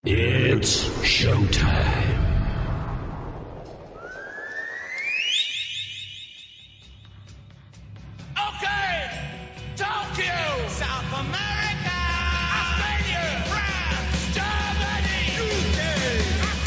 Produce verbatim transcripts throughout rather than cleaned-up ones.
It's showtime. Okay, Tokyo, South America, Australia, France, Germany, U K,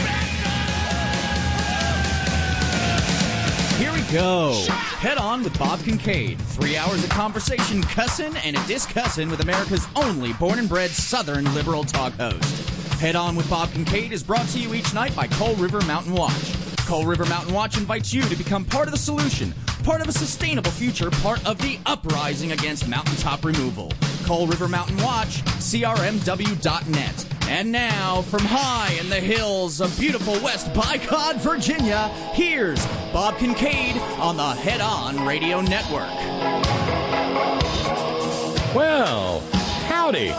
Africa. Here we go. Head on with Bob Kincaid. Three hours of conversation, cussin' and a discussin' with America's only born and bred Southern liberal talk host. Head On with Bob Kincaid is brought to you each night by Coal River Mountain Watch. Coal River Mountain Watch invites you to become part of the solution, part of a sustainable future, part of the uprising against mountaintop removal. Coal River Mountain Watch, C R M W dot net. And now, from high in the hills of beautiful West Bicod, Virginia, here's Bob Kincaid on the Head On Radio Network. Well, howdy.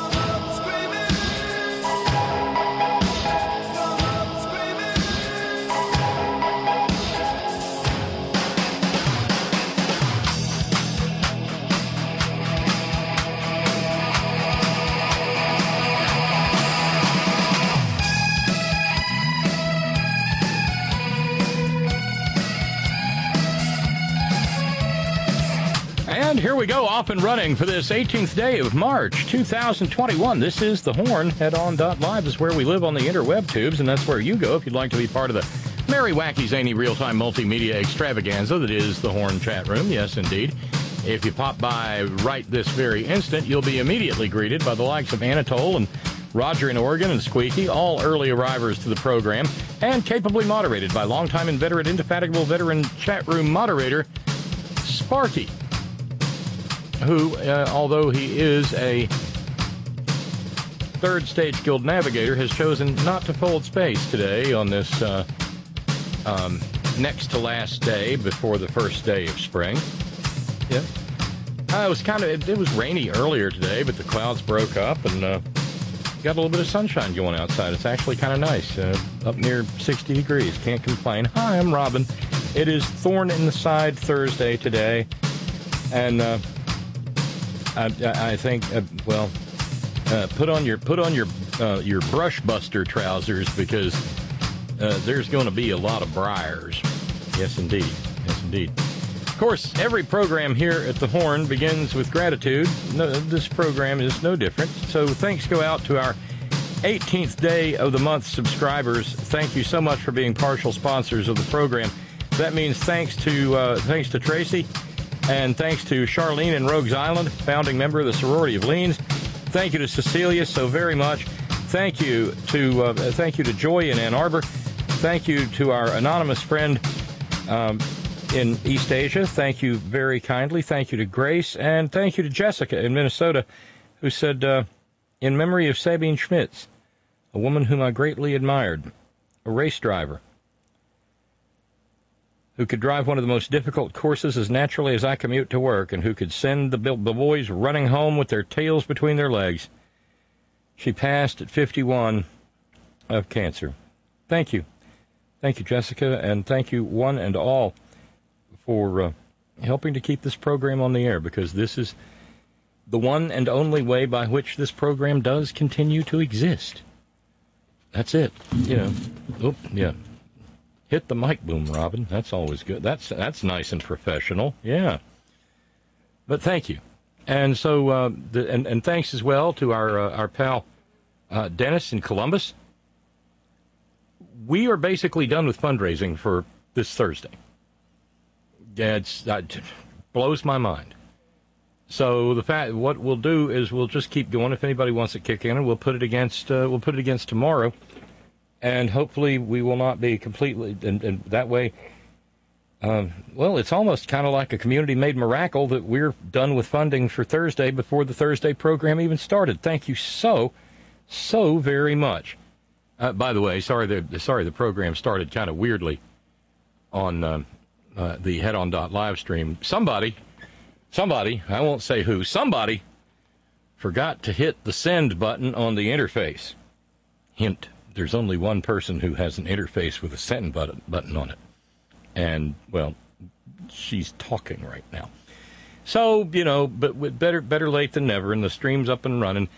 And here we go, off and running for this eighteenth day of March, two thousand twenty-one. This is The Horn. Head On dot live is where we live on the interweb tubes, and that's where you go if you'd like to be part of the merry, wacky, zany, real-time multimedia extravaganza that is The Horn chat room. Yes, indeed. If you pop by right this very instant, you'll be immediately greeted by the likes of Anatole and Roger in Oregon and Squeaky, all early arrivers to the program, and capably moderated by longtime inveterate, indefatigable veteran chat room moderator, Sparky, who, uh, although he is a third stage guild navigator, has chosen not to fold space today on this uh, um, next to last day before the first day of spring. Yeah. Uh, it was kind of, it, it was rainy earlier today, but the clouds broke up and uh, got a little bit of sunshine going outside. It's actually kind of nice, uh, up near sixty degrees. Can't complain. Hi, I'm Robin. It is Thorn in the Side Thursday today, and uh, I, I think, uh, well, uh, put on your put on your uh, your brush buster trousers because uh, there's going to be a lot of briars. Yes, indeed. Yes, indeed. Of course, every program here at the Horn begins with gratitude. No, this program is no different. So thanks go out to our eighteenth day of the month subscribers. Thank you so much for being partial sponsors of the program. That means thanks to uh, thanks to Tracy. And thanks to Charlene in Rogues Island, founding member of the Sorority of Leans. Thank you to Cecilia so very much. Thank you to uh, thank you to Joy in Ann Arbor. Thank you to our anonymous friend um, in East Asia. Thank you very kindly. Thank you to Grace. And thank you to Jessica in Minnesota, who said, uh, in memory of Sabine Schmitz, a woman whom I greatly admired, a race driver, who could drive one of the most difficult courses as naturally as I commute to work, and who could send the, the boys running home with their tails between their legs. She passed at fifty-one of cancer. Thank you. Thank you, Jessica, and thank you one and all for uh, helping to keep this program on the air, because this is the one and only way by which this program does continue to exist. That's it. You know, oop, yeah. Hit the mic boom, Robin. That's always good. That's that's nice and professional. Yeah. But thank you. And so, uh, the, and, and thanks as well to our uh, our pal uh, Dennis in Columbus. We are basically done with fundraising for this Thursday. Yeah, it's, it blows my mind. So the fact, what we'll do is we'll just keep going. If anybody wants to kick in, we'll put it against uh, we'll put it against tomorrow. And hopefully we will not be completely, and, and that way, um, well, it's almost kind of like a community-made miracle that we're done with funding for Thursday before the Thursday program even started. Thank you so, so very much. Uh, by the way, sorry the sorry the program started kind of weirdly on uh, uh, the Head On dot live stream. Somebody, somebody, I won't say who, somebody forgot to hit the send button on the interface. Hint. There's only one person who has an interface with a send button, button on it. And, well, she's talking right now. So, you know, but with better better late than never, and the stream's up and running.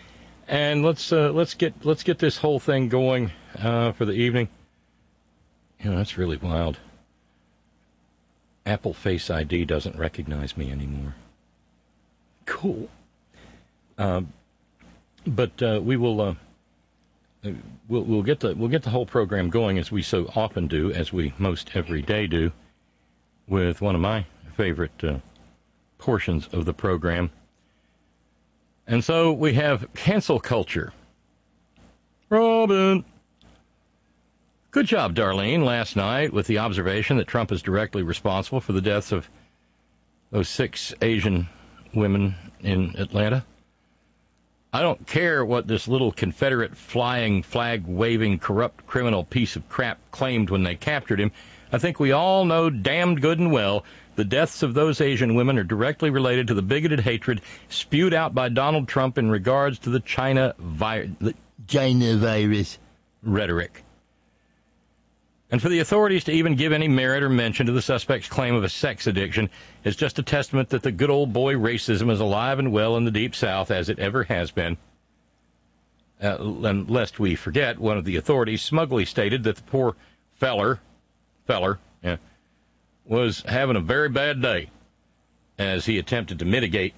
And let's uh, let's get let's get this whole thing going uh, for the evening. You know, that's really wild. Apple Face I D doesn't recognize me anymore. Cool. Um, but uh, we will uh, we'll we'll get the we'll get the whole program going as we so often do, as we most every day do, with one of my favorite uh, portions of the program. And so we have cancel culture. Robin. Good job, Darlene, last night with the observation that Trump is directly responsible for the deaths of those six Asian women in Atlanta. I don't care what this little Confederate flying, flag-waving, corrupt criminal piece of crap claimed when they captured him. I think we all know damned good and well the deaths of those Asian women are directly related to the bigoted hatred spewed out by Donald Trump in regards to the China, vi- the China virus rhetoric. And for the authorities to even give any merit or mention to the suspect's claim of a sex addiction is just a testament that the good old boy racism is alive and well in the Deep South, as it ever has been. Uh, and lest we forget, one of the authorities smugly stated that the poor feller, feller, yeah, was having a very bad day as he attempted to mitigate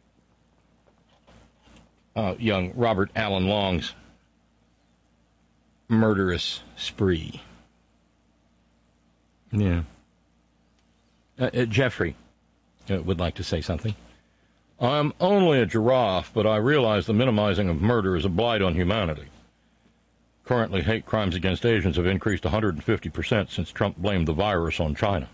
uh, young Robert Allen Long's murderous spree. Yeah. Uh, uh, Jeffrey uh, would like to say something. I'm only a giraffe, but I realize the minimizing of murder is a blight on humanity. Currently, hate crimes against Asians have increased one hundred fifty percent since Trump blamed the virus on China.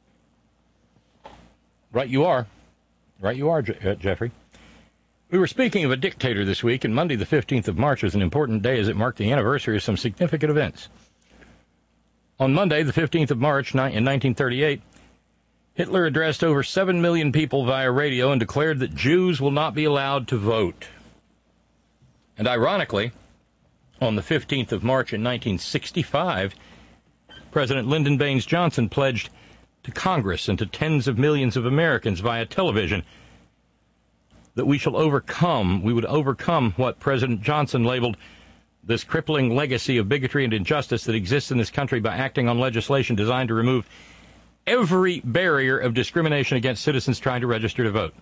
Right you are. Right you are, Je- uh, Jeffrey. We were speaking of a dictator this week, and Monday the fifteenth of March was an important day as it marked the anniversary of some significant events. On Monday, the fifteenth of March in nineteen thirty-eight, Hitler addressed over seven million people via radio and declared that Jews will not be allowed to vote. And ironically, on the fifteenth of March in nineteen sixty-five, President Lyndon Baines Johnson pledged to Congress and to tens of millions of Americans via television that we shall overcome, we would overcome what President Johnson labeled this crippling legacy of bigotry and injustice that exists in this country by acting on legislation designed to remove every barrier of discrimination against citizens trying to register to vote.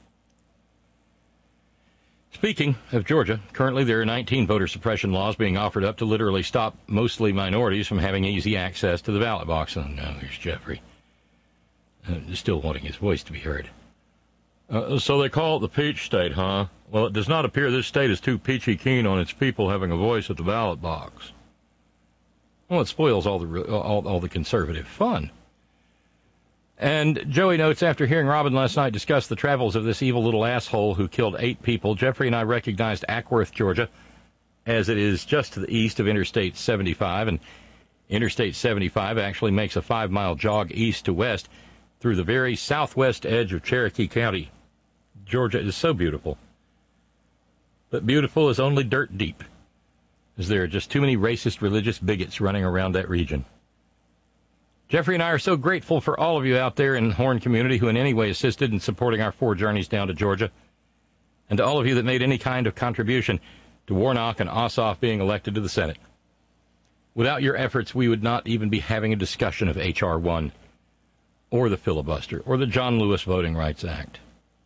Speaking of Georgia, currently there are nineteen voter suppression laws being offered up to literally stop mostly minorities from having easy access to the ballot box. Oh, no, there's Jeffrey. Uh, still wanting his voice to be heard. Uh, so they call it the Peach State, huh? Well, it does not appear this state is too peachy keen on its people having a voice at the ballot box. Well, it spoils all the all, all the conservative fun. And Joey notes, after hearing Robin last night discuss the travels of this evil little asshole who killed eight people, Jeffrey and I recognized Ackworth, Georgia, as it is just to the east of Interstate seventy-five, and Interstate seventy-five actually makes a five-mile jog east to west through the very southwest edge of Cherokee County. Georgia is so beautiful. But beautiful is only dirt deep, as there are just too many racist religious bigots running around that region. Jeffrey and I are so grateful for all of you out there in the Horn community who in any way assisted in supporting our four journeys down to Georgia, and to all of you that made any kind of contribution to Warnock and Ossoff being elected to the Senate. Without your efforts, we would not even be having a discussion of H R one, or the filibuster, or the John Lewis Voting Rights Act.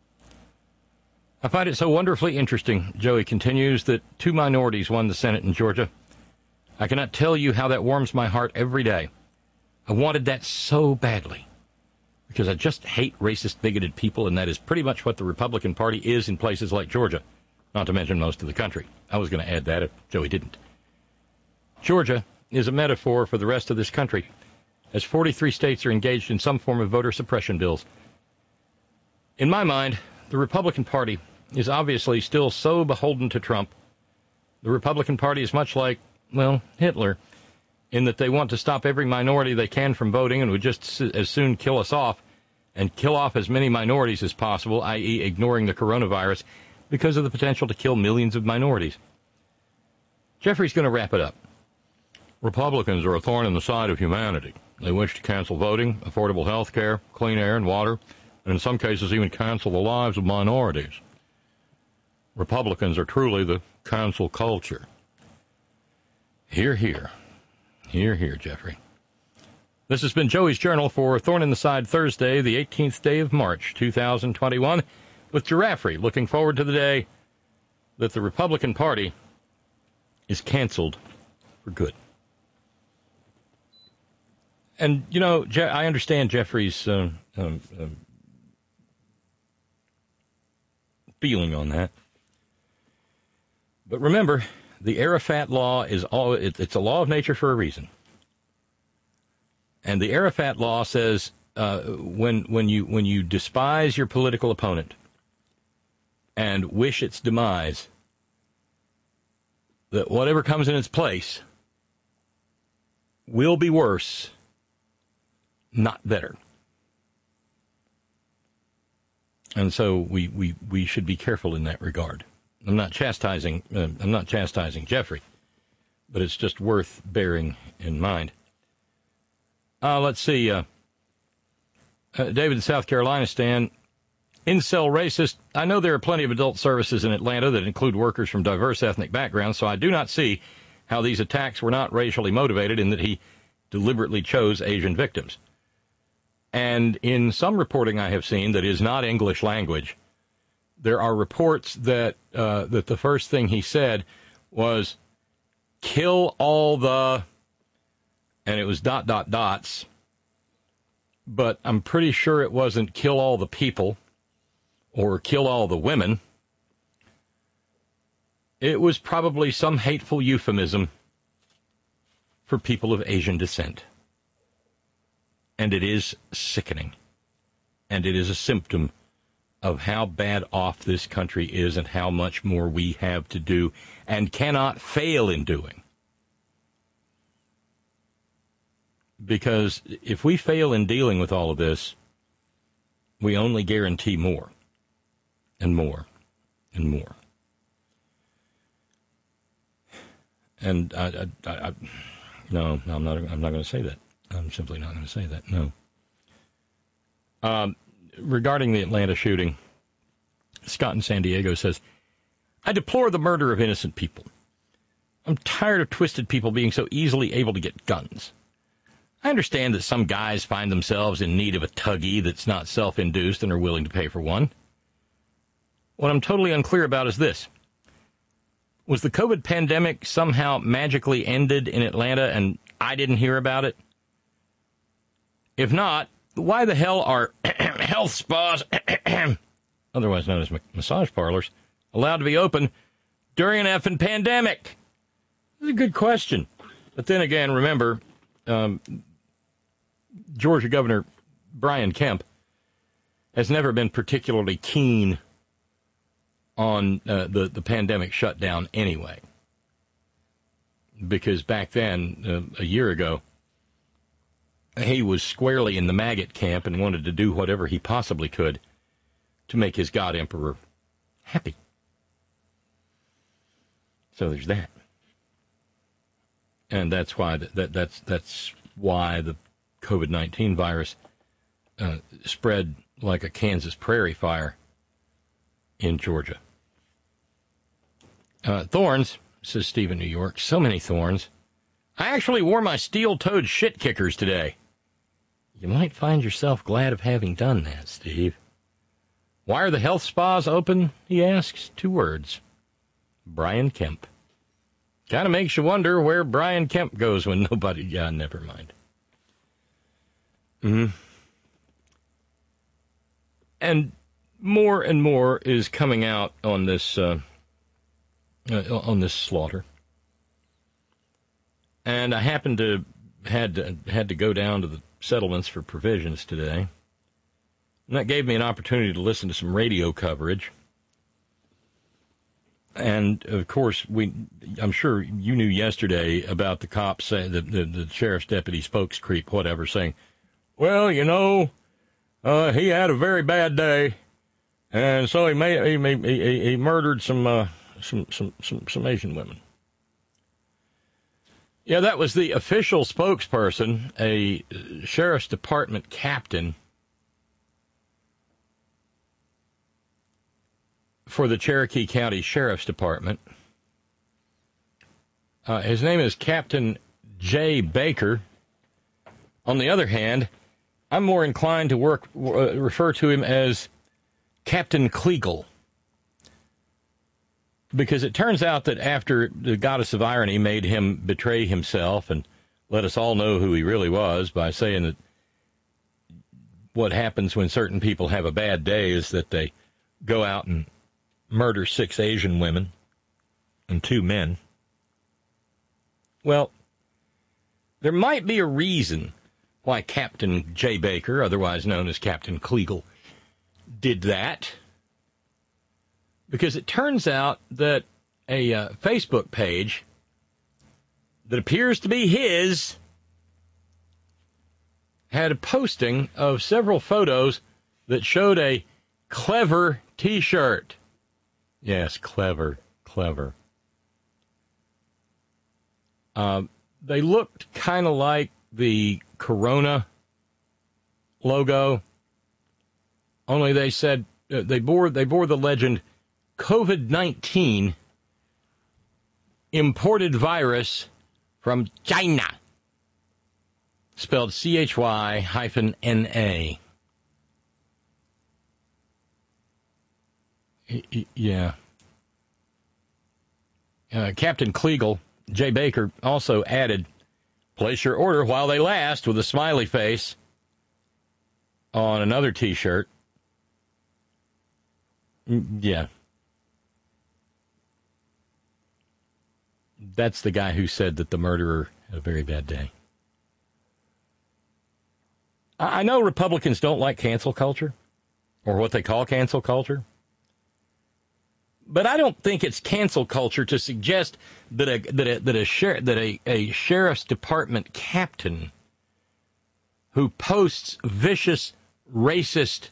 I find it so wonderfully interesting, Joey continues, that two minorities won the Senate in Georgia. I cannot tell you how that warms my heart every day. I wanted that so badly, because I just hate racist, bigoted people, and that is pretty much what the Republican Party is in places like Georgia, not to mention most of the country. I was going to add that if Joey didn't. Georgia is a metaphor for the rest of this country, as forty-three states are engaged in some form of voter suppression bills. In my mind, the Republican Party is obviously still so beholden to Trump. The Republican Party is much like, well, Hitler, in that they want to stop every minority they can from voting and would just as soon kill us off and kill off as many minorities as possible, that is ignoring the coronavirus, because of the potential to kill millions of minorities. Jeffrey's going to wrap it up. Republicans are a thorn in the side of humanity. They wish to cancel voting, affordable health care, clean air and water, and in some cases even cancel the lives of minorities. Republicans are truly the cancel culture. Hear, hear. Hear, hear, Jeffrey. This has been Joey's Journal for Thorn in the Side Thursday, the eighteenth day of March, two thousand twenty-one, with Giraffrey looking forward to the day that the Republican Party is canceled for good. And, you know, Je- I understand Jeffrey's um, um, um, feeling on that. But remember, the Arafat law is all, it, it's a law of nature for a reason. And the Arafat law says uh, when when you when you despise your political opponent and wish its demise, that whatever comes in its place will be worse, not better. And so we, we, we should be careful in that regard. I'm not chastising uh, I'm not chastising Jeffrey, but it's just worth bearing in mind. Uh, let's see. Uh, uh, David in South Carolina, Stan. Incel racist. I know there are plenty of adult services in Atlanta that include workers from diverse ethnic backgrounds, so I do not see how these attacks were not racially motivated in that he deliberately chose Asian victims. And in some reporting I have seen that is not English language, there are reports that uh, that the first thing he said was, kill all the... and it was dot, dot, dots, but I'm pretty sure it wasn't kill all the people or kill all the women. It was probably some hateful euphemism for people of Asian descent. And it is sickening. And it is a symptom of how bad off this country is and how much more we have to do and cannot fail in doing. Because if we fail in dealing with all of this, we only guarantee more and more and more. And I, I, I, I no, I'm not. I'm not going to say that. I'm simply not going to say that. No. Um, regarding the Atlanta shooting, Scott in San Diego says, "I deplore the murder of innocent people. I'm tired of twisted people being so easily able to get guns. I understand that some guys find themselves in need of a tuggy that's not self-induced and are willing to pay for one. What I'm totally unclear about is this. Was the COVID pandemic somehow magically ended in Atlanta and I didn't hear about it? If not, why the hell are health spas, otherwise known as massage parlors, allowed to be open during an effing pandemic? That's a good question. But then again, remember, um, Georgia Governor Brian Kemp has never been particularly keen on uh, the, the pandemic shutdown anyway. Because back then, uh, a year ago, he was squarely in the maggot camp and wanted to do whatever he possibly could to make his God Emperor happy. So there's that. And that's why that, that that's that's why the COVID nineteen virus uh, spread like a Kansas prairie fire in Georgia. Uh, thorns, says Steve in New York. So many thorns. I actually wore my steel-toed shit kickers today. You might find yourself glad of having done that, Steve. Why are the health spas open, he asks. Two words. Brian Kemp. Kind of makes you wonder where Brian Kemp goes when nobody... Yeah, never mind. Mm-hmm. And more and more is coming out on this uh, uh, on this slaughter. And I happened to had to, had to go down to the settlements for provisions today. And that gave me an opportunity to listen to some radio coverage. And, of course, we I'm sure you knew yesterday about the cops, say, the, the, the sheriff's deputy spokescreep, whatever, saying, well, you know, uh, he had a very bad day, and so he made he he, he murdered some, uh, some some some some Asian women. Yeah, that was the official spokesperson, a sheriff's department captain for the Cherokee County Sheriff's Department. Uh, his name is Captain Jay Baker. On the other hand, I'm more inclined to work uh, refer to him as Captain Kleagle, because it turns out that after the goddess of irony made him betray himself and let us all know who he really was by saying that what happens when certain people have a bad day is that they go out and murder six Asian women and two men. Well, there might be a reason why Captain Jay Baker, otherwise known as Captain Kleagle, did that. Because it turns out that a uh, Facebook page that appears to be his had a posting of several photos that showed a clever T-shirt. Yes, clever, clever. Uh, they looked kind of like the Corona logo, only they said uh, they bore they bore the legend COVID nineteen imported virus from China, spelled C H Y hyphen N A. Yeah. Uh, Captain Kleagle, Jay Baker, also added, place your order while they last, with a smiley face on another T-shirt. Yeah. That's the guy who said that the murderer had a very bad day. I know Republicans don't like cancel culture, or what they call cancel culture. But I don't think it's cancel culture to suggest that a that a that a, sher- that a, a sheriff's department captain who posts vicious, racist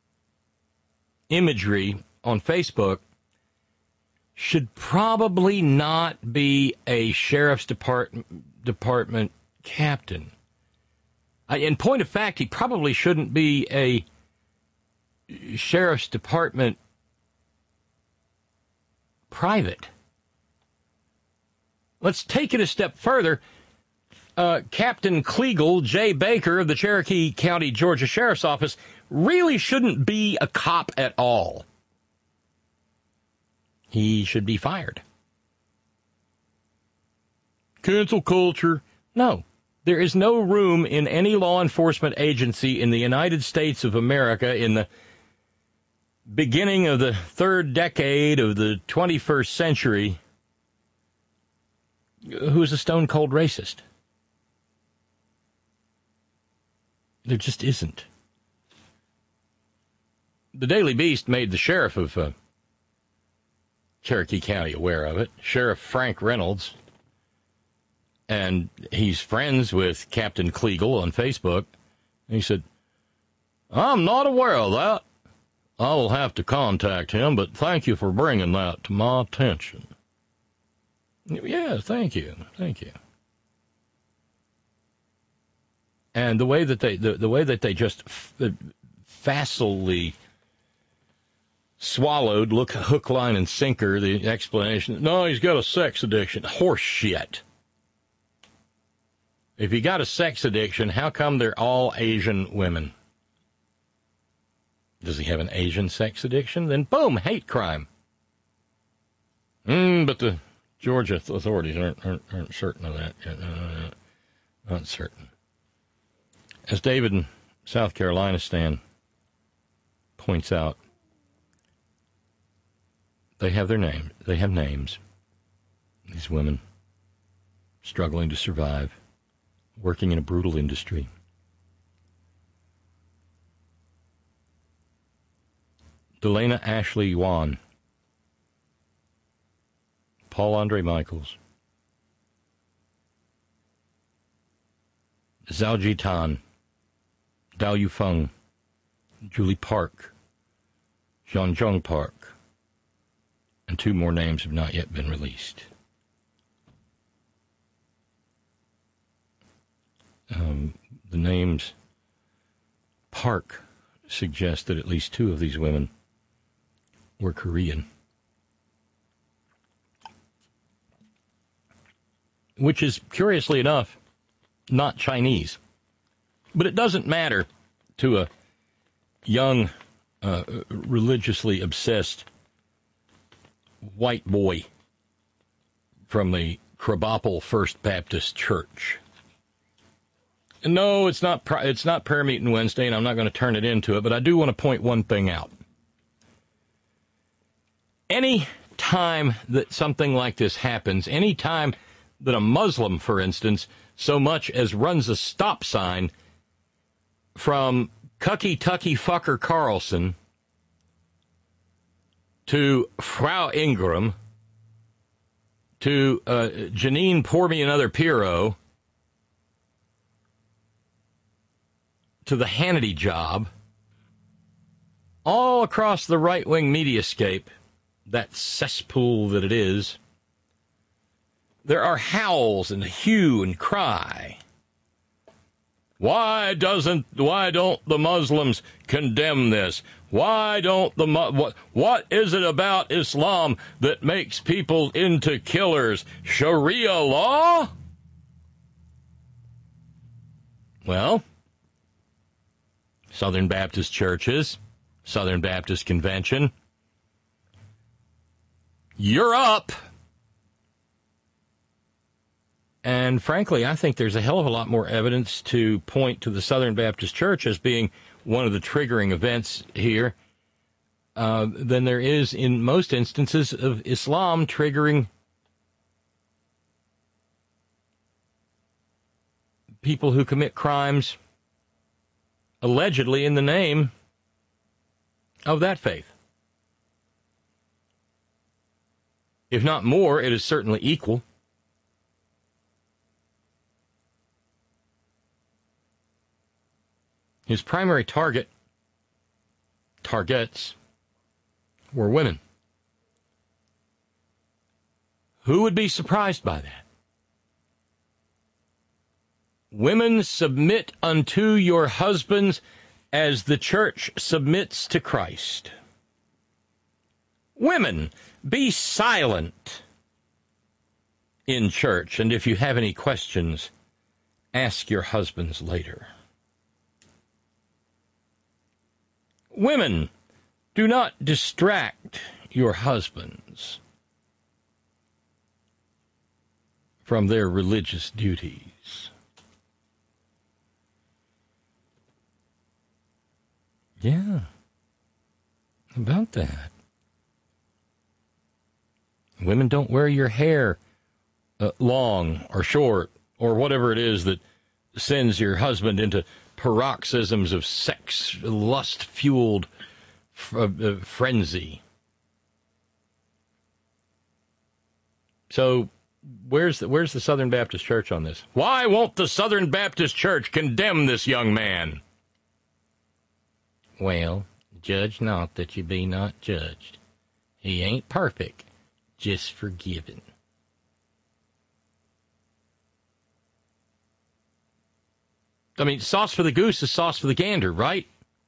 imagery on Facebook should probably not be a sheriff's department department captain. I, in point of fact, he probably shouldn't be a sheriff's department private. Let's take it a step further. Uh, Captain Kleagle, Jay Baker of the Cherokee County, Georgia Sheriff's Office, really shouldn't be a cop at all. He should be fired. Cancel culture. No. There is no room in any law enforcement agency in the United States of America in the beginning of the third decade of the twenty-first century who's a stone-cold racist. There just isn't. The Daily Beast made the sheriff of uh, Cherokee County aware of it, Sheriff Frank Reynolds, and he's friends with Captain Kleagle on Facebook. He said, I'm not aware of that. I will have to contact him, but thank you for bringing that to my attention. Yeah, thank you. Thank you. And the way that they the, the way that they just f- facilely swallowed, look, hook, line, and sinker, the explanation, no, he's got a sex addiction. Horse shit. If he got a sex addiction, how come they're all Asian women? Does he have an Asian sex addiction? Then boom, hate crime. Mm, but the Georgia authorities aren't, aren't, aren't certain of that yet. Uh, not certain. As David in South Carolina Stan points out, they have their name. They have names. These women struggling to survive, working in a brutal industry. Delana Ashley Yuan, Paul Andre Michaels, Zhao Jitan, Dao Yufeng, Julie Park, Jean-Jung Park, and two more names have not yet been released. Um, the names Park suggest that at least two of these women were Korean. which is, curiously enough, not Chinese. But it doesn't matter to a young, uh, religiously obsessed white boy from the Krabappel First Baptist Church. No, it's not it's not prayer meeting Wednesday, and I'm not going to turn it into it, but I do want to point one thing out. Any time that something like this happens, any time that a Muslim, for instance, so much as runs a stop sign from Cucky Tucky Fucker Carlson to Frau Ingram to uh, Janine Pour Me Another Piro to the Hannity job, all across the right-wing mediascape, that cesspool that it is, there are howls and hue and cry. Why doesn't, why don't the Muslims condemn this? Why don't the, what, what is it about Islam that makes people into killers? Sharia law? Well, Southern Baptist churches, Southern Baptist Convention, you're up. And frankly, I think there's a hell of a lot more evidence to point to the Southern Baptist Church as being one of the triggering events here uh, than there is in most instances of Islam triggering people who commit crimes allegedly in the name of that faith. If not more, it is certainly equal. His primary target, targets, were women. Who would be surprised by that? Women, submit unto your husbands as the church submits to Christ. Women, be silent in church, and if you have any questions, ask your husbands later. Women, do not distract your husbands from their religious duties. Yeah, about that. Women, don't wear your hair uh, long or short or whatever it is that sends your husband into paroxysms of sex, lust-fueled f- uh, frenzy. So where's the, where's the Southern Baptist Church on this? Why won't the Southern Baptist Church condemn this young man? Well, judge not that you be not judged. He ain't perfect, just forgiven. I mean, sauce for the goose is sauce for the gander, right?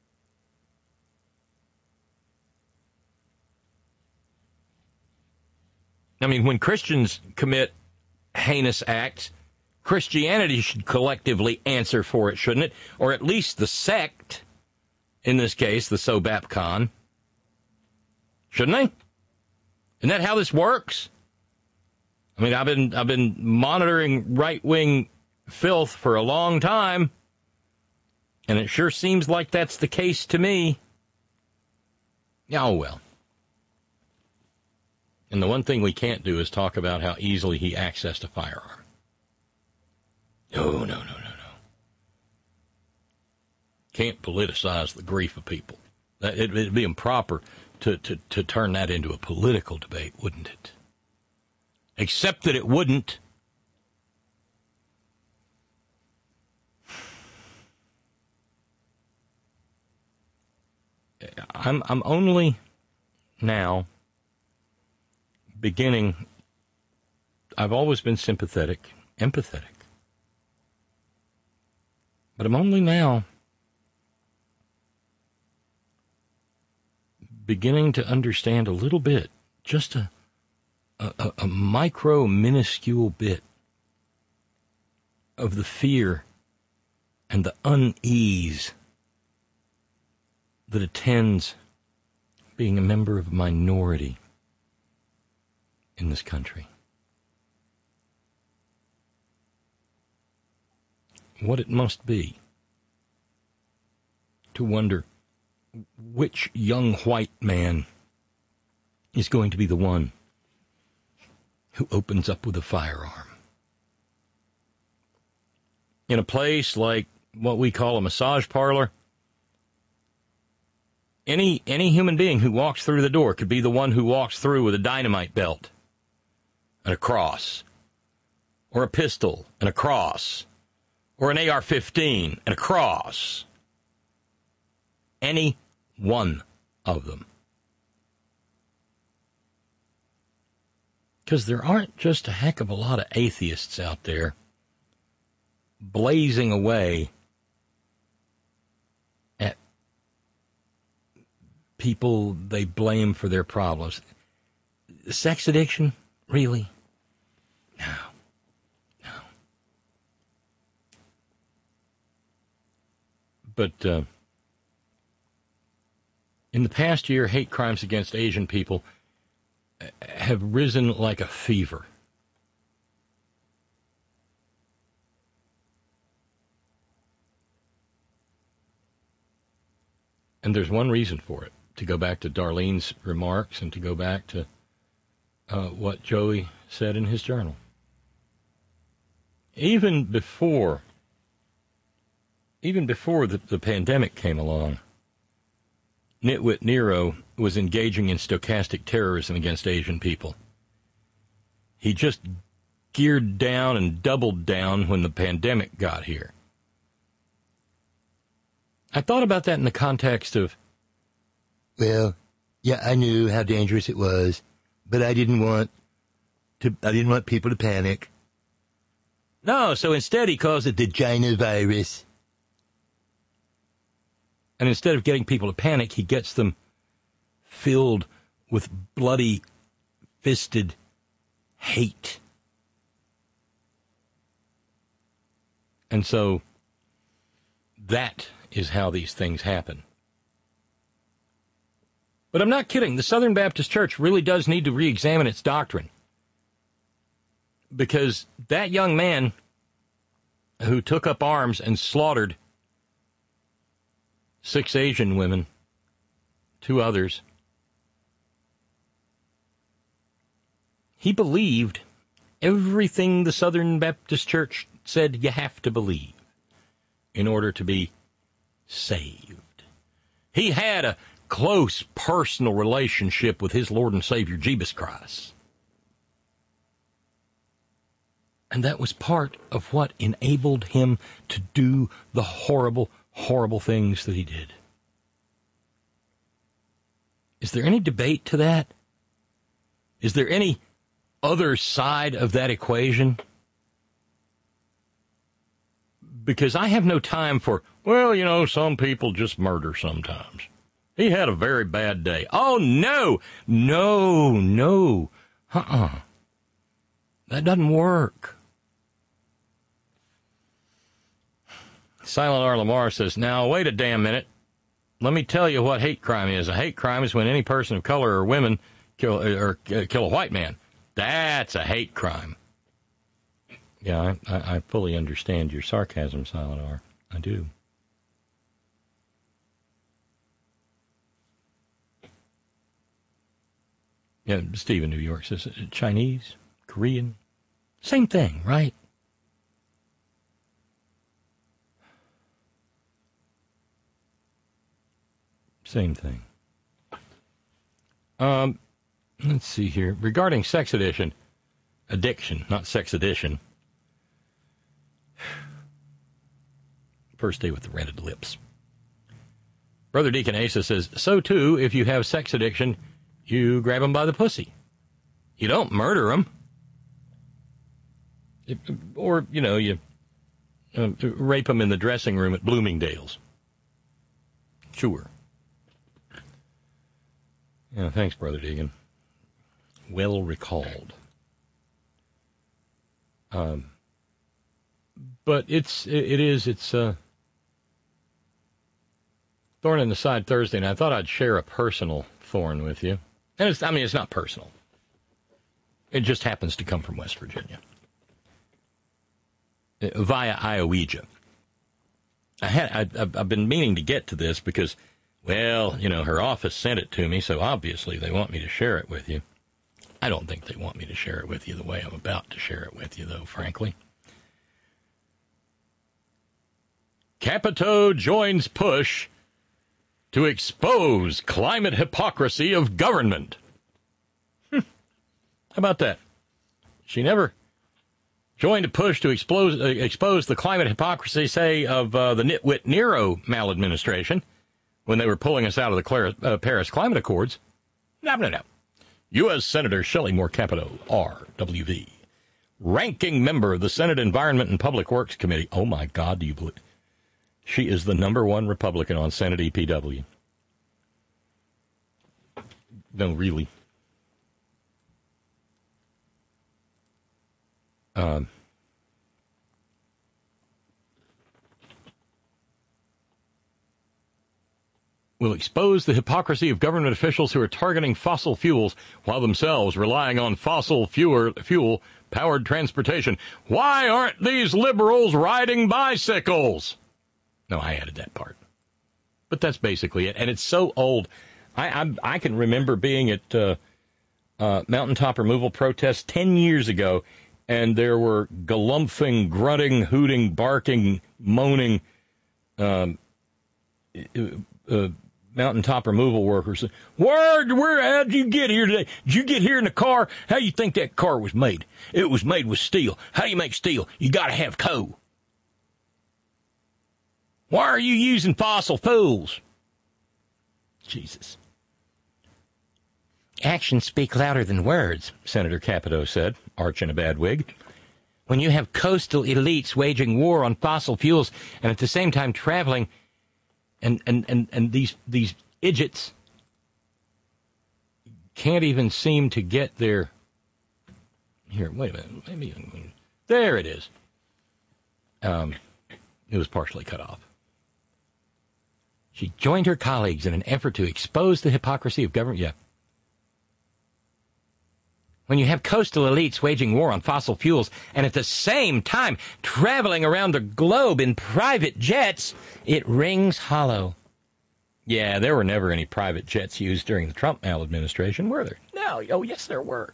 I mean, when Christians commit heinous acts, Christianity should collectively answer for it, shouldn't it? Or at least the sect, in this case, the SOBAPCon. Shouldn't they? Isn't that how this works? I mean, I've been I've been monitoring right-wing filth for a long time, and it sure seems like that's the case to me. Oh, well. And the one thing we can't do is talk about how easily he accessed a firearm. No, no, no, no, no. Can't politicize the grief of people. It, it'd be improper to, to, to turn that into a political debate, wouldn't it? Except that it wouldn't. I'm I'm only now beginning. I've always been sympathetic, empathetic, but I'm only now beginning to understand a little bit, just a a, a micro, minuscule bit of the fear and the unease that attends being a member of a minority in this country. What it must be to wonder which young white man is going to be the one who opens up with a firearm. In a place like what we call a massage parlor, any any human being who walks through the door could be the one who walks through with a dynamite belt and a cross, or a pistol and a cross, or an A R fifteen and a cross. Any one of them. Because there aren't just a heck of a lot of atheists out there blazing away at people they blame for their problems. Sex addiction? Really? No. No. But uh, in the past year, hate crimes against Asian people have risen like a fever. And there's one reason for it, to go back to Darlene's remarks and to go back to uh, what Joey said in his journal. Even before, even before the, the pandemic came along, Nitwit Nero was engaging in stochastic terrorism against Asian people. He just geared down and doubled down when the pandemic got here. I thought about that in the context of, well, yeah, I knew how dangerous it was, but I didn't want to, I didn't want people to panic. No, so instead he calls it the China virus. And instead of getting people to panic, he gets them filled with bloody, fisted hate. And so that is how these things happen. But I'm not kidding. The Southern Baptist Church really does need to re-examine its doctrine. Because that young man who took up arms and slaughtered six Asian women, two others, he believed everything the Southern Baptist Church said you have to believe in order to be saved. He had a close personal relationship with his Lord and Savior, Jesus Christ. And that was part of what enabled him to do the horrible, horrible things that he did. Is there any debate to that? Is there any other side of that equation? Because I have no time for, well, you know, some people just murder sometimes. He had a very bad day. Oh, no, no, no. Uh-uh. That doesn't work. Silent R. Lamar says, now, wait a damn minute. Let me tell you what hate crime is. A hate crime is when any person of color or women kill, or, uh, kill a white man. That's a hate crime. Yeah, I, I, I fully understand your sarcasm, Silent R. I do. Yeah, Steve in New York says, Chinese, Korean, same thing, right? Same thing. Um, let's see here. Regarding sex addiction, addiction, not sex addiction. First day with the rented lips. Brother Deacon Asa says, so too, if you have sex addiction, you grab them by the pussy. You don't murder them. It, or, you know, you uh, rape them in the dressing room at Bloomingdale's. Sure. Yeah, thanks, Brother Deegan. Well recalled. Um, but it's, it, it is, it's uh, thorn in the side Thursday, and I thought I'd share a personal thorn with you. And it's, I mean, it's not personal. It just happens to come from West Virginia. Uh, via Iowegia. I had, I, I've, I've been meaning to get to this because, well, you know, her office sent it to me, so obviously they want me to share it with you. I don't think they want me to share it with you the way I'm about to share it with you, though, frankly. Capito joins push to expose climate hypocrisy of government. Hm. How about that? She never joined a push to expose, uh, expose the climate hypocrisy, say, of uh, the nitwit Nero maladministration when they were pulling us out of the Clara, uh, Paris Climate Accords. No, no, no. U S. Senator Shelley Moore Capito, R W V, ranking member of the Senate Environment and Public Works Committee. Oh, my God, do you believe? She is the number one Republican on Senate E P W. No, really. Um, will expose the hypocrisy of government officials who are targeting fossil fuels while themselves relying on fossil fuel-powered transportation. Why aren't these liberals riding bicycles? No, I added that part. But that's basically it. And it's so old. I I, I can remember being at uh, uh, mountaintop removal protests ten years ago, and there were galumphing, grunting, hooting, barking, moaning um, uh, mountaintop removal workers. Where, where, how'd you get here today? Did you get here in a car? How you think that car was made? It was made with steel. How do you make steel? You got to have coal. Why are you using fossil fuels? Jesus. Actions speak louder than words, Senator Capito said, arch in a bad wig. When you have coastal elites waging war on fossil fuels and at the same time traveling, and, and, and, and these these idiots can't even seem to get their... Here, wait a minute. Maybe there it is. Um, it was partially cut off. She joined her colleagues in an effort to expose the hypocrisy of government. Yeah. When you have coastal elites waging war on fossil fuels and at the same time traveling around the globe in private jets, it rings hollow. Yeah, there were never any private jets used during the Trump maladministration, were there? No. Oh, yes, there were.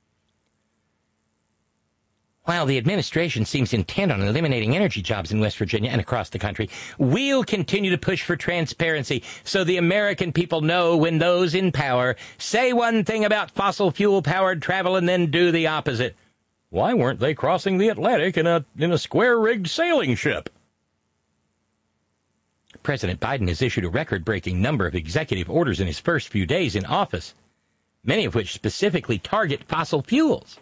While the administration seems intent on eliminating energy jobs in West Virginia and across the country, we'll continue to push for transparency so the American people know when those in power say one thing about fossil fuel-powered travel and then do the opposite. Why weren't they crossing the Atlantic in a in a square-rigged sailing ship? President Biden has issued a record-breaking number of executive orders in his first few days in office, many of which specifically target fossil fuels.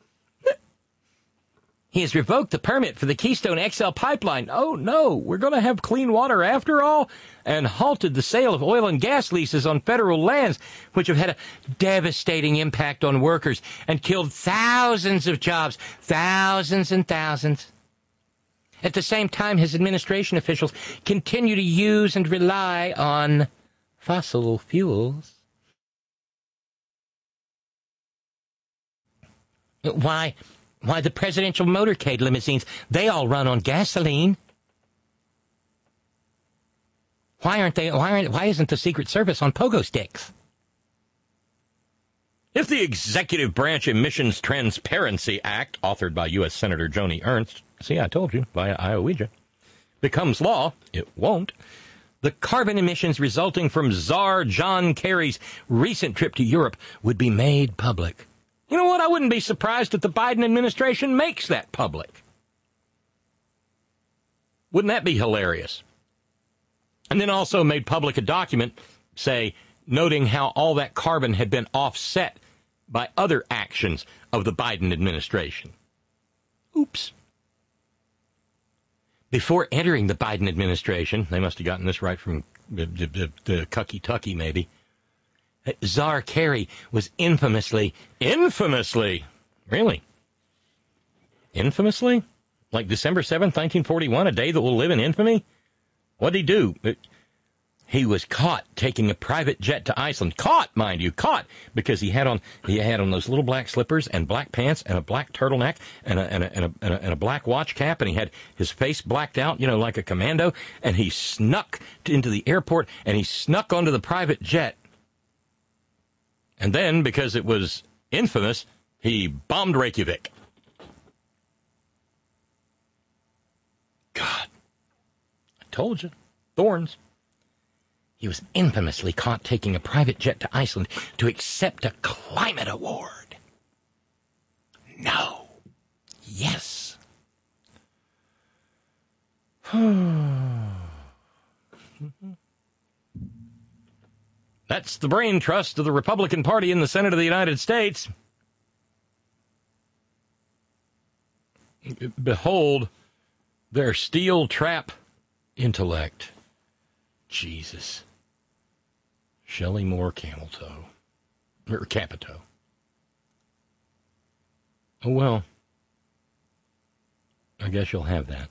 He has revoked the permit for the Keystone X L pipeline. Oh, no, we're going to have clean water after all? And halted the sale of oil and gas leases on federal lands, which have had a devastating impact on workers and killed thousands of jobs, thousands and thousands. At the same time, his administration officials continue to use and rely on fossil fuels. Why... Why, the presidential motorcade limousines, they all run on gasoline. Why aren't they, why aren't, why isn't the Secret Service on pogo sticks? If the Executive Branch Emissions Transparency Act, authored by U S. Senator Joni Ernst, see, I told you, via Iowegia, becomes law, it won't, the carbon emissions resulting from Czar John Kerry's recent trip to Europe would be made public. You know what? I wouldn't be surprised if the Biden administration makes that public. Wouldn't that be hilarious? And then also made public a document, say, noting how all that carbon had been offset by other actions of the Biden administration. Oops. Before entering the Biden administration, they must have gotten this right from the, the, the Cucky Tucky, maybe. Czar Kerry was infamously, infamously, really, infamously? Like December seventh, nineteen forty-one, a day that will live in infamy? What did he do? It, he was caught taking a private jet to Iceland. Caught, mind you, caught, because he had on he had on those little black slippers and black pants and a black turtleneck and a, and a, and a, and a, and a black watch cap, and he had his face blacked out, you know, like a commando, and he snuck into the airport, and he snuck onto the private jet. And then, because it was infamous, he bombed Reykjavik. God. I told you. Thorns. He was infamously caught taking a private jet to Iceland to accept a climate award. No. Yes. That's the brain trust of the Republican Party in the Senate of the United States. Behold their steel trap intellect. Jesus. Shelley Moore Camel Toe. Or Capito. Oh, well. I guess you'll have that.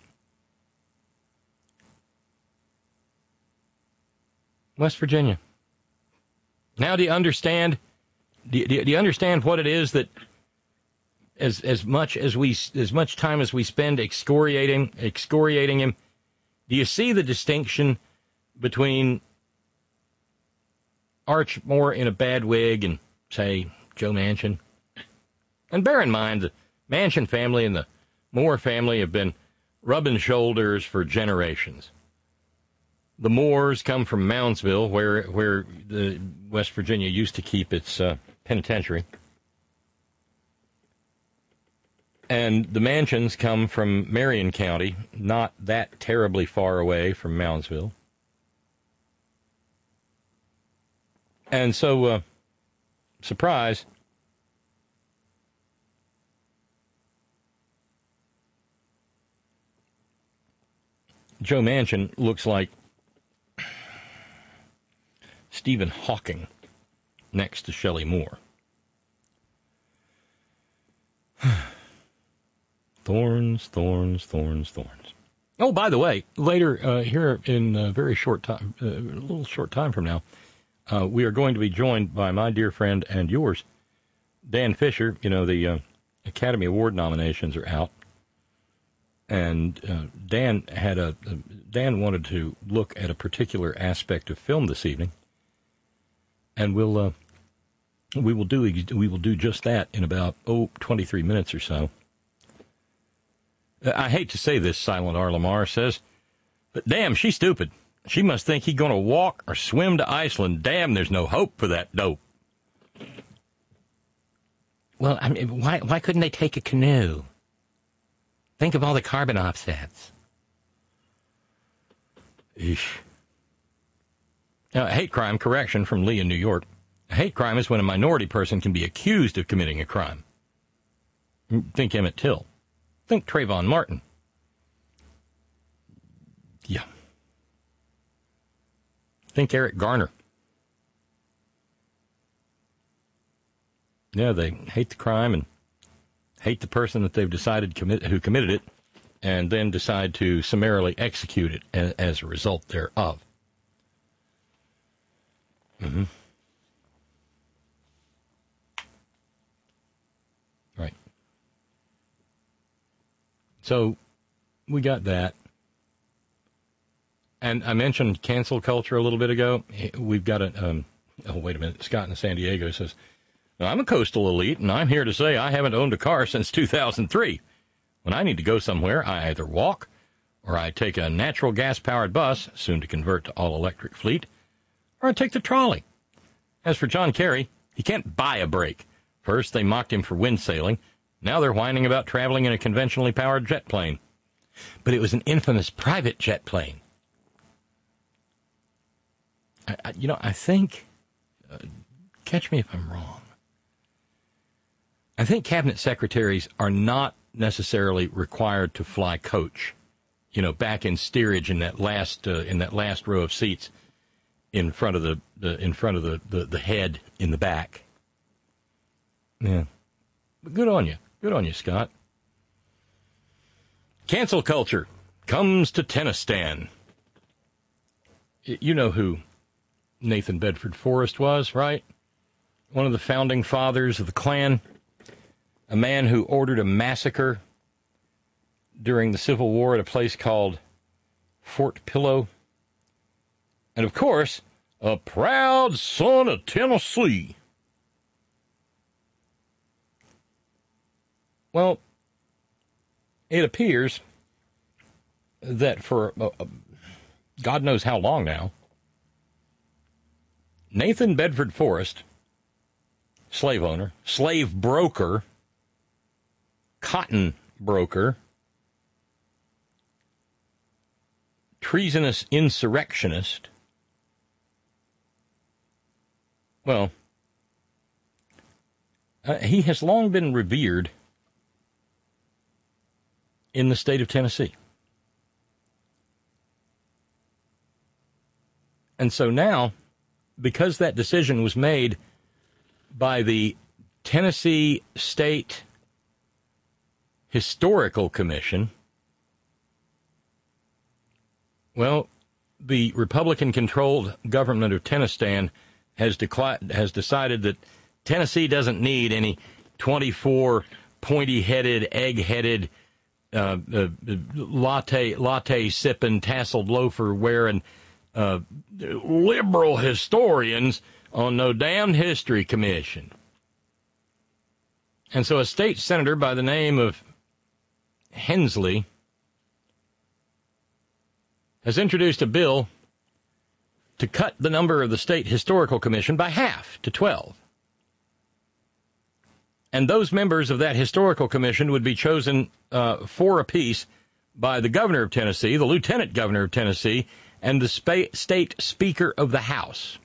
West Virginia. Now do you understand? Do you, do you understand what it is that as as much as we as much time as we spend excoriating excoriating him, do you see the distinction between Arch Moore in a bad wig and, say, Joe Manchin? And bear in mind, the Manchin family and the Moore family have been rubbing shoulders for generations. The Moores come from Moundsville, where where the West Virginia used to keep its uh, penitentiary. And the Manchins come from Marion County, not that terribly far away from Moundsville. And so, uh, surprise, Joe Manchin looks like Stephen Hawking next to Shelley Moore. Thorns, thorns, thorns, thorns. Oh, by the way, later uh, here in a very short time, uh, a little short time from now, uh, we are going to be joined by my dear friend and yours, Dan Fisher. You know, the uh, Academy Award nominations are out, and uh, Dan had a uh, Dan wanted to look at a particular aspect of film this evening, and we'll uh, we will do we will do just that in about oh twenty-three minutes or so. I hate to say this, Silent R. Lamar says, but damn, she's stupid. She must think he's going to walk or swim to Iceland. Damn, there's no hope for that dope. Well, I mean, why why couldn't they take a canoe? Think of all the carbon offsets. Eesh. Now, a hate crime correction from Lee in New York. A hate crime is when a minority person can be accused of committing a crime. Think Emmett Till. Think Trayvon Martin. Yeah. Think Eric Garner. Yeah, they hate the crime and hate the person that they've decided commit who committed it, and then decide to summarily execute it as, as a result thereof. Mm-hmm. Right. So, we got that. And I mentioned cancel culture a little bit ago. We've got a, um, oh, wait a minute. Scott in San Diego says, I'm a coastal elite, and I'm here to say I haven't owned a car since two thousand three. When I need to go somewhere, I either walk, or I take a natural gas-powered bus, soon to convert to all-electric fleet, or I take the trolley. As for John Kerry, he can't buy a break. First, they mocked him for wind sailing. Now they're whining about traveling in a conventionally powered jet plane. But it was an infamous private jet plane. I, I, you know, I think, uh, catch me if I'm wrong, I think cabinet secretaries are not necessarily required to fly coach, you know, back in steerage in that last uh, in that last row of seats in front of the, the in front of the, the, the head in the back. Yeah, but good on you, good on you, Scott. Cancel culture comes to Tennistan. You know who Nathan Bedford Forrest was, right? One of the founding fathers of the Klan. A man who ordered a massacre during the Civil War at a place called Fort Pillow. And, of course, a proud son of Tennessee. Well, it appears that for uh, God knows how long now, Nathan Bedford Forrest, slave owner, slave broker, cotton broker, treasonous insurrectionist, well, uh, he has long been revered in the state of Tennessee. And so now, because that decision was made by the Tennessee State Historical Commission, well, the Republican-controlled government of Tennistan has, decli- has decided that Tennessee doesn't need any twenty-four pointy-headed, egg-headed, uh, uh, latte latte sipping, tasseled loafer wearing uh, liberal historians on no damn history commission. And so a state senator by the name of Hensley has introduced a bill to cut the number of the State Historical Commission by half to twelve. And those members of that Historical Commission would be chosen uh, four apiece by the governor of Tennessee, the lieutenant governor of Tennessee, and the spa- state speaker of the House.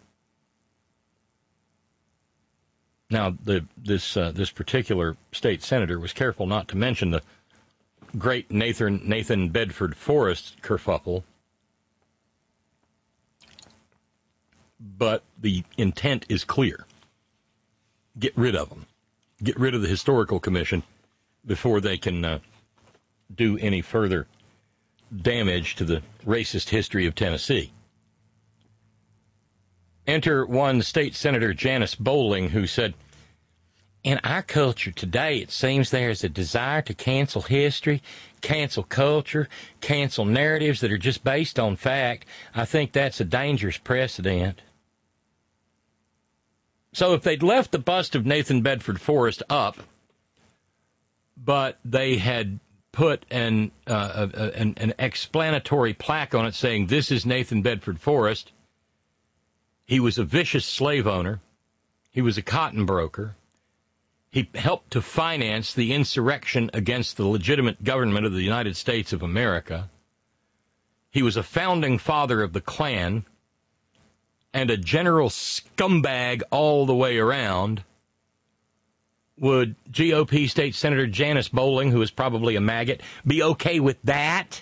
Now, the, this uh, this particular state senator was careful not to mention the great Nathan Nathan Bedford Forrest kerfuffle, but the intent is clear. Get rid of them. Get rid of the Historical Commission before they can uh, do any further damage to the racist history of Tennessee. Enter one state senator, Janice Bowling, who said, "In our culture today, it seems there is a desire to cancel history, cancel culture, cancel narratives that are just based on fact. I think that's a dangerous precedent." So if they'd left the bust of Nathan Bedford Forrest up, but they had put an, uh, a, a, an, an explanatory plaque on it saying, "This is Nathan Bedford Forrest. He was a vicious slave owner. He was a cotton broker. He helped to finance the insurrection against the legitimate government of the United States of America. He was a founding father of the Klan and a general scumbag all the way around." Would G O P State Senator Janice Bowling, who is probably a maggot, be okay with that?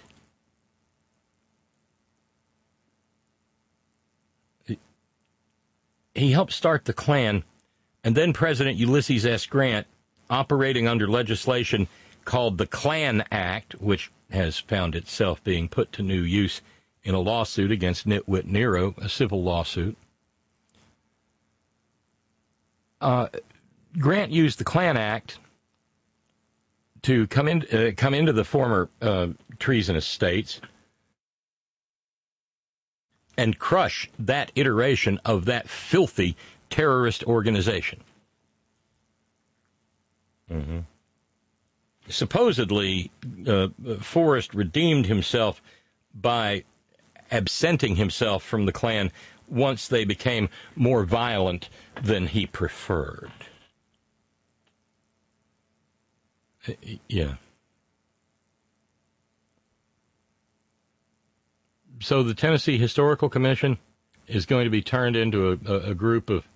He helped start the Klan, and then President Ulysses S. Grant, operating under legislation called the Klan Act, which has found itself being put to new use in a lawsuit against Nitwit Nero, a civil lawsuit. Uh, Grant used the Klan Act to come in, uh, come into the former uh, treasonous states and crush that iteration of that filthy terrorist organization. Mm-hmm. Supposedly, uh, Forrest redeemed himself by absenting himself from the Klan once they became more violent than he preferred. Uh, yeah. So the Tennessee Historical Commission is going to be turned into a, a, a group of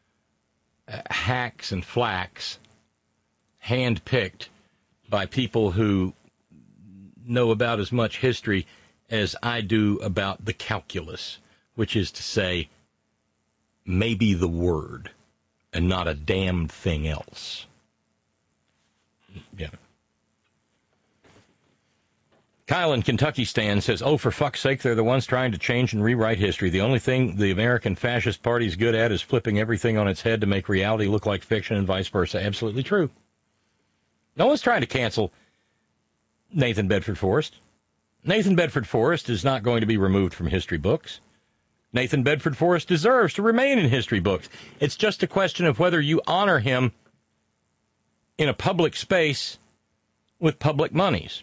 hacks and flacks, hand-picked by people who know about as much history as I do about the calculus, which is to say, maybe the word and not a damned thing else. Yeah. Kyle in Kentucky Stan says, oh, for fuck's sake, they're the ones trying to change and rewrite history. The only thing the American Fascist Party's good at is flipping everything on its head to make reality look like fiction and vice versa. Absolutely true. No one's trying to cancel Nathan Bedford Forrest. Nathan Bedford Forrest is not going to be removed from history books. Nathan Bedford Forrest deserves to remain in history books. It's just a question of whether you honor him in a public space with public monies.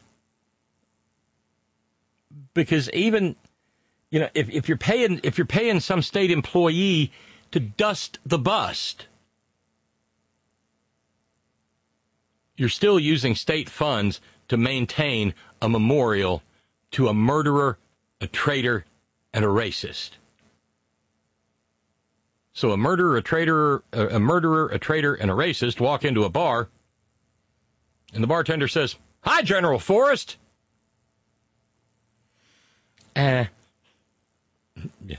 Because even, you know, if, if you're paying if you're paying some state employee to dust the bust, you're still using state funds to maintain a memorial to a murderer, a traitor, and a racist. So a murderer, a traitor, a murderer, a traitor, and a racist walk into a bar, and the bartender says, "Hi, General Forrest." Uh, yeah.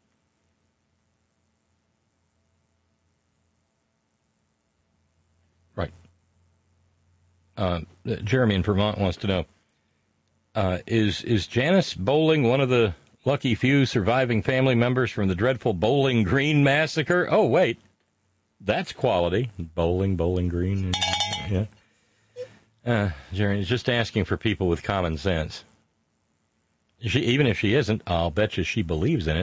Right. Uh, Jeremy in Vermont wants to know, uh, is is Janice Bowling one of the lucky few surviving family members from the dreadful Bowling Green massacre? Oh, wait. That's quality. Bowling, Bowling Green. Yeah. Uh, Jeremy is just asking for people with common sense. She, even if she isn't, I'll bet you she believes in it.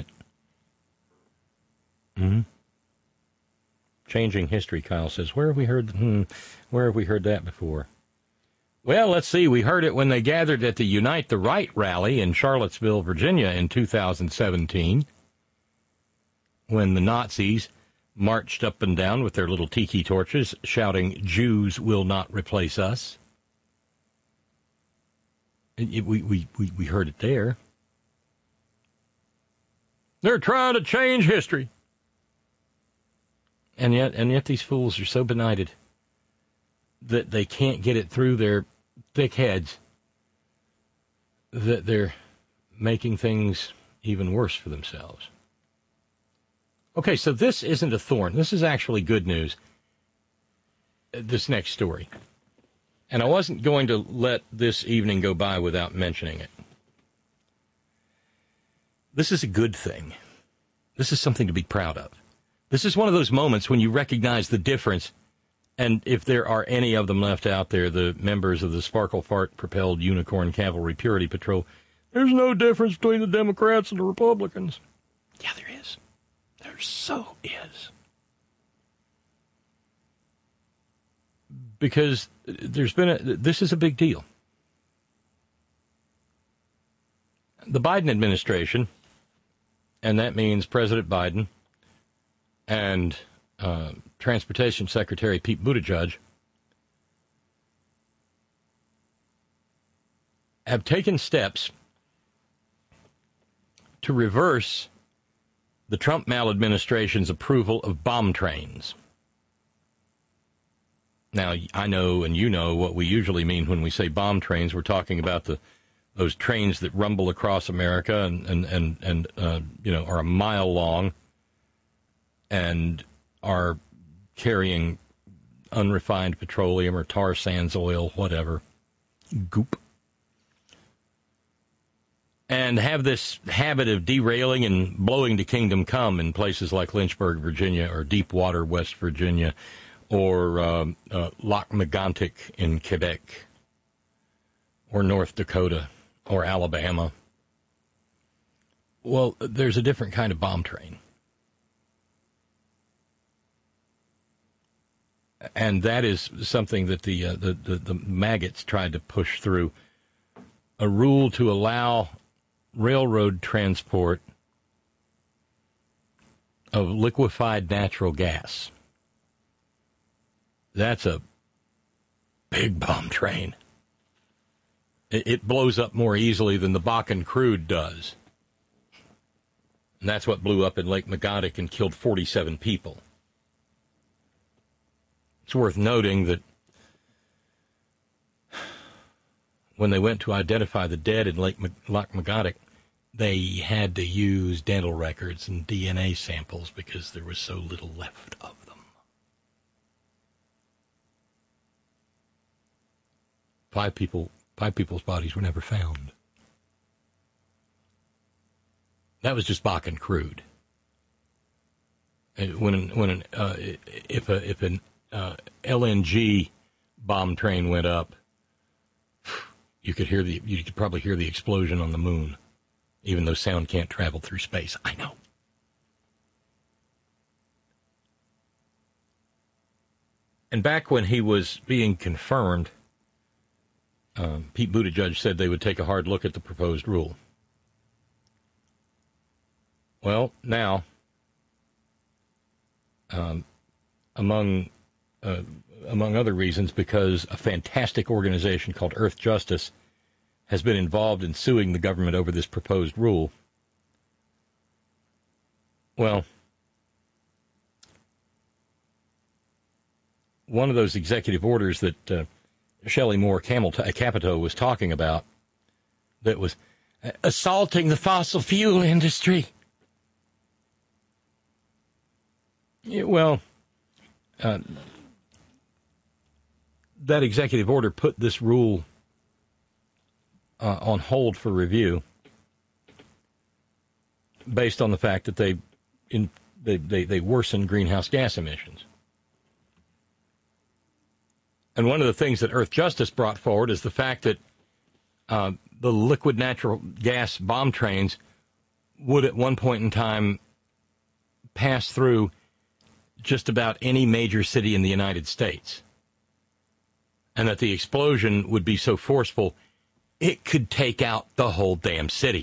Mm-hmm. Changing history, Kyle says. Where have we heard? Hmm, where have we heard that before? Well, let's see. We heard it when they gathered at the Unite the Right rally in Charlottesville, Virginia in two thousand seventeen, when the Nazis marched up and down with their little tiki torches, shouting, "Jews will not replace us." It, we, we, we, we heard it there. They're trying to change history. And yet, and yet these fools are so benighted that they can't get it through their thick heads that they're making things even worse for themselves. Okay, so this isn't a thorn. This is actually good news, this next story. And I wasn't going to let this evening go by without mentioning it. This is a good thing. This is something to be proud of. This is one of those moments when you recognize the difference, and if there are any of them left out there, the members of the Sparkle Fart-propelled Unicorn Cavalry Purity Patrol, there's no difference between the Democrats and the Republicans. Yeah, there is. There so is. Because there's been a, this is a big deal. The Biden administration, and that means President Biden and uh, Transportation Secretary Pete Buttigieg, have taken steps to reverse the Trump maladministration's approval of bomb trains. Now, I know and you know what we usually mean when we say bomb trains. We're talking about the those trains that rumble across America and, and, and, and uh, you know, are a mile long and are carrying unrefined petroleum or tar sands oil, whatever, goop, and have this habit of derailing and blowing to kingdom come in places like Lynchburg, Virginia, or Deepwater, West Virginia, or uh, uh, Lac Megantic in Quebec, or North Dakota, or Alabama. Well, there's a different kind of bomb train. And that is something that the, uh, the, the, the maggots tried to push through, a rule to allow railroad transport of liquefied natural gas. That's a big bomb train. It, it blows up more easily than the Bakken crude does. And that's what blew up in Lake Megantic and killed forty-seven people. It's worth noting that when they went to identify the dead in Lake Lac Megantic, they had to use dental records and D N A samples because there was so little left of them. Five people Five people's bodies were never found. That was just Bakken crude. When an, when an, uh, if a if an uh, L N G bomb train went up, you could hear the you could probably hear the explosion on the moon, even though sound can't travel through space. I know. And back when he was being confirmed, um, Pete Buttigieg said they would take a hard look at the proposed rule. Well, now, um, among uh, among other reasons, because a fantastic organization called Earth Justice has been involved in suing the government over this proposed rule. Well, one of those executive orders that uh, Shelley Moore Camel t- Capito was talking about that was assaulting the fossil fuel industry. Yeah, well, uh, that executive order put this rule uh, on hold for review based on the fact that they, in, they, they, they worsen greenhouse gas emissions. And one of the things that Earth Justice brought forward is the fact that uh, the liquid natural gas bomb trains would at one point in time pass through just about any major city in the United States. And that the explosion would be so forceful, it could take out the whole damn city.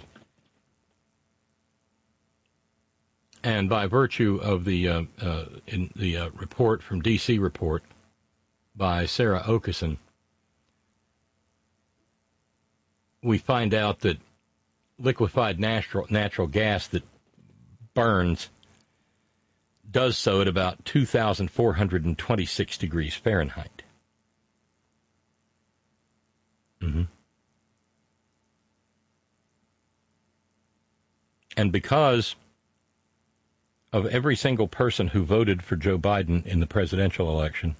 And by virtue of the uh, uh, in the uh, report from D C report by Sarah Okeson, we find out that liquefied natural natural gas that burns does so at about two thousand four hundred twenty-six degrees Fahrenheit. Mm-hmm. And because of every single person who voted for Joe Biden in the presidential election,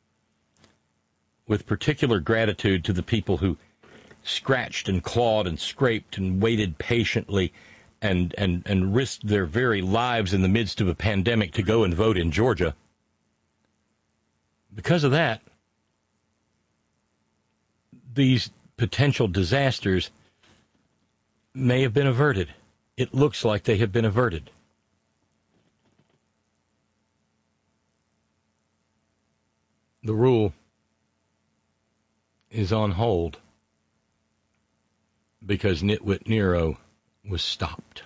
with particular gratitude to the people who scratched and clawed and scraped and waited patiently and, and, and risked their very lives in the midst of a pandemic to go and vote in Georgia, because of that, these potential disasters may have been averted. It looks like they have been averted. The rule is on hold because Nitwit Nero was stopped.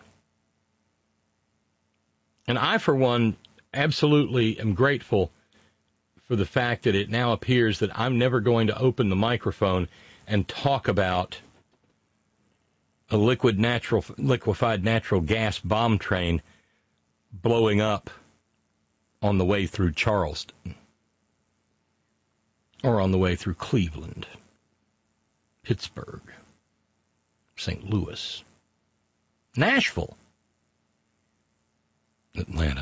And I, for one, absolutely am grateful for the fact that it now appears that I'm never going to open the microphone and talk about a liquid natural, liquefied natural gas bomb train blowing up on the way through Charleston or on the way through Cleveland, Pittsburgh, Saint Louis, Nashville, Atlanta.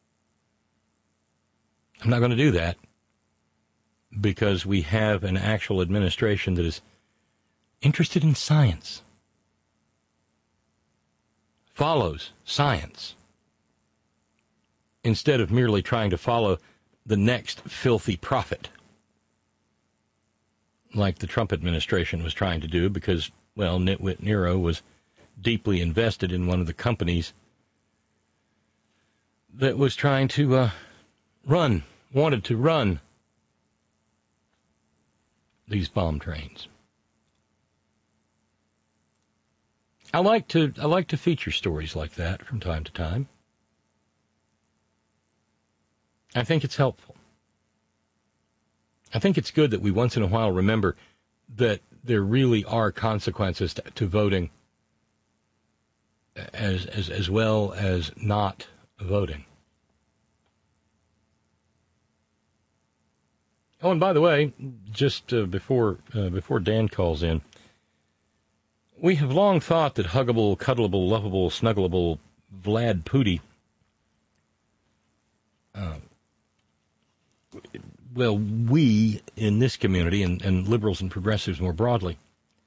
I'm not going to do that because we have an actual administration that is interested in science, follows science, instead of merely trying to follow the next filthy prophet, like the Trump administration was trying to do because, well, Nitwit Nero was deeply invested in one of the companies that was trying to uh, run, wanted to run these bomb trains. I like to I like to feature stories like that from time to time. I think it's helpful. I think it's good that we once in a while remember that there really are consequences to, to voting as, as as well as not voting. Oh, and by the way, just uh, before uh, before Dan calls in, we have long thought that huggable, cuddleable, lovable, snuggleable Vlad Pooty, uh, well, we in this community and, and liberals and progressives more broadly,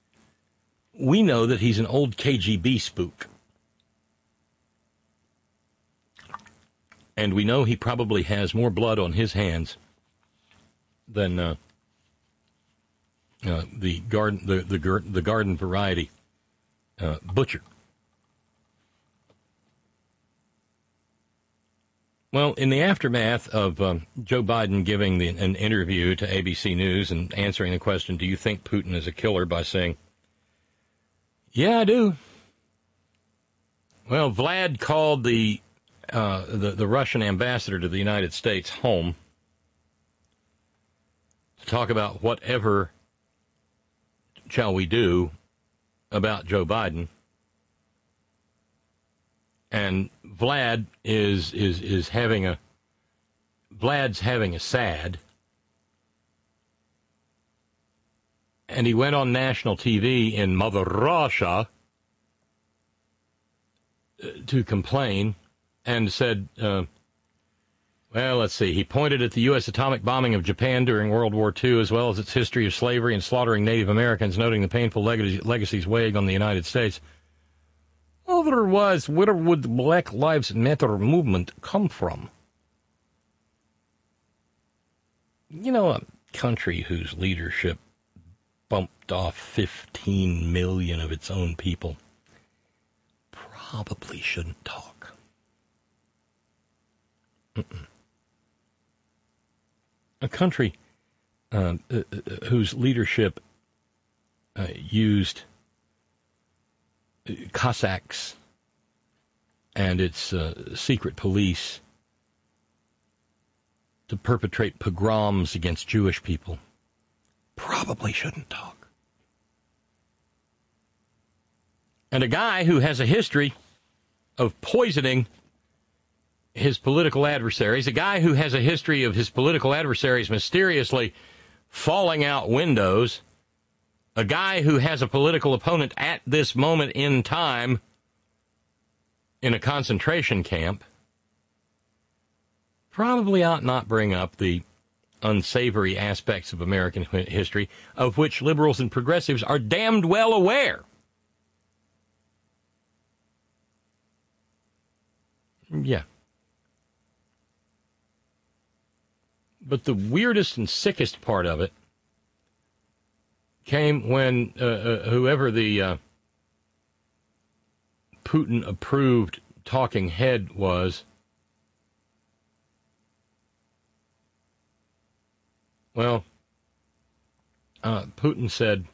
we know that he's an old K G B spook. And we know he probably has more blood on his hands than uh, uh, the garden, the the, the garden variety uh, butcher. Well, in the aftermath of um, Joe Biden giving the, an interview to A B C News and answering the question, "Do you think Putin is a killer?" by saying, "Yeah, I do." Well, Vlad called the uh, the the Russian ambassador to the United States home to talk about whatever shall we do about Joe Biden. And Vlad is is is having a Vlad's having a sad, and he went on national T V in Mother Russia to complain and said, uh, well, let's see. He pointed at the U S atomic bombing of Japan during World War Two, as well as its history of slavery and slaughtering Native Americans, noting the painful leg- legacies weighing on the United States. Otherwise, where would the Black Lives Matter movement come from? You know, a country whose leadership bumped off fifteen million of its own people probably shouldn't talk. Mm-mm. A country uh, uh, whose leadership uh, used Cossacks and its uh, secret police to perpetrate pogroms against Jewish people probably shouldn't talk. And a guy who has a history of poisoning his political adversaries, a guy who has a history of his political adversaries mysteriously falling out windows, a guy who has a political opponent at this moment in time in a concentration camp, probably ought not bring up the unsavory aspects of American history, of which liberals and progressives are damned well aware. Yeah. But the weirdest and sickest part of it came when uh, uh, whoever the uh, Putin-approved talking head was, well, uh, Putin said,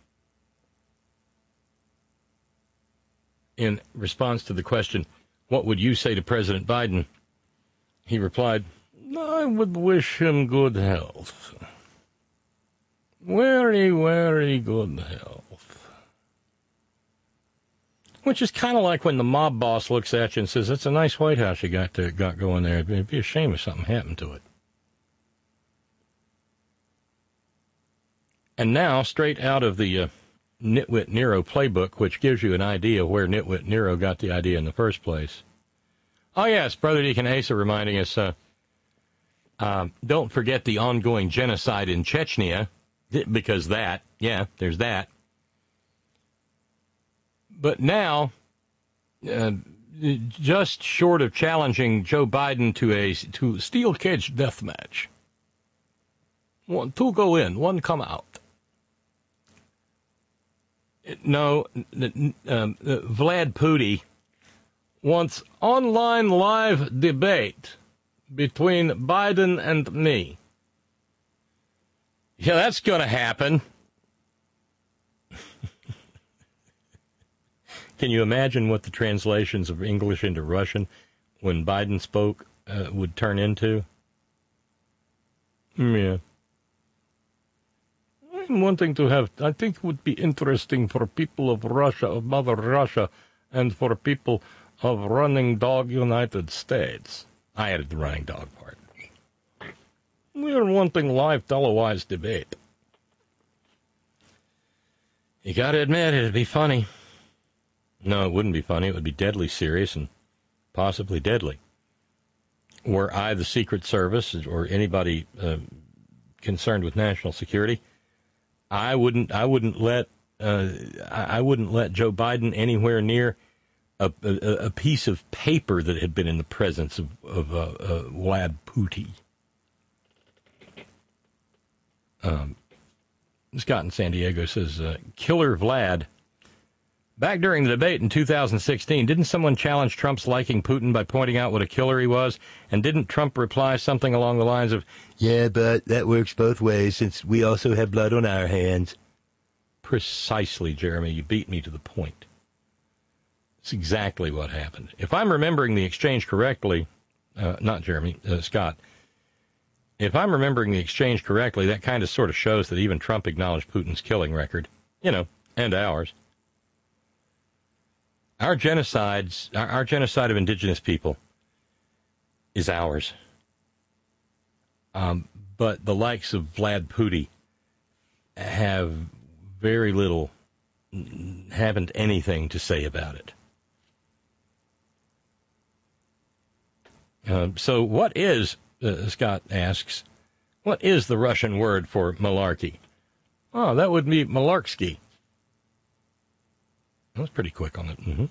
in response to the question, "What would you say to President Biden?" He replied, "I would wish him good health. Very, very good health." Which is kind of like when the mob boss looks at you and says, "That's a nice White House you got to, got going there. It'd be a shame if something happened to it." And now, straight out of the uh, Nitwit Nero playbook, which gives you an idea of where Nitwit Nero got the idea in the first place. Oh, yes, Brother Deacon Asa reminding us, uh, uh, don't forget the ongoing genocide in Chechnya. Because that, yeah, there's that. But now, uh, just short of challenging Joe Biden to a to steel cage death match, one two go in, one come out. No, um, uh, Vlad Putin wants online live debate between Biden and me. Yeah, that's going to happen. Can you imagine what the translations of English into Russian when Biden spoke uh, would turn into? Yeah. I'm wanting to have, I think it would be interesting for people of Russia, of Mother Russia, and for people of Running Dog United States. I added the running dog part. We're wanting live televised debate. You got to admit, it'd be funny. No, it wouldn't be funny. It would be deadly serious and possibly deadly. Were I the Secret Service or anybody uh, concerned with national security, I wouldn't. I wouldn't let uh, I, I wouldn't let Joe Biden anywhere near a, a, a piece of paper that had been in the presence of, of uh, uh, Vlad Putin. Um, Scott in San Diego says, uh, Killer Vlad. Back during the debate in two thousand sixteen, didn't someone challenge Trump's liking Putin by pointing out what a killer he was? And didn't Trump reply something along the lines of, yeah, but that works both ways since we also have blood on our hands? Precisely, Jeremy. You beat me to the point. It's exactly what happened. If I'm remembering the exchange correctly, uh, not Jeremy, uh, Scott, if I'm remembering the exchange correctly, that kind of sort of shows that even Trump acknowledged Putin's killing record, you know, and ours. Our genocides, our, our genocide of indigenous people is ours. Um, but the likes of Vlad Putin have very little, haven't anything to say about it. Uh, so what is, uh, Scott asks, what is the Russian word for malarkey? Oh, that would be malarksky. I was pretty quick on it. Mm-hmm.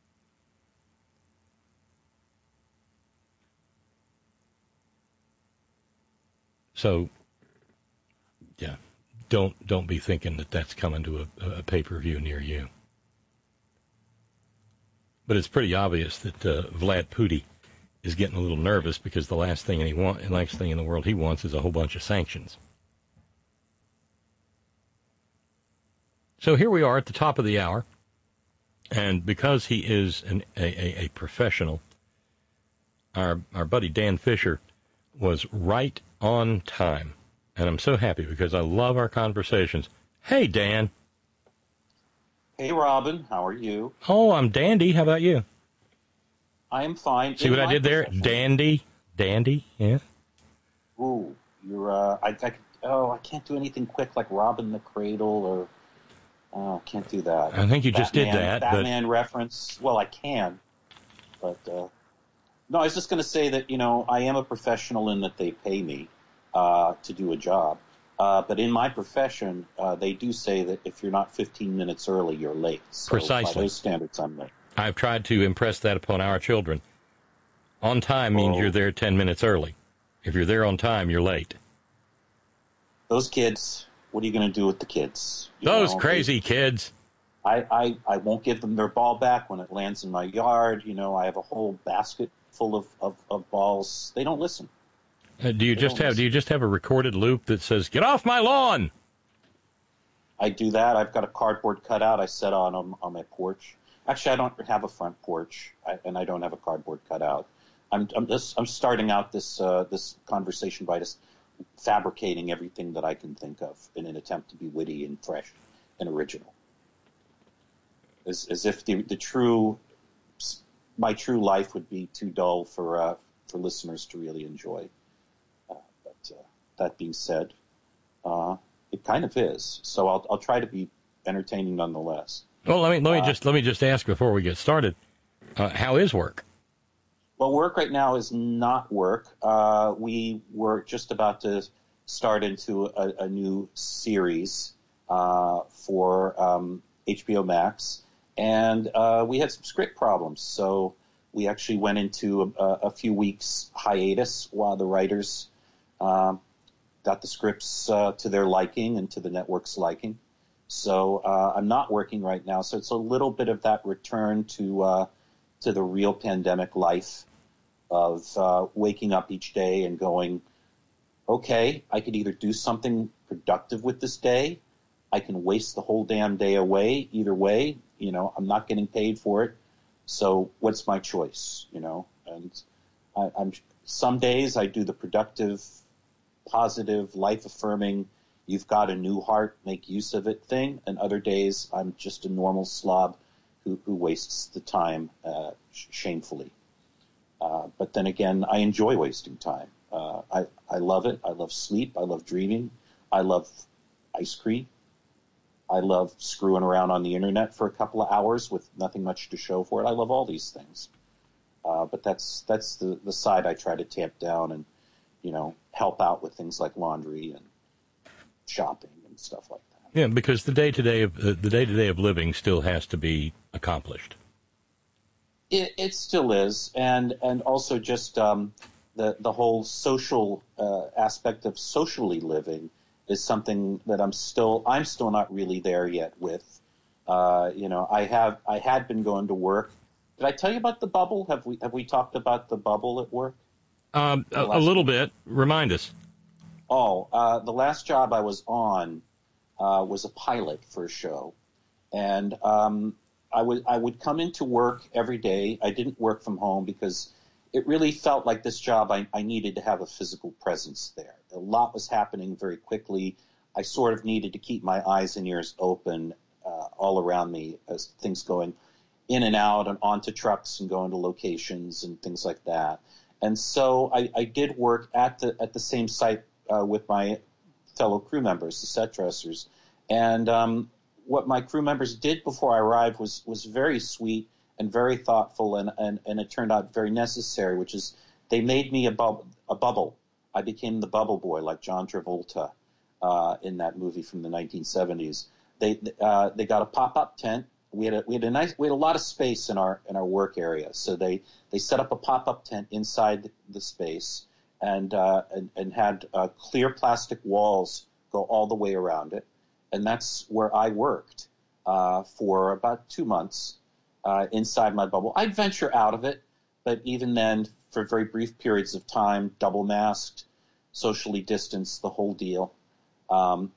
So, yeah, don't don't be thinking that that's coming to a, a pay-per-view near you. But it's pretty obvious that uh, Vlad Putin is getting a little nervous because the last thing he want, the last thing in the world he wants is a whole bunch of sanctions. So here we are at the top of the hour. And because he is an, a, a, a professional, our our buddy Dan Fisher was right on time. And I'm so happy because I love our conversations. Hey, Dan. Hey, Robin. How are you? Oh, I'm dandy. How about you? I am fine. See what I did there? Dandy. Dandy, yeah. Ooh, you're, uh, I, I, oh, I can't do anything quick like Robin the Cradle or... Oh, I can't do that. I think you just Batman, did that. Batman but... reference. Well, I can. But, uh, no, I was just going to say that, you know, I am a professional in that they pay me uh, to do a job. Uh, but in my profession, uh, they do say that if you're not fifteen minutes early, you're late. So Precisely. By those standards, I'm late. I've tried to impress that upon our children. On time means oh. you're there ten minutes early. If you're there on time, you're late. Those kids... What are you going to do with the kids? You Those know, crazy kids. I, I, I won't give them their ball back when it lands in my yard. You know, I have a whole basket full of, of, of balls. They don't listen. Uh, do you they just have listen. Do you just have a recorded loop that says, "Get off my lawn"? I do that. I've got a cardboard cutout I set on on, on my porch. Actually, I don't have a front porch, I, and I don't have a cardboard cutout. I'm I'm just I'm starting out this uh, this conversation by just fabricating everything that I can think of in an attempt to be witty and fresh and original. As, as if the, the true, my true life would be too dull for uh, for listeners to really enjoy. Uh, but uh, that being said, uh, it kind of is. So I'll I'll try to be entertaining nonetheless. Well, let me let me uh, just let me just ask before we get started. Uh, how is work? Well, work right now is not work. Uh, we were just about to start into a, a new series uh, for um, H B O Max, and uh, we had some script problems. So we actually went into a, a few weeks hiatus while the writers um, got the scripts uh, to their liking and to the network's liking. So uh, I'm not working right now. So it's a little bit of that return to uh, to the real pandemic life of uh, waking up each day and going, okay, I could either do something productive with this day, I can waste the whole damn day away. Either way, you know, I'm not getting paid for it. So what's my choice, you know? And I, I'm some days I do the productive, positive, life-affirming, you've got a new heart, make use of it thing. And other days I'm just a normal slob who, who wastes the time uh, sh- shamefully. Uh, but then again, I enjoy wasting time. Uh, I, I love it. I love sleep. I love dreaming. I love ice cream. I love screwing around on the internet for a couple of hours with nothing much to show for it. I love all these things. Uh, but that's that's the, the side I try to tamp down and, you know, help out with things like laundry and shopping and stuff like that. Yeah, because the day to day of uh, the day to day of living still has to be accomplished. It, it still is, and and also just um, the the whole social uh, aspect of socially living is something that I'm still I'm still not really there yet with. Uh, you know, I have I had been going to work. Did I tell you about the bubble? Have we have we talked about the bubble at work? Um, a, a little bit. Remind us. Oh, uh, the last job I was on uh, was a pilot for a show, and um, I would I would come into work every day. I didn't work from home because it really felt like this job I, I needed to have a physical presence there. A lot was happening very quickly. I sort of needed to keep my eyes and ears open uh, all around me as things going in and out and onto trucks and going to locations and things like that. And so I, I did work at the at the same site uh, with my fellow crew members, the set dressers. And um, what my crew members did before I arrived was was very sweet and very thoughtful, and, and, and it turned out very necessary, which is they made me a, bub- a bubble. I became the bubble boy, like John Travolta uh, in that movie from the nineteen seventies. They uh, they got a pop-up tent. We had a, we had a nice we had a lot of space in our in our work area, so they, they set up a pop-up tent inside the space and uh, and, and had uh, clear plastic walls go all the way around it, and that's where I worked uh, for about two months. Uh, inside my bubble. I'd venture out of it, but even then, for very brief periods of time, double masked, socially distanced, the whole deal. Um,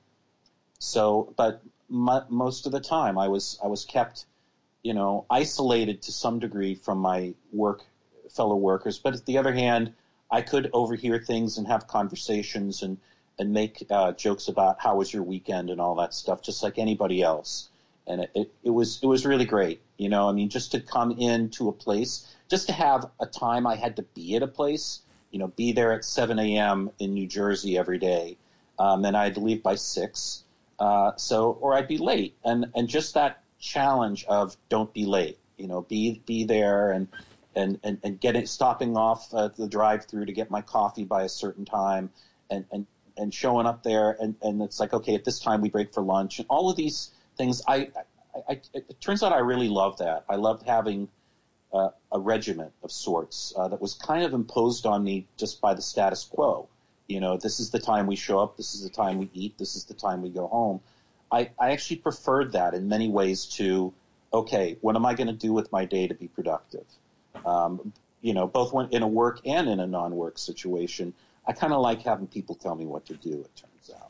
so, but my, most of the time, I was I was kept, you know, isolated to some degree from my work fellow workers. But at the other hand, I could overhear things and have conversations and and make uh, jokes about how was your weekend and all that stuff, just like anybody else. And it, it, it was it was really great, you know. I mean, just to come into a place, just to have a time I had to be at a place, you know, be there at seven a.m. in New Jersey every day, um, and I had to leave by six, uh, so or I'd be late, and and just that challenge of don't be late, you know, be be there and and and, and getting stopping off at the drive-through to get my coffee by a certain time, and and and showing up there, and and it's like, okay, at this time we break for lunch, and all of these things. I, I, I, it turns out I really love that. I loved having uh, a regiment of sorts uh, that was kind of imposed on me just by the status quo. You know, this is the time we show up. This is the time we eat. This is the time we go home. I, I actually preferred that in many ways to, okay, what am I going to do with my day to be productive? Um, you know, both when, in a work and in a non-work situation, I kind of like having people tell me what to do, it turns out.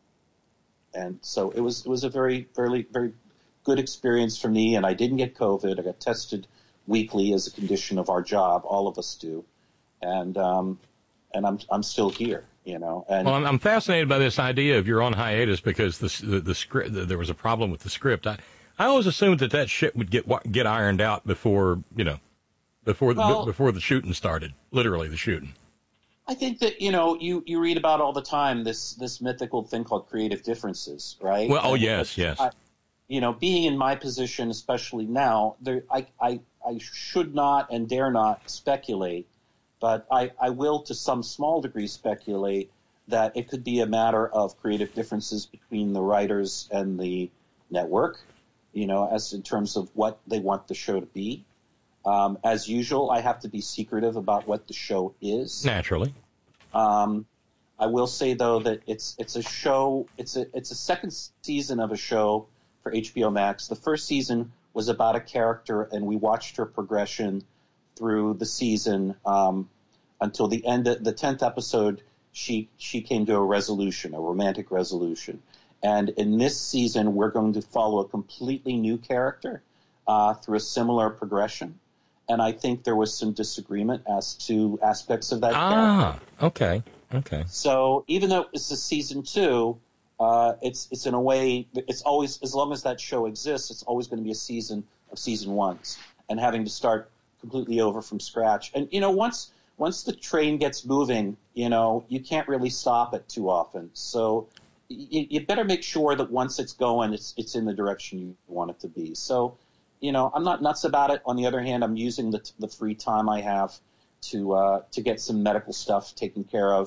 And so it was it was a very, very, very good experience for me, and I didn't get COVID. I got tested weekly as a condition of our job. All of us do. And um, and I'm I'm still here, you know. And well, I'm, I'm fascinated by this idea of you're on hiatus because the the, the script the, there was a problem with the script. I, I always assumed that that shit would get get ironed out before, you know, before the well, before the shooting started, literally the shooting. I think that, you know, you, you read about all the time this, this mythical thing called creative differences, right? Well, oh, and, yes, yes. I, you know, being in my position, especially now, there, I, I, I should not and dare not speculate, but I, I will to some small degree speculate that it could be a matter of creative differences between the writers and the network, you know, as in terms of what they want the show to be. Um, as usual, I have to be secretive about what the show is. Naturally. Um, I will say though that it's it's a show. It's a it's a second season of a show for H B O Max. The first season was about a character, and we watched her progression through the season um, until the end of the tenth episode. She she came to a resolution, a romantic resolution. And in this season, we're going to follow a completely new character uh, through a similar progression. And I think there was some disagreement as to aspects of that ah, character. Ah, okay, okay. So even though it's a season two, uh, it's it's in a way, it's always, as long as that show exists, it's always going to be a season of season ones and having to start completely over from scratch. And, you know, once once the train gets moving, you know, you can't really stop it too often. So you, you better make sure that once it's going, it's it's in the direction you want it to be. So, you know, I'm not nuts about it. On the other hand, I'm using the the free time I have to uh, to get some medical stuff taken care of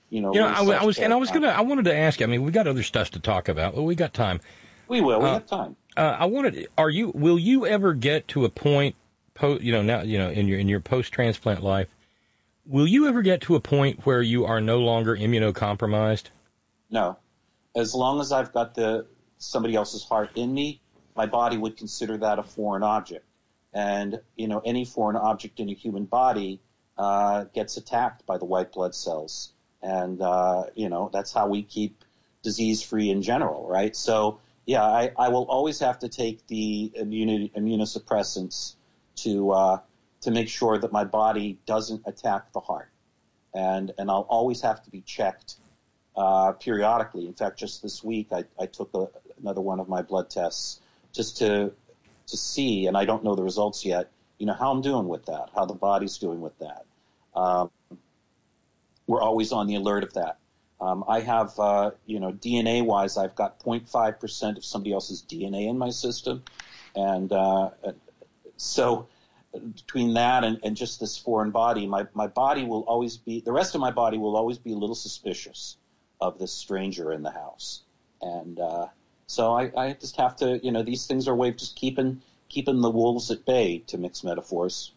you know. You know, I, I was, and I was uh, gonna, I wanted to ask you. I mean, we got other stuff to talk about. Well, we got time. We will. We uh, have time. Uh, I wanted. Are you? Will you ever get to a point? Po, you know, now you know in your in your post transplant life. Will you ever get to a point where you are no longer immunocompromised? No, as long as I've got the somebody else's heart in me, my body would consider that a foreign object. And, you know, any foreign object in a human body uh, gets attacked by the white blood cells. And, uh, you know, that's how we keep disease free in general, right? So, yeah, I, I will always have to take the immuni- immunosuppressants to uh, to make sure that my body doesn't attack the heart. And, and I'll always have to be checked uh, periodically. In fact, just this week, I, I took a, another one of my blood tests just to to see, and I don't know the results yet, you know, how I'm doing with that, how the body's doing with that. Um, we're always on the alert of that. Um, I have, uh, you know, D N A-wise, I've got zero point five percent of somebody else's D N A in my system. And uh, so between that and, and just this foreign body, my, my body will always be, the rest of my body will always be a little suspicious of this stranger in the house. And uh So I, I just have to, you know, these things are a way of just keeping keeping the wolves at bay, to mix metaphors.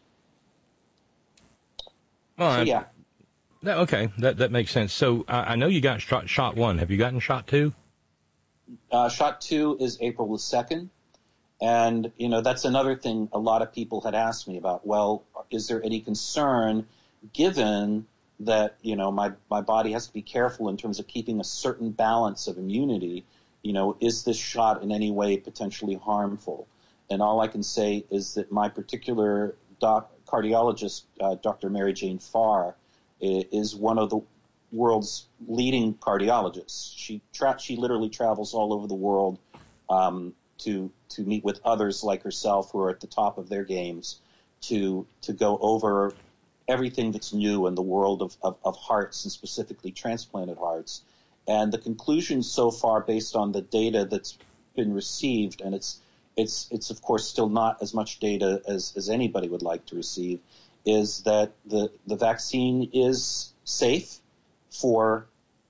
Well, so, yeah. That, okay, that that makes sense. So I, I know you got shot, shot one. Have you gotten shot two? Uh, shot two is April the second. And, you know, that's another thing a lot of people had asked me about. Well, is there any concern given that, you know, my, my body has to be careful in terms of keeping a certain balance of immunity? You know, is this shot in any way potentially harmful? And all I can say is that my particular doc, cardiologist, uh, Doctor Mary Jane Farr, is one of the world's leading cardiologists. She tra- she literally travels all over the world um, to to meet with others like herself who are at the top of their games to to go over everything that's new in the world of, of, of hearts and specifically transplanted hearts. And the conclusion so far, based on the data that's been received, and it's it's it's of course still not as much data as, as anybody would like to receive, is that the, the vaccine is safe for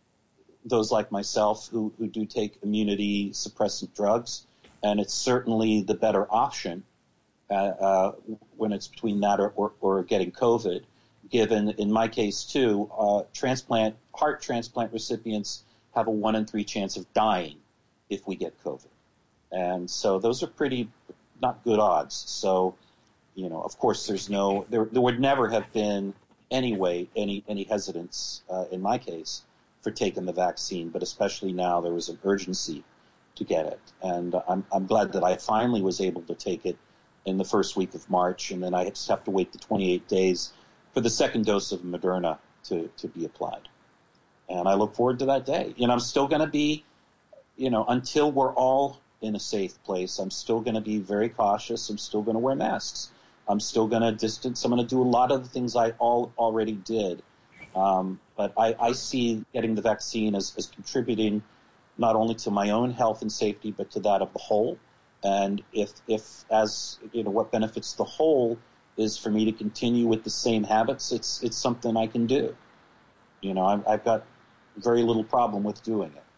those like myself who, who do take immunity suppressant drugs, and it's certainly the better option uh, uh, when it's between that or, or, or getting COVID. Given, in my case, too, uh, transplant heart transplant recipients have a one in three chance of dying if we get COVID. And so those are pretty not good odds. So, you know, of course, there's no, there, there would never have been any way, any, any hesitance uh, in my case for taking the vaccine, but especially now there was an urgency to get it. And uh, I'm, I'm glad that I finally was able to take it in the first week of March, and then I just have to wait the twenty-eight days for the second dose of Moderna to, to be applied. And I look forward to that day. You know, I'm still going to be, you know, until we're all in a safe place, I'm still going to be very cautious. I'm still going to wear masks. I'm still going to distance. I'm going to do a lot of the things I all already did. Um, but I, I see getting the vaccine as, as contributing not only to my own health and safety, but to that of the whole. And if, if as, you know, what benefits the whole is for me to continue with the same habits, it's it's something I can do. You know, I've, I've got very little problem with doing it.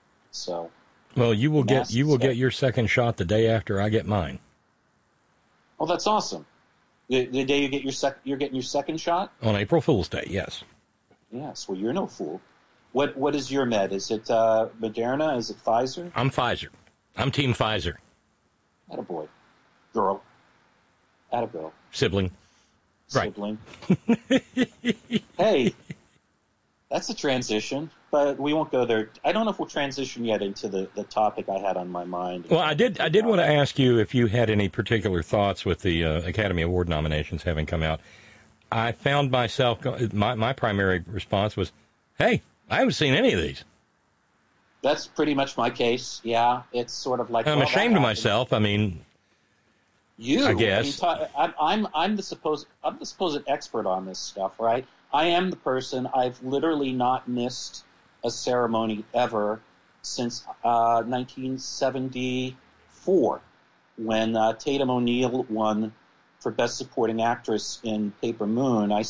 So, well, you will get you will get your second shot the day after I get mine. Oh, that's awesome! The, the day you get your sec, you're getting your second shot on April Fool's Day. Yes. Yes. Well, you're no fool. What what is your med? Is it uh, Moderna? Is it Pfizer? I'm Pfizer. I'm Team Pfizer. Attaboy. Girl. Attaboy. Sibling. Sibling. Right. Hey, that's a transition, but we won't go there. I don't know if we'll transition yet into the, the topic I had on my mind. Well, I did I did want to ask you if you had any particular thoughts with the uh, Academy Award nominations having come out. I found myself, my, my primary response was, hey, I haven't seen any of these. That's pretty much my case, yeah. It's sort of like... I'm well, ashamed of myself, I mean... You, I guess. I mean, I'm, I'm, I'm the supposed, I'm the supposed expert on this stuff, right? I am the person. I've literally not missed a ceremony ever since uh, nineteen seventy-four, when uh, Tatum O'Neal won for Best Supporting Actress in Paper Moon. I,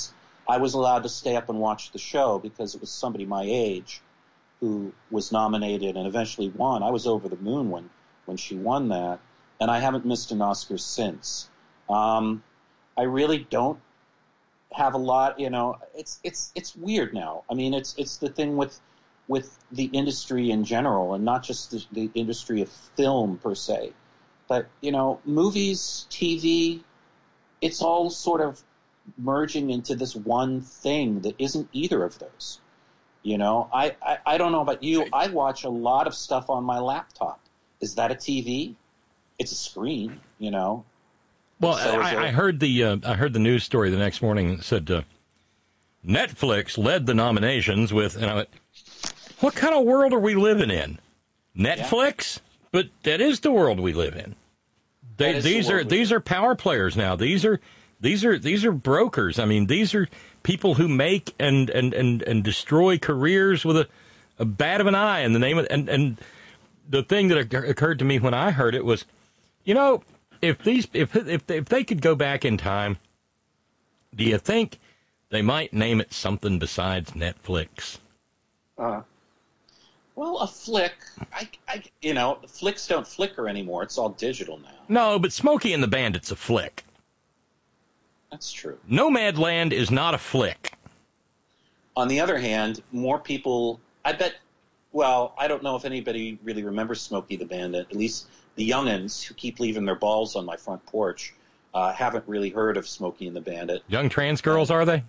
I was allowed to stay up and watch the show because it was somebody my age who was nominated and eventually won. I was over the moon when, when she won that, and I haven't missed an Oscar since. Um, I really don't have a lot, you know, it's it's it's weird now. I mean, it's it's the thing with with the industry in general, and not just the, the industry of film per se. But, you know, movies, T V, it's all sort of merging into this one thing that isn't either of those. You know, I, I, I don't know about you. I watch a lot of stuff on my laptop. Is that a T V? It's a screen, you know. Well, So is I, it- I heard the uh, I heard the news story the next morning that said uh, Netflix led the nominations with, and I went, what kind of world are we living in? Netflix? But that is the world we live in. They, That is the these world are we these live are power players now. These are these are these are brokers. I mean, these are people who make and and, and, and destroy careers with a, a bat of an eye in the name of and and the thing that occur- occurred to me when I heard it was, you know, if these if if if they could go back in time, do you think they might name it something besides Netflix? Uh, well, a flick, I, I, you know, flicks don't flicker anymore. It's all digital now. No, but Smokey and the Bandit's a flick. That's true. Nomadland is not a flick. On the other hand, more people, I bet, well, I don't know if anybody really remembers Smokey the Bandit. At least the young'uns who keep leaving their balls on my front porch uh, haven't really heard of Smokey and the Bandit. Young trans girls, are they?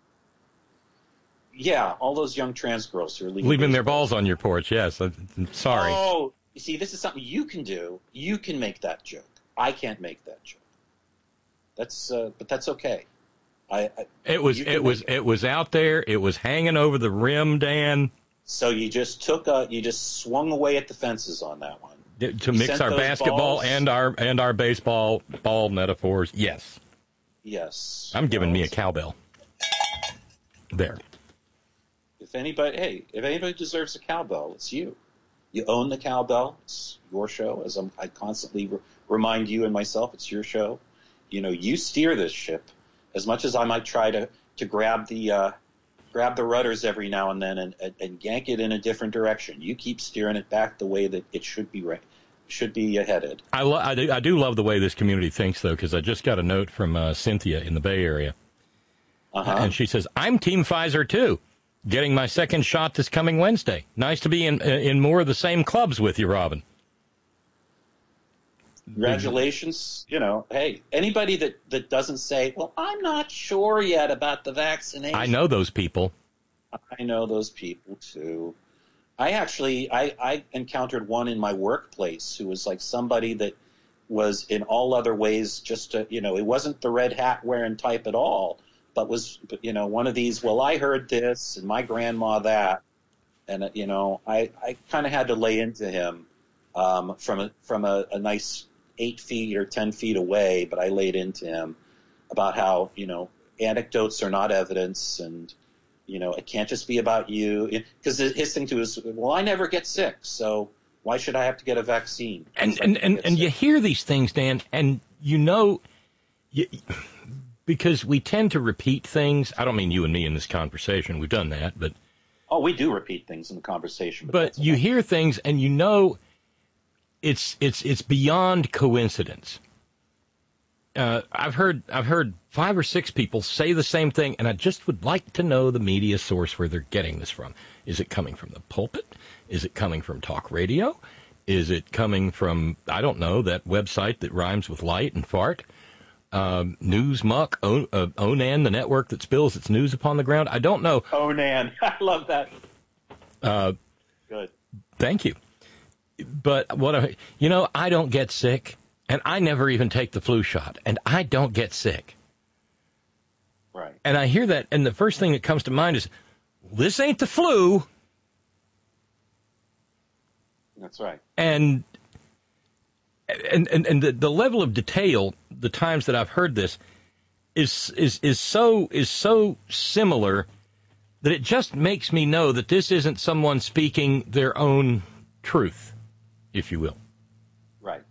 Yeah, all those young trans girls who are leaving, Leaving their balls on your porch, yes. I'm sorry. Oh, you see, this is something you can do. You can make that joke. I can't make that joke. That's, uh, but that's okay. I, I It was you can it was make it. it was out there. It was hanging over the rim, Dan, So you just took a, you just swung away at the fences on that one. to You mix sent our those basketball balls- and our and our baseball ball metaphors. Yes, Yes. I'm giving me a Well, cowbell. There. If anybody, hey, if anybody deserves a cowbell, it's you. You own the cowbell. It's your show. As I'm, I constantly re- remind you and myself, it's your show. You know, you steer this ship. As much as I might try to to grab the uh, grab the rudders every now and then and, and, and yank it in a different direction, you keep steering it back the way that it should be. Right, should be headed. I, lo- I, do, I do love the way this community thinks, though, because I just got a note from uh, Cynthia in the Bay Area. Uh-huh. And she says, I'm Team Pfizer, too. Getting my second shot this coming Wednesday. Nice to be in in more of the same clubs with you, Robin. Congratulations. You know, hey, anybody that, that doesn't say, well, I'm not sure yet about the vaccination. I know those people. I know those people, too. I actually, I, I encountered one in my workplace who was like somebody that was in all other ways just, a, you know, it wasn't the red hat wearing type at all, but was, you know, one of these, well, I heard this and my grandma that. And, uh, you know, I, I kind of had to lay into him um, from a, from a, a nice eight feet or ten feet away, but I laid into him about how, you know, anecdotes are not evidence and, you know, it can't just be about you. Because his thing, too, is, well, I never get sick, so why should I have to get a vaccine? And So I and, can and, get and you sick. hear these things, Dan, and you know, you, because we tend to repeat things. I don't mean you and me in this conversation. We've done that, but Oh, we do repeat things in the conversation. But, but that's you enough. hear things, and you know, it's it's it's beyond coincidence. Uh, I've heard I've heard five or six people say the same thing, and I just would like to know the media source where they're getting this from. Is it coming from the pulpit? Is it coming from talk radio? Is it coming from, I don't know, that website that rhymes with light and fart? Um, News Muck, o, uh, Onan, the network that spills its news upon the ground? I don't know. Oh, Nan. I love that. Uh, Good. Thank you. But what I, you know, I don't get sick, and I never even take the flu shot, and I don't get sick. Right. And I hear that, and the first thing that comes to mind is, this ain't the flu. That's right. And and and, and the, the level of detail, the times that I've heard this, is is is so is so similar that it just makes me know that this isn't someone speaking their own truth, if you will. Right.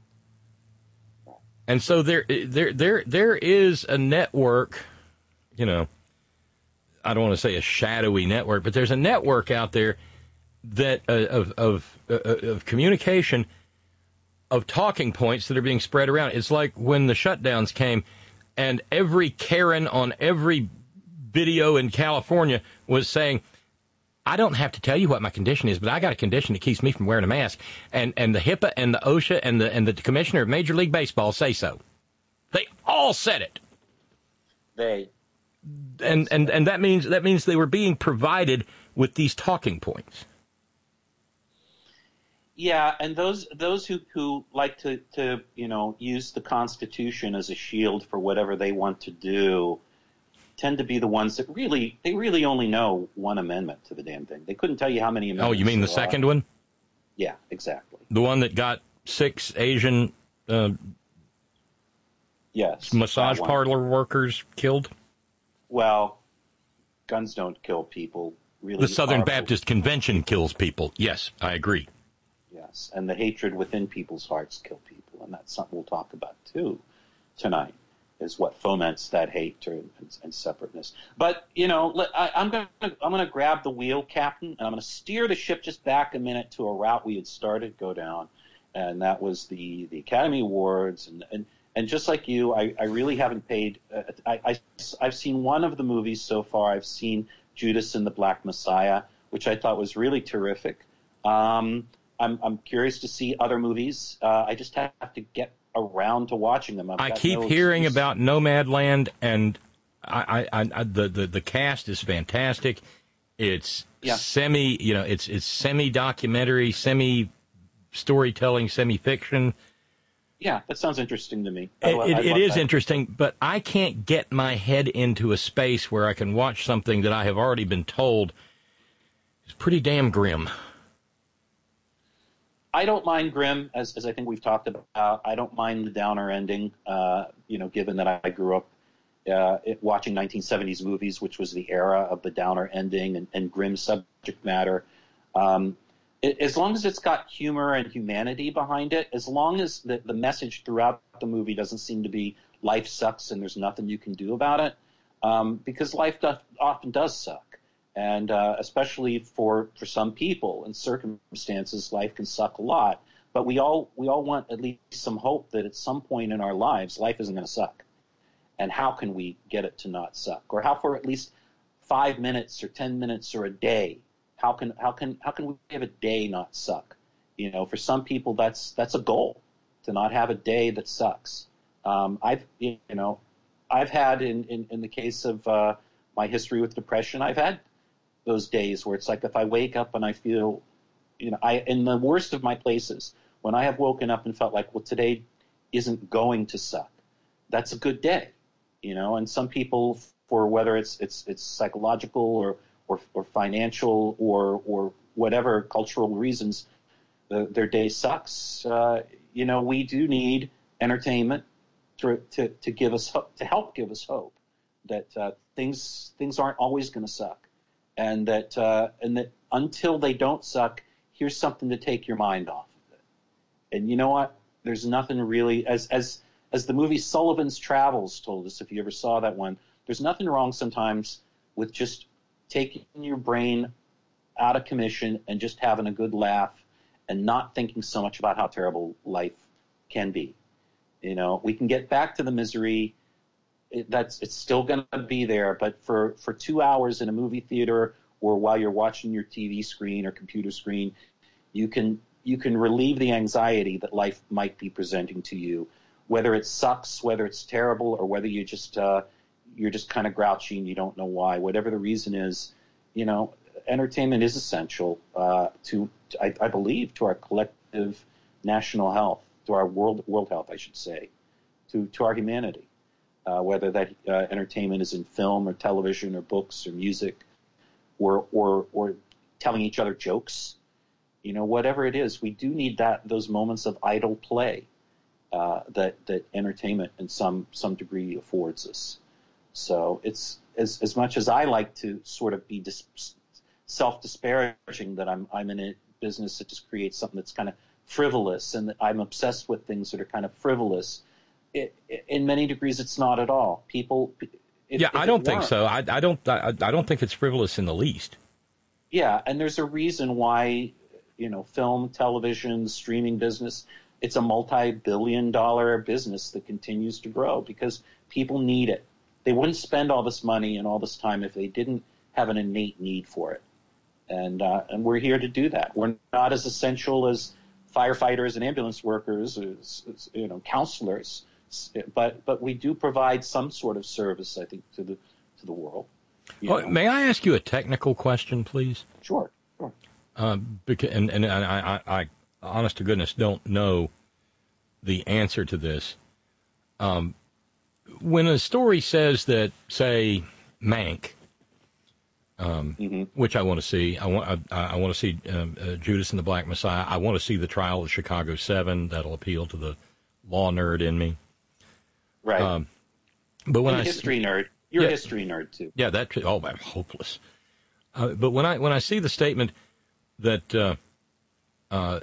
And so there there there there is a network, you know, I don't want to say a shadowy network, but there's a network out there that uh, of of uh, of communication, of talking points that are being spread around. It's like when the shutdowns came, and every Karen on every video in California was saying, I don't have to tell you what my condition is, but I got a condition that keeps me from wearing a mask. And and the HIPAA and the OSHA and the and the commissioner of Major League Baseball say so. They all said it. They and and and that means that means they were being provided with these talking points. Yeah, and those those who, who like to, to you know use the Constitution as a shield for whatever they want to do tend to be the ones that really they really only know one amendment to the damn thing. They couldn't tell you how many amendments. Oh, you mean the there second are. one? Yeah, exactly. The one that got six Asian uh, yes, massage parlor workers killed? Well, guns don't kill people. Really, the Southern powerful. Baptist Convention kills people. Yes, I agree. Yes, and the hatred within people's hearts kill people, and that's something we'll talk about too tonight. Is what foments that hate and, and separateness. But you know, I, I'm going to I'm going to grab the wheel, Captain, and I'm going to steer the ship just back a minute to a route we had started to go down, and that was the, the Academy Awards. And, and, and just like you, I, I really haven't paid. Uh, I, I I've seen one of the movies so far. I've seen Judas and the Black Messiah, which I thought was really terrific. Um, I'm I'm curious to see other movies. Uh, I just have to get around to watching them. I've I got keep no hearing excuse. about Nomadland, and I, I, I the, the the cast is fantastic. It's Yeah. semi, you know, it's it's semi documentary, semi storytelling, semi fiction. Yeah, that sounds interesting to me. I It, lo- it, I it love is that. interesting, but I can't get my head into a space where I can watch something that I have already been told is pretty damn grim. I don't mind grim, as, as I think we've talked about. I don't mind the downer ending, uh, you know, given that I grew up uh, it, watching nineteen seventies movies, which was the era of the downer ending and, and grim subject matter. Um, it, as long as it's got humor and humanity behind it, as long as the, the message throughout the movie doesn't seem to be life sucks and there's nothing you can do about it, um, because life does, often does suck. And uh, especially for, for some people and circumstances, life can suck a lot. But we all we all want at least some hope that at some point in our lives, life isn't going to suck. And how can we get it to not suck? Or how for at least five minutes or ten minutes or a day, how can how can how can we have a day not suck? You know, for some people, that's that's a goal, to not have a day that sucks. Um, I've you know, I've had in in, in the case of uh, my history with depression, I've had those days where it's like if I wake up and I feel, you know, I in the worst of my places, when I have woken up and felt like, well, today isn't going to suck, that's a good day, you know. And some people, for whether it's it's it's psychological or or, or financial or or whatever cultural reasons, the, their day sucks. Uh, you know, we do need entertainment to to, to give us hope, to help give us hope that uh, things things aren't always going to suck. And that, uh, and that until they don't suck, here's something to take your mind off of it. And you know what? There's nothing really, as as as the movie Sullivan's Travels told us, if you ever saw that one, there's nothing wrong sometimes with just taking your brain out of commission and just having a good laugh and not thinking so much about how terrible life can be. You know, we can get back to the misery. It, that's it's still going to be there, but for, for two hours in a movie theater or while you're watching your T V screen or computer screen, you can you can relieve the anxiety that life might be presenting to you, whether it sucks, whether it's terrible, or whether you just uh, you're just kind of grouchy and you don't know why. Whatever the reason is, you know, entertainment is essential uh, to, to I, I believe, to our collective national health, to our world world health, I should say, to to our humanity. Uh, whether that uh, entertainment is in film or television or books or music or, or or telling each other jokes, you know, whatever it is, we do need that those moments of idle play uh, that that entertainment in some some degree affords us. So it's as as much as I like to sort of be dis- self-disparaging that I'm I'm in a business that just creates something that's kind of frivolous and that I'm obsessed with things that are kind of frivolous. It, in many degrees, it's not at all. People, If, yeah, if I don't it think weren't. so. I, I don't. I, I don't think it's frivolous in the least. Yeah, and there's a reason why, you know, film, television, streaming business, it's a multi-billion dollar business that continues to grow because people need it. They wouldn't spend all this money and all this time if they didn't have an innate need for it. And uh, and we're here to do that. We're not as essential as firefighters and ambulance workers, as, as, you know, counselors, but but we do provide some sort of service, I think, to the to the world. Oh, may I ask you a technical question, please? Sure, sure. Um, because, and and I, I, I, honest to goodness, don't know the answer to this. Um, when a story says that, say, Mank, um, mm-hmm. which I want to see, I want, I, I want to see um, uh, Judas and the Black Messiah. I want to see the trial of Chicago seven. That'll appeal to the law nerd in me. Right. Um, but when I'm I a history nerd. You're yeah, a history nerd too. Yeah, that. Oh, I'm hopeless. Uh, but when I when I see the statement that uh, uh,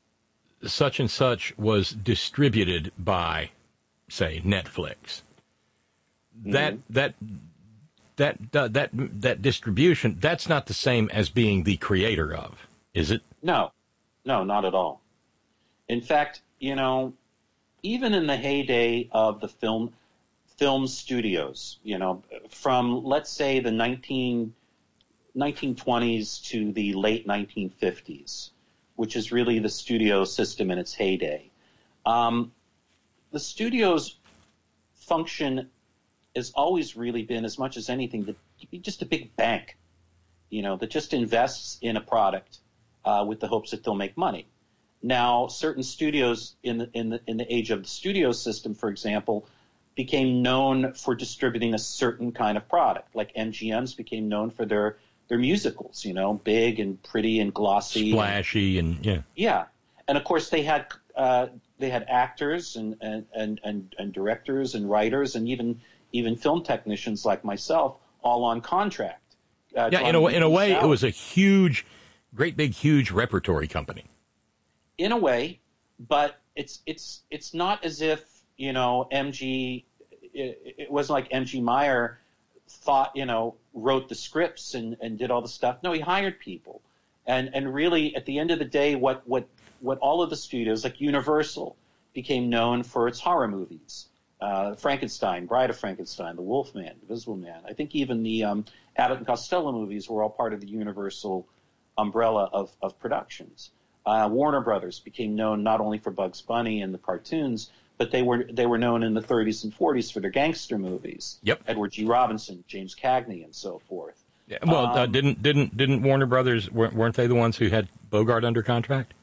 such and such was distributed by, say, Netflix, mm-hmm. that that that uh, that that distribution, that's not the same as being the creator of, is it? No, no, not at all. In fact, you know, even in the heyday of the film. Film studios, you know, from, let's say, the nineteen, nineteen twenties to the late nineteen fifties, which is really the studio system in its heyday. Um, the studio's function has always really been, as much as anything, to be just a big bank, you know, that just invests in a product uh, with the hopes that they'll make money. Now, certain studios in the, in the, in the age of the studio system, for example, became known for distributing a certain kind of product. Like M G Ms became known for their, their musicals, you know, big and pretty and glossy. Splashy and, and yeah. Yeah. And, of course, they had uh, they had actors and, and, and, and, and directors and writers and even even film technicians like myself all on contract. Uh, yeah, in a, in a way, it was a huge, great big, huge repertory company. In a way, but it's it's it's not as if, you know, M G, it, it wasn't like M G Meyer thought, you know, wrote the scripts and, and did all the stuff. No, he hired people. And and really, at the end of the day, what, what, what all of the studios, like Universal, became known for its horror movies. Uh, Frankenstein, Bride of Frankenstein, The Wolfman, Invisible Man. I think even the um, Abbott and Costello movies were all part of the Universal umbrella of, of productions. Uh, Warner Brothers became known not only for Bugs Bunny and the cartoons, but they were they were known in the thirties and forties for their gangster movies. Yep. Edward G. Robinson, James Cagney, and so forth. Yeah, well, um, uh, didn't didn't didn't Warner Brothers, weren't they the ones who had Bogart under contract?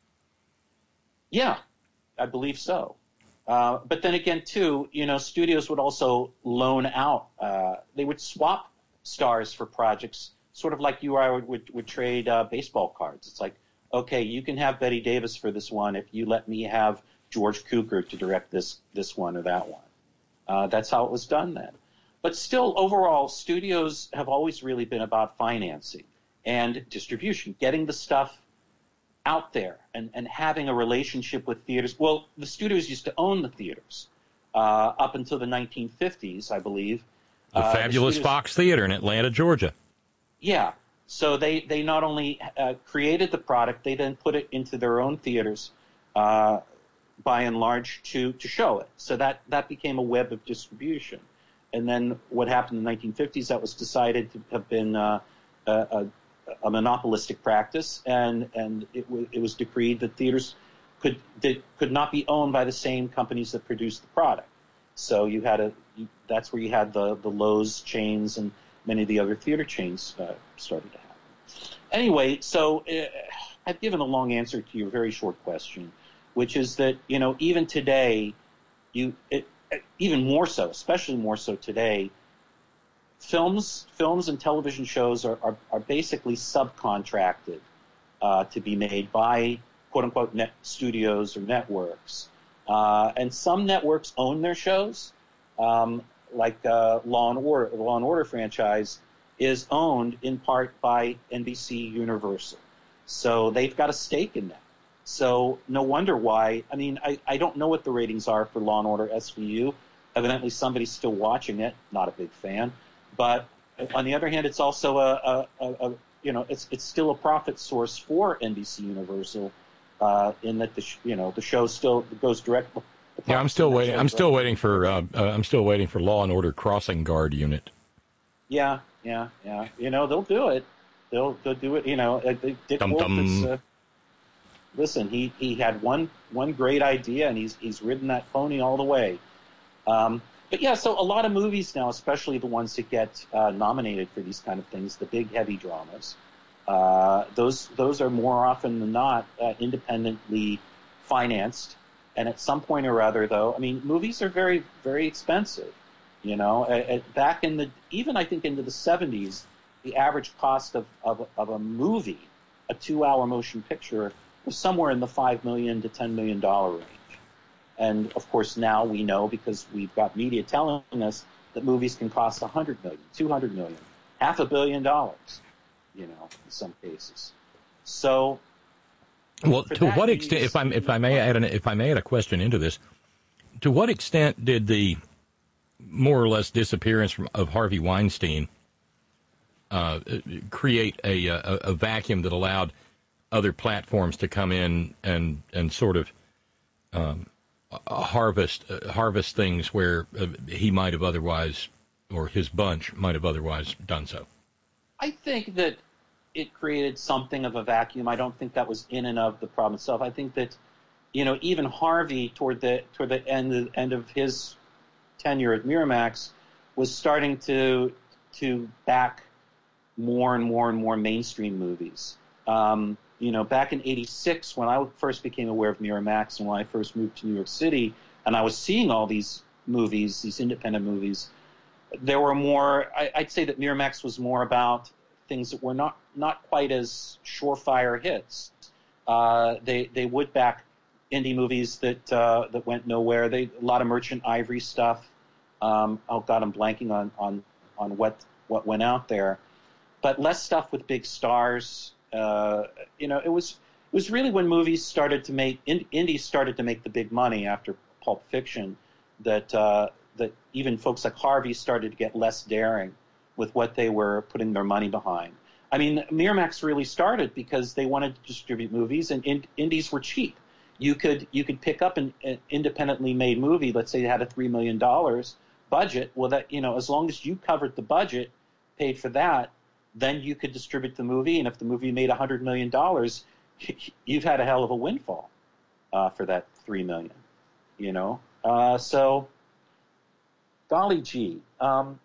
Yeah, I believe so. Uh, but then again, too, you know, studios would also loan out. Uh, they would swap stars for projects, sort of like you or I would, would, would trade uh, baseball cards. It's like, okay, you can have Bette Davis for this one if you let me have George Cukor to direct this this one or that one. Uh, that's how it was done then. But still, overall, studios have always really been about financing and distribution, getting the stuff out there and, and having a relationship with theaters. Well, the studios used to own the theaters uh, up until the nineteen fifties, I believe. The uh, fabulous the studios, Fox Theater in Atlanta, Georgia. Yeah. So they, they not only uh, created the product, they then put it into their own theaters, uh, by and large, to, to show it. So that, that became a web of distribution. And then what happened in the nineteen fifties, that was decided to have been uh, a, a, a monopolistic practice, and, and it, w- it was decreed that theaters could that could not be owned by the same companies that produced the product. So you had a you, that's where you had the, the Lowe's chains and many of the other theater chains uh, started to happen. Anyway, so uh, I've given a long answer to your very short question, which is that, you know, even today, you it, even more so, especially more so today, films, films and television shows are, are, are basically subcontracted uh, to be made by quote-unquote net studios or networks. Uh, and some networks own their shows, um, like uh, Law and Order. The Law and Order franchise is owned in part by N B C Universal. So they've got a stake in that. So no wonder why. I mean, I, I don't know what the ratings are for Law and Order S V U, Evidently, somebody's still watching it. Not a big fan, but on the other hand, it's also a, a, a, a you know, it's it's still a profit source for N B C Universal, uh, in that the sh- you know the show still goes direct. Yeah, I'm still waiting. I'm still waiting for. Uh, uh, I'm still waiting for Law and Order Crossing Guard Unit. Yeah, yeah, yeah. You know, they'll do it. They'll they'll do it. You know, uh, Dick Dum, Wolf dum. is. Uh, listen, he, he had one one great idea, and he's he's ridden that pony all the way. Um, but yeah, so a lot of movies now, especially the ones that get uh, nominated for these kind of things, the big heavy dramas, uh, those those are more often than not uh, independently financed. And at some point or other, though, I mean, movies are very, very expensive. You know, at, at, back in the, even I think into the seventies, the average cost of, of, of a movie, a two-hour motion picture, was somewhere in the five million to ten million dollar range. And of course, now we know, because we've got media telling us, that movies can cost a hundred million, two hundred million, half a billion dollars. You know, in some cases. So. Well, to what extent, if I'm, if I may add an, if I may add a question into this, to what extent did the more or less disappearance from, of Harvey Weinstein uh, create a, a a vacuum that allowed other platforms to come in and and sort of um, harvest uh, harvest things where uh, he might have otherwise, or his bunch might have otherwise done so? I think that it created something of a vacuum. I don't think that was in and of the problem itself. I think that, you know, even Harvey, toward the toward the end of, end of his tenure at Miramax, was starting to to back more and more and more mainstream movies. Um, you know, back in eighty-six, when I first became aware of Miramax and when I first moved to New York City, and I was seeing all these movies, these independent movies, there were more. I, I'd say that Miramax was more about things that were not, not quite as surefire hits. Uh, they they would back indie movies that uh, that went nowhere. They a lot of Merchant Ivory stuff. Um, oh God, I'm blanking on, on, on what what went out there, but less stuff with big stars. Uh, you know, it was it was really when movies started to make in, indies started to make the big money after Pulp Fiction that uh, that even folks like Harvey started to get less daring with what they were putting their money behind. I mean, Miramax really started because they wanted to distribute movies, and in, indies were cheap. You could you could pick up an, an independently made movie. Let's say it had a three million dollars budget. Well, that you know, as long as you covered the budget, paid for that, then you could distribute the movie. And if the movie made a hundred million dollars, you've had a hell of a windfall uh, for that three million. You know, uh, so golly gee. Um,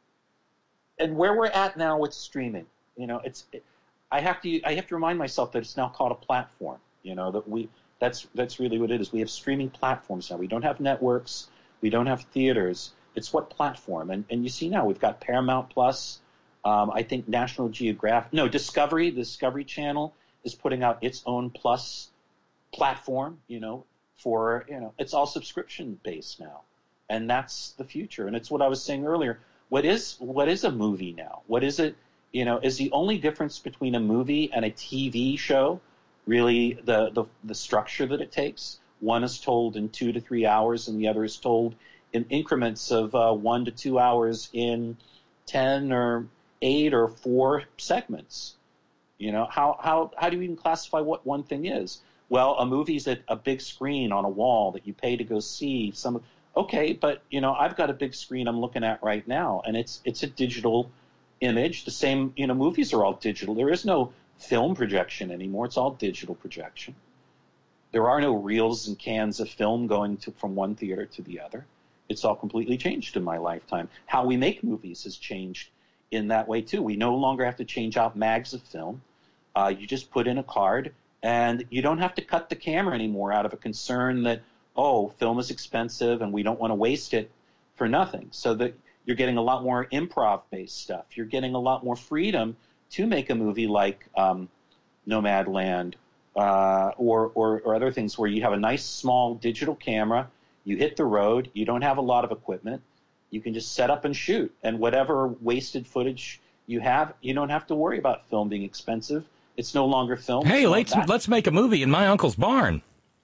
And where we're at now with streaming, you know, it's it, I have to I have to remind myself that it's now called a platform. You know, that we that's that's really what it is. We have streaming platforms now. We don't have networks. We don't have theaters. It's what platform? And and you see now we've got Paramount Plus. Um, I think National Geographic, no Discovery, the Discovery Channel is putting out its own Plus platform. You know, for you know, it's all subscription based now, and that's the future. And it's what I was saying earlier. What is what is a movie now? What is it? You know, is the only difference between a movie and a T V show really the, the, the structure that it takes? One is told in two to three hours, and the other is told in increments of uh, one to two hours in ten or eight or four segments. You know, how how how do you even classify what one thing is? Well, a movie's at a big screen on a wall that you pay to go see. Some okay, but you know, I've got a big screen I'm looking at right now, and it's it's a digital image. The same, you know, movies are all digital. There is no film projection anymore. It's all digital projection. There are no reels and cans of film going to from one theater to the other. It's all completely changed in my lifetime. How we make movies has changed in that way too. We no longer have to change out mags of film. Uh, you just put in a card, and you don't have to cut the camera anymore out of a concern that, oh, film is expensive and we don't want to waste it for nothing. So that you're getting a lot more improv-based stuff. You're getting a lot more freedom to make a movie like um, Nomadland uh, or, or, or other things where you have a nice small digital camera, you hit the road, you don't have a lot of equipment, you can just set up and shoot. And whatever wasted footage you have, you don't have to worry about film being expensive. It's no longer film. Hey, let's, let's make a movie in my uncle's barn.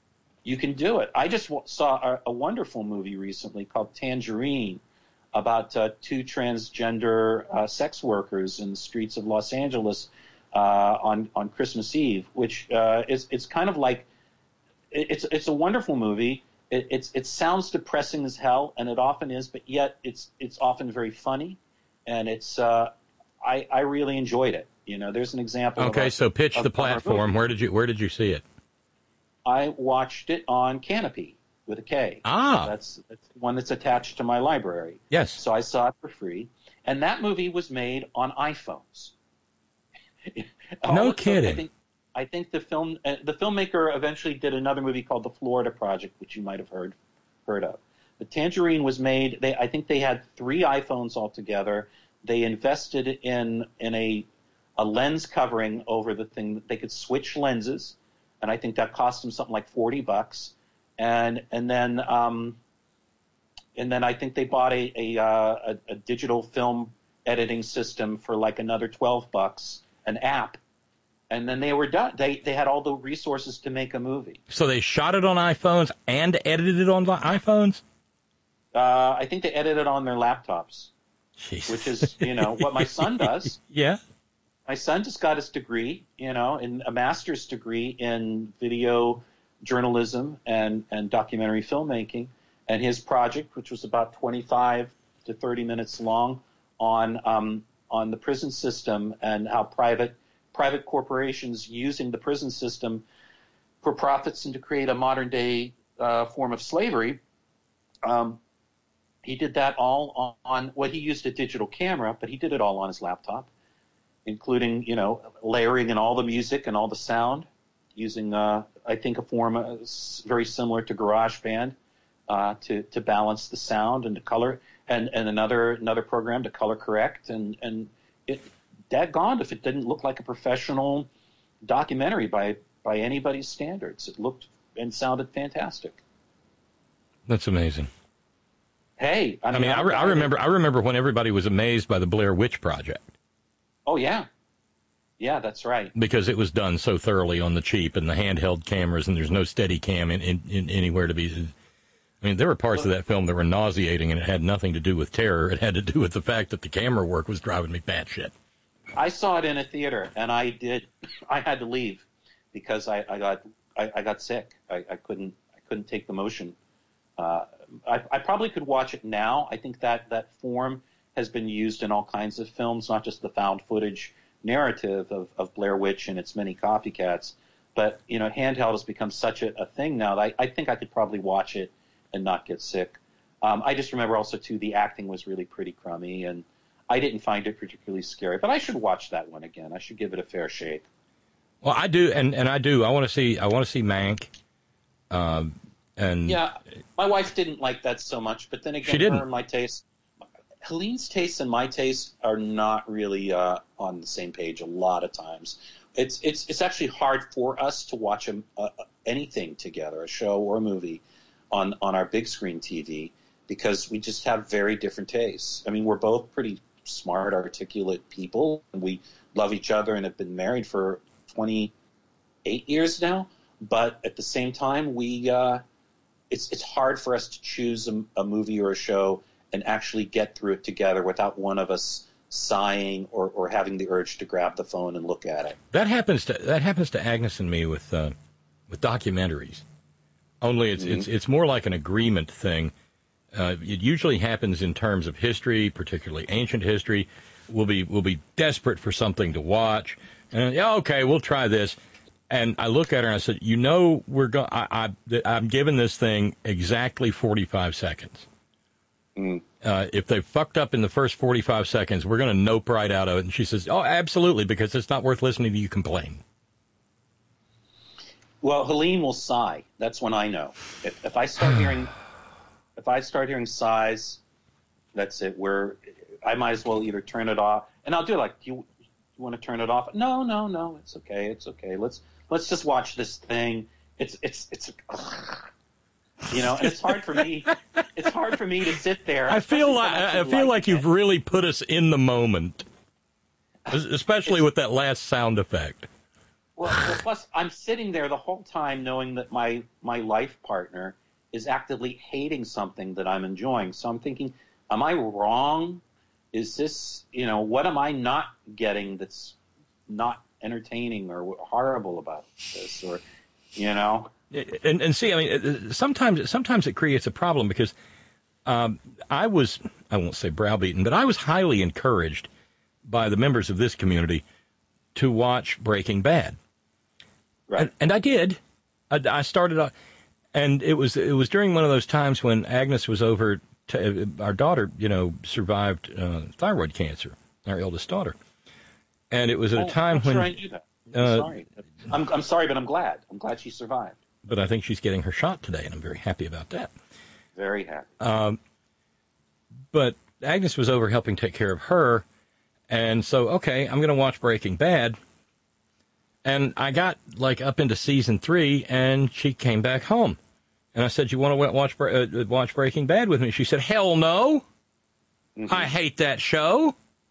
you can do it. I just w- saw a, a wonderful movie recently called Tangerine about uh, two transgender uh, sex workers in the streets of Los Angeles uh, on on Christmas Eve, which uh, is it's kind of like it, it's it's a wonderful movie. It, it's it sounds depressing as hell, and it often is, but yet it's it's often very funny, and it's uh, I I really enjoyed it. You know, there's an example. Okay, of a, so pitch of, the platform. Where did you where did you see it? I watched it on Canopy with a K. Ah. That's, that's the one that's attached to my library. Yes. So I saw it for free. And that movie was made on iPhones. No Also, kidding. I think, I think the film, uh, the filmmaker eventually did another movie called The Florida Project, which you might have heard heard of. But Tangerine was made, they, I think they had three iPhones altogether. They invested in in a a lens covering over the thing that they could switch lenses. And I think that cost them something like forty bucks, and and then um, and then I think they bought a a, uh, a a digital film editing system for like another twelve bucks, an app, and then they were done. They they had all the resources to make a movie. So they shot it on iPhones and edited it on iPhones? Uh, I think they edited on their laptops, Jeez. which is you know what my son does. Yeah. My son just got his degree, you know, in a master's degree in video journalism and, and documentary filmmaking. And his project, which was about twenty-five to thirty minutes long, on um, on the prison system and how private private corporations using the prison system for profits and to create a modern day uh, form of slavery. Um, he did that all on, on what well, he used a digital camera, but he did it all on his laptop, including, you know, layering in all the music and all the sound using, uh, I think, a form uh, very similar to GarageBand uh, to, to balance the sound and to color, and, and another another program to color correct. And, and it, daggone if it didn't look like a professional documentary by, by anybody's standards. It looked and sounded fantastic. That's amazing. Hey, I mean, I, mean, I, re- I remember I remember when everybody was amazed by the Blair Witch Project. Oh, yeah. Yeah, that's right. Because it was done so thoroughly on the cheap and the handheld cameras, and there's no steady cam in, in, in anywhere to be. I mean, there were parts of that film that were nauseating, and it had nothing to do with terror. It had to do with the fact that the camera work was driving me batshit. I saw it in a theater, and I did. I had to leave because I, I got I, I got sick. I, I couldn't I couldn't take the motion. Uh, I, I probably could watch it now. I think that that form has been used in all kinds of films, not just the found footage narrative of, of Blair Witch and its many copycats. But, you know, handheld has become such a, a thing now that I, I think I could probably watch it and not get sick. Um, I just remember also, too, the acting was really pretty crummy, and I didn't find it particularly scary. But I should watch that one again. I should give it a fair shake. Well, I do, and, and I do. I want to see I want to see Mank. Um, and yeah, my wife didn't like that so much, but then again, she didn't. her and my taste... Helene's tastes and my tastes are not really uh, on the same page a lot of times. It's it's it's actually hard for us to watch a, a, anything together, a show or a movie, on, on our big screen T V, because we just have very different tastes. I mean, we're both pretty smart, articulate people, and we love each other and have been married for twenty-eight years now. But at the same time, we uh, it's it's hard for us to choose a, a movie or a show and actually get through it together without one of us sighing or, or having the urge to grab the phone and look at it. That happens to that happens to Agnes and me with uh, with documentaries. Only it's mm-hmm. it's it's more like an agreement thing. Uh, it usually happens in terms of history, particularly ancient history. We'll be we'll be desperate for something to watch, and yeah, okay, we'll try this. And I look at her and I said, you know, we're going. I, I I'm giving this thing exactly forty-five seconds. Mm. Uh, if they fucked up in the first forty-five seconds, we're going to nope right out of it. And she says, oh, absolutely, because it's not worth listening to you complain. Well, Helene will sigh. That's when I know. If, if I start hearing, if I start hearing sighs, that's it. We're, I might as well either turn it off, and I'll do it like, do you, you want to turn it off? No, no, no, it's okay, it's okay. Let's let's just watch this thing. It's it's it's. Ugh. You know, and it's hard for me. It's hard for me to sit there. I feel like I feel like, like you've really put us in the moment, especially with that last sound effect. Well, well, plus I'm sitting there the whole time knowing that my my life partner is actively hating something that I'm enjoying. So I'm thinking, am I wrong? Is this, you know, what am I not getting that's not entertaining or horrible about this? Or, you know? And, and see, I mean, sometimes sometimes it creates a problem because um, I was, I won't say browbeaten, but I was highly encouraged by the members of this community to watch Breaking Bad. Right. And, and I did. I, I started off, and it was it was during one of those times when Agnes was over. To, our daughter, you know, survived uh, thyroid cancer. Our eldest daughter, and it was at oh, a time I'm when. Sure I knew that. I'm uh, sorry. I'm I'm sorry, but I'm glad. I'm glad she survived. But I think she's getting her shot today, and I'm very happy about that. Very happy. Um, but Agnes was over helping take care of her, and so okay, I'm going to watch Breaking Bad. And I got, like, up into season three, and she came back home. And I said, you want to watch uh, watch Breaking Bad with me? She said, hell no. Mm-hmm. I hate that show.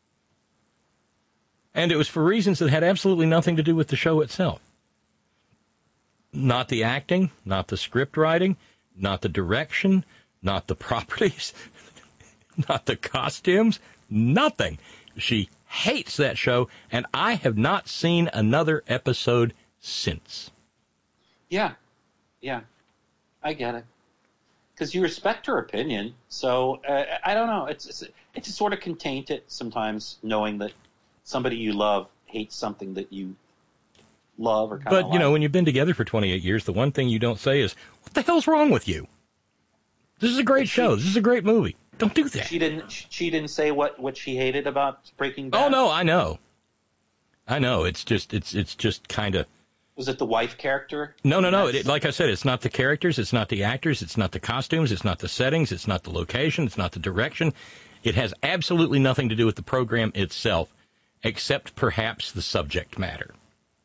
And it was for reasons that had absolutely nothing to do with the show itself. Not the acting, not the script writing, not the direction, not the properties, not the costumes, nothing. She hates that show, and I have not seen another episode since. Yeah, yeah, I get it. Because you respect her opinion, so uh, I don't know. It's, it's it just sort of can taint it sometimes, knowing that somebody you love hates something that you love or kind of But, like. you know, when you've been together for twenty-eight years, the one thing you don't say is, what the hell's wrong with you? This is a great she, show. This is a great movie. Don't do that. She didn't. She didn't say what, what she hated about Breaking Bad. Oh no, I know. I know. It's just it's it's just kind of. Was it the wife character? No, no, no. It, like I said, it's not the characters. It's not the actors. It's not the costumes. It's not the settings. It's not the location. It's not the direction. It has absolutely nothing to do with the program itself, except perhaps the subject matter.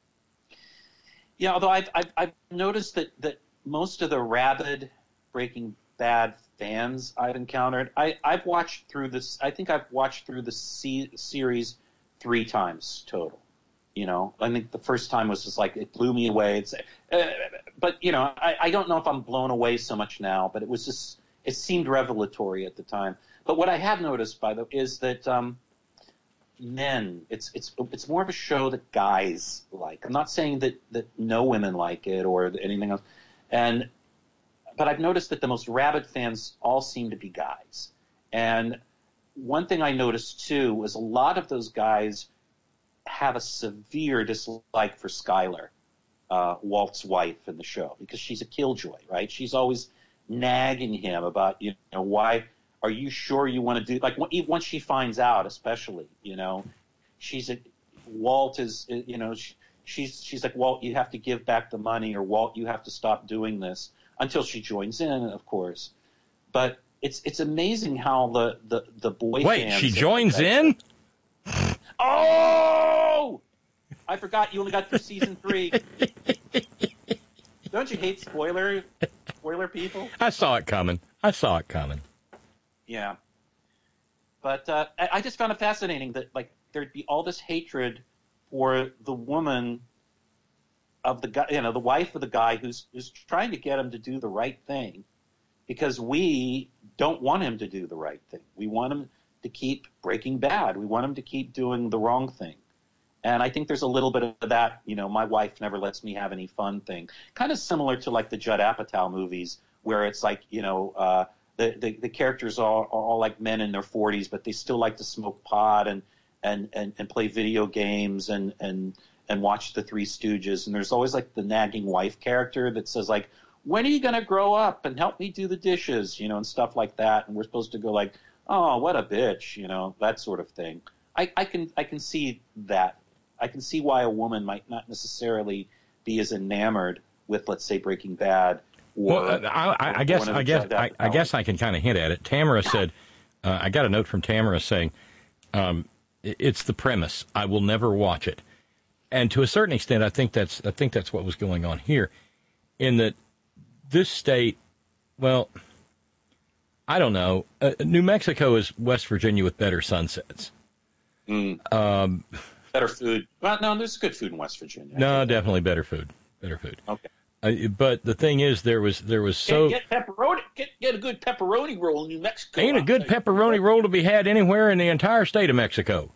Yeah, although I've I've, I've noticed that, that most of the rabid Breaking Bad fans I've encountered, I, I've watched through this. I think I've watched through the C- series three times total. You know, I think the first time was just like it blew me away. It's, uh, but you know, I, I don't know if I'm blown away so much now. But it was just it seemed revelatory at the time. But what I have noticed, by the way, is that um, men, it's it's it's more of a show that guys like. I'm not saying that that no women like it or anything else, and. But I've noticed that the most rabid fans all seem to be guys. And one thing I noticed, too, was a lot of those guys have a severe dislike for Skyler, uh, Walt's wife in the show, because she's a killjoy, right? She's always nagging him about, you know, why are you sure you want to do – like once she finds out, especially, you know, she's a – Walt is, you know, she, she's she's like, Walt, you have to give back the money, or Walt, you have to stop doing this. Until she joins in, of course. But it's it's amazing how the, the, the boy Wait, fans... she joins in? Oh! I forgot you only got through season three. Don't you hate spoiler spoiler people? I saw it coming. I saw it coming. Yeah. But uh, I, I just found it fascinating that like there'd be all this hatred for the woman... of the guy, you know, the wife of the guy who's who's trying to get him to do the right thing, because we don't want him to do the right thing. We want him to keep Breaking Bad. We want him to keep doing the wrong thing. And I think there's a little bit of that, you know, my wife never lets me have any fun thing. Kind of similar to like the Judd Apatow movies, where it's like, you know, uh, the, the the characters are, are all like men in their forties, but they still like to smoke pot and and and, and play video games and and. and watch the Three Stooges, and there's always like the nagging wife character that says like, when are you going to grow up and help me do the dishes, you know, and stuff like that. And we're supposed to go like, oh, what a bitch, you know, that sort of thing. I, I can I can see that. I can see why a woman might not necessarily be as enamored with, let's say, Breaking Bad. Or, well, I, I, I guess I guess I, I guess I can kind of hint at it. Tamara said, uh, I got a note from Tamara saying, um, it's the premise. I will never watch it. And to a certain extent, I think that's I think that's what was going on here, in that this state, well, I don't know. Uh, New Mexico is West Virginia with better sunsets. Mm. Um, Better food. Well, no, there's good food in West Virginia. No, definitely better food. Better food. Okay. Uh, but the thing is, there was there was so get, get pepperoni. Get get a good pepperoni roll in New Mexico. ain't a good pepperoni roll to be had anywhere in the entire state of Mexico.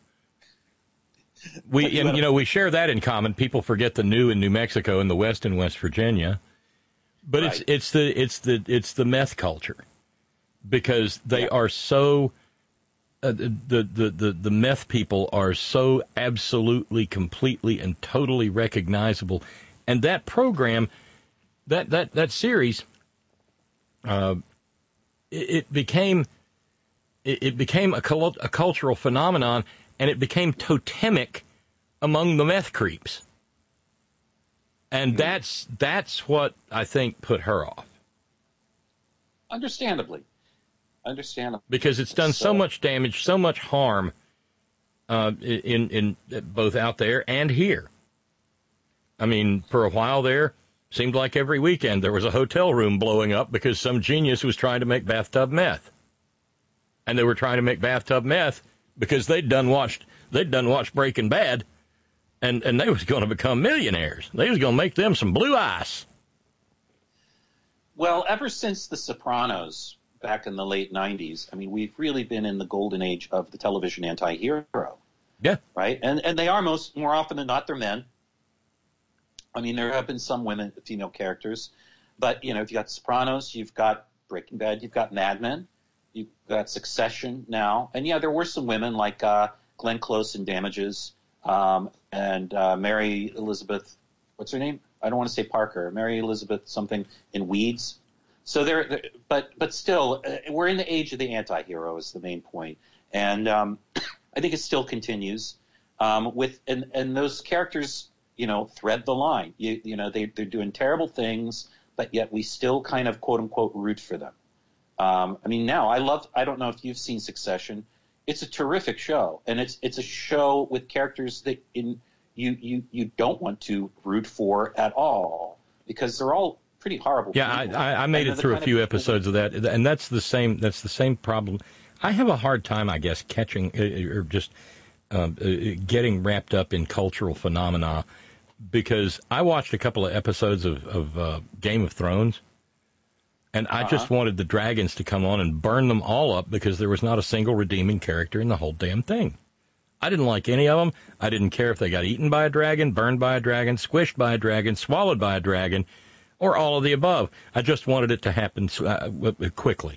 We and you know we share that in common. People forget the new in New Mexico and the West in West Virginia, but right. it's it's the it's the it's the meth culture, because they yeah. are so uh, the, the the the meth people are so absolutely, completely, and totally recognizable, and that program. That that that series, uh, it, it became it, it became a, cult, a cultural phenomenon, and it became totemic among the meth creeps, and mm-hmm. that's that's what I think put her off. Understandably, understandably, because it's done so, so much damage, so much harm, uh, in in both out there and here. I mean, for a while there. Seemed like every weekend there was a hotel room blowing up because some genius was trying to make bathtub meth. And they were trying to make bathtub meth because they'd done watched they'd done watched Breaking Bad, and, and they was going to become millionaires. They was going to make them some blue ice. Well, ever since The Sopranos back in the late nineties, I mean, we've really been in the golden age of the television anti-hero. Yeah. Right? And and they are most more often than not, they're men. I mean, there have been some women, female characters, but, you know, if you've got Sopranos, you've got Breaking Bad, you've got Mad Men, you've got Succession now. And, yeah, there were some women like uh, Glenn Close in Damages um, and uh, Mary Elizabeth, what's her name? I don't want to say Parker. Mary Elizabeth something in Weeds. So there, but but still, uh, we're in the age of the anti-hero is the main point. And um, I think it still continues um, with, and, and those characters – you know, thread the line. You, you know, they, they're doing terrible things, but yet we still kind of, quote unquote, root for them. Um, I mean, now I love, I don't know if you've seen Succession. It's a terrific show. And it's, it's a show with characters that in you, you, you don't want to root for at all because they're all pretty horrible. Yeah. I, I, I made it through a few of episodes of that. And that's the same, that's the same problem. I have a hard time, I guess, catching or just um, getting wrapped up in cultural phenomena. Because I watched a couple of episodes of, of uh, Game of Thrones, and I uh-huh. just wanted the dragons to come on and burn them all up because there was not a single redeeming character in the whole damn thing. I didn't like any of them. I didn't care if they got eaten by a dragon, burned by a dragon, squished by a dragon, swallowed by a dragon, or all of the above. I just wanted it to happen uh, quickly.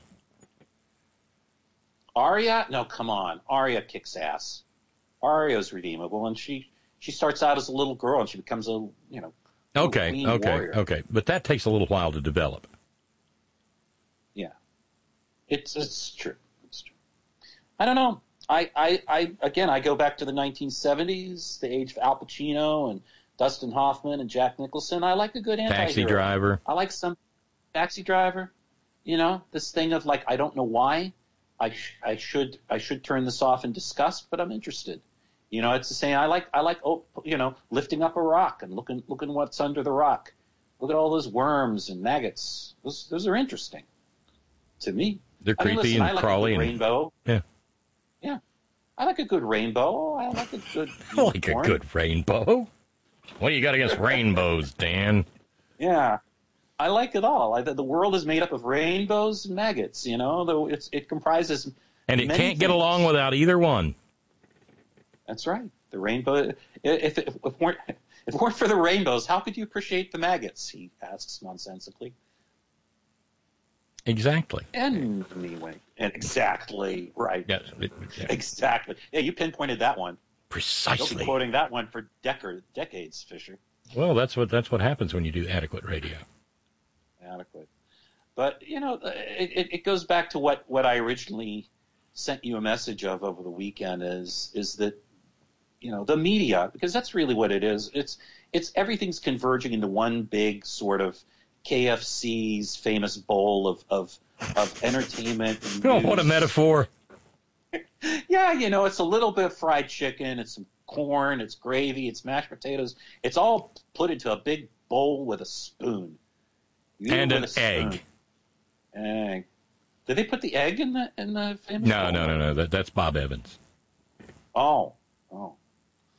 Arya? No, come on. Arya kicks ass. Arya's redeemable, and she... She starts out as a little girl, and she becomes a, you know, okay, okay, warrior. okay. But that takes a little while to develop. Yeah, it's it's true. It's true. I don't know. I, I, I again, I go back to the nineteen seventies, the age of Al Pacino and Dustin Hoffman and Jack Nicholson. I like a good anti-hero. Taxi Driver. I like some Taxi Driver. You know, this thing of like, I don't know why. I sh- I should I should turn this off in disgust, but I'm interested. You know, it's the same. I like, I like, oh, you know, lifting up a rock and looking, looking what's under the rock. Look at all those worms and maggots. Those, those are interesting to me. They're I mean, creepy listen, and I like crawly. A good and, rainbow. Yeah. Yeah. I like a good rainbow. I like a good. I like a good rainbow. What do you got against rainbows, Dan? Yeah. I like it all. I, the world is made up of rainbows and maggots, you know, though it's, it comprises. And it can't things. get along without either one. That's right. The rainbow. If, if, if, it weren't, if it weren't for the rainbows, how could you appreciate the maggots? He asks nonsensically. Exactly. And anyway, and exactly right. Yes, it, yeah. Exactly. Yeah, you pinpointed that one. Precisely. You'll be quoting that one for decades, decades, Fisher. Well, that's what that's what happens when you do adequate radio. Adequate. But you know, it, it goes back to what, what I originally sent you a message of over the weekend is is that. You know, the media, because that's really what it is. It's it's everything's converging into one big sort of K F C's famous bowl of of, of entertainment. And oh, what a metaphor! Yeah, you know, it's a little bit of fried chicken, it's some corn, it's gravy, it's mashed potatoes. It's all put into a big bowl with a spoon. You and an egg. Egg. Did they put the egg in the in the famous No, bowl? no, no, no. That, that's Bob Evans. Oh, oh.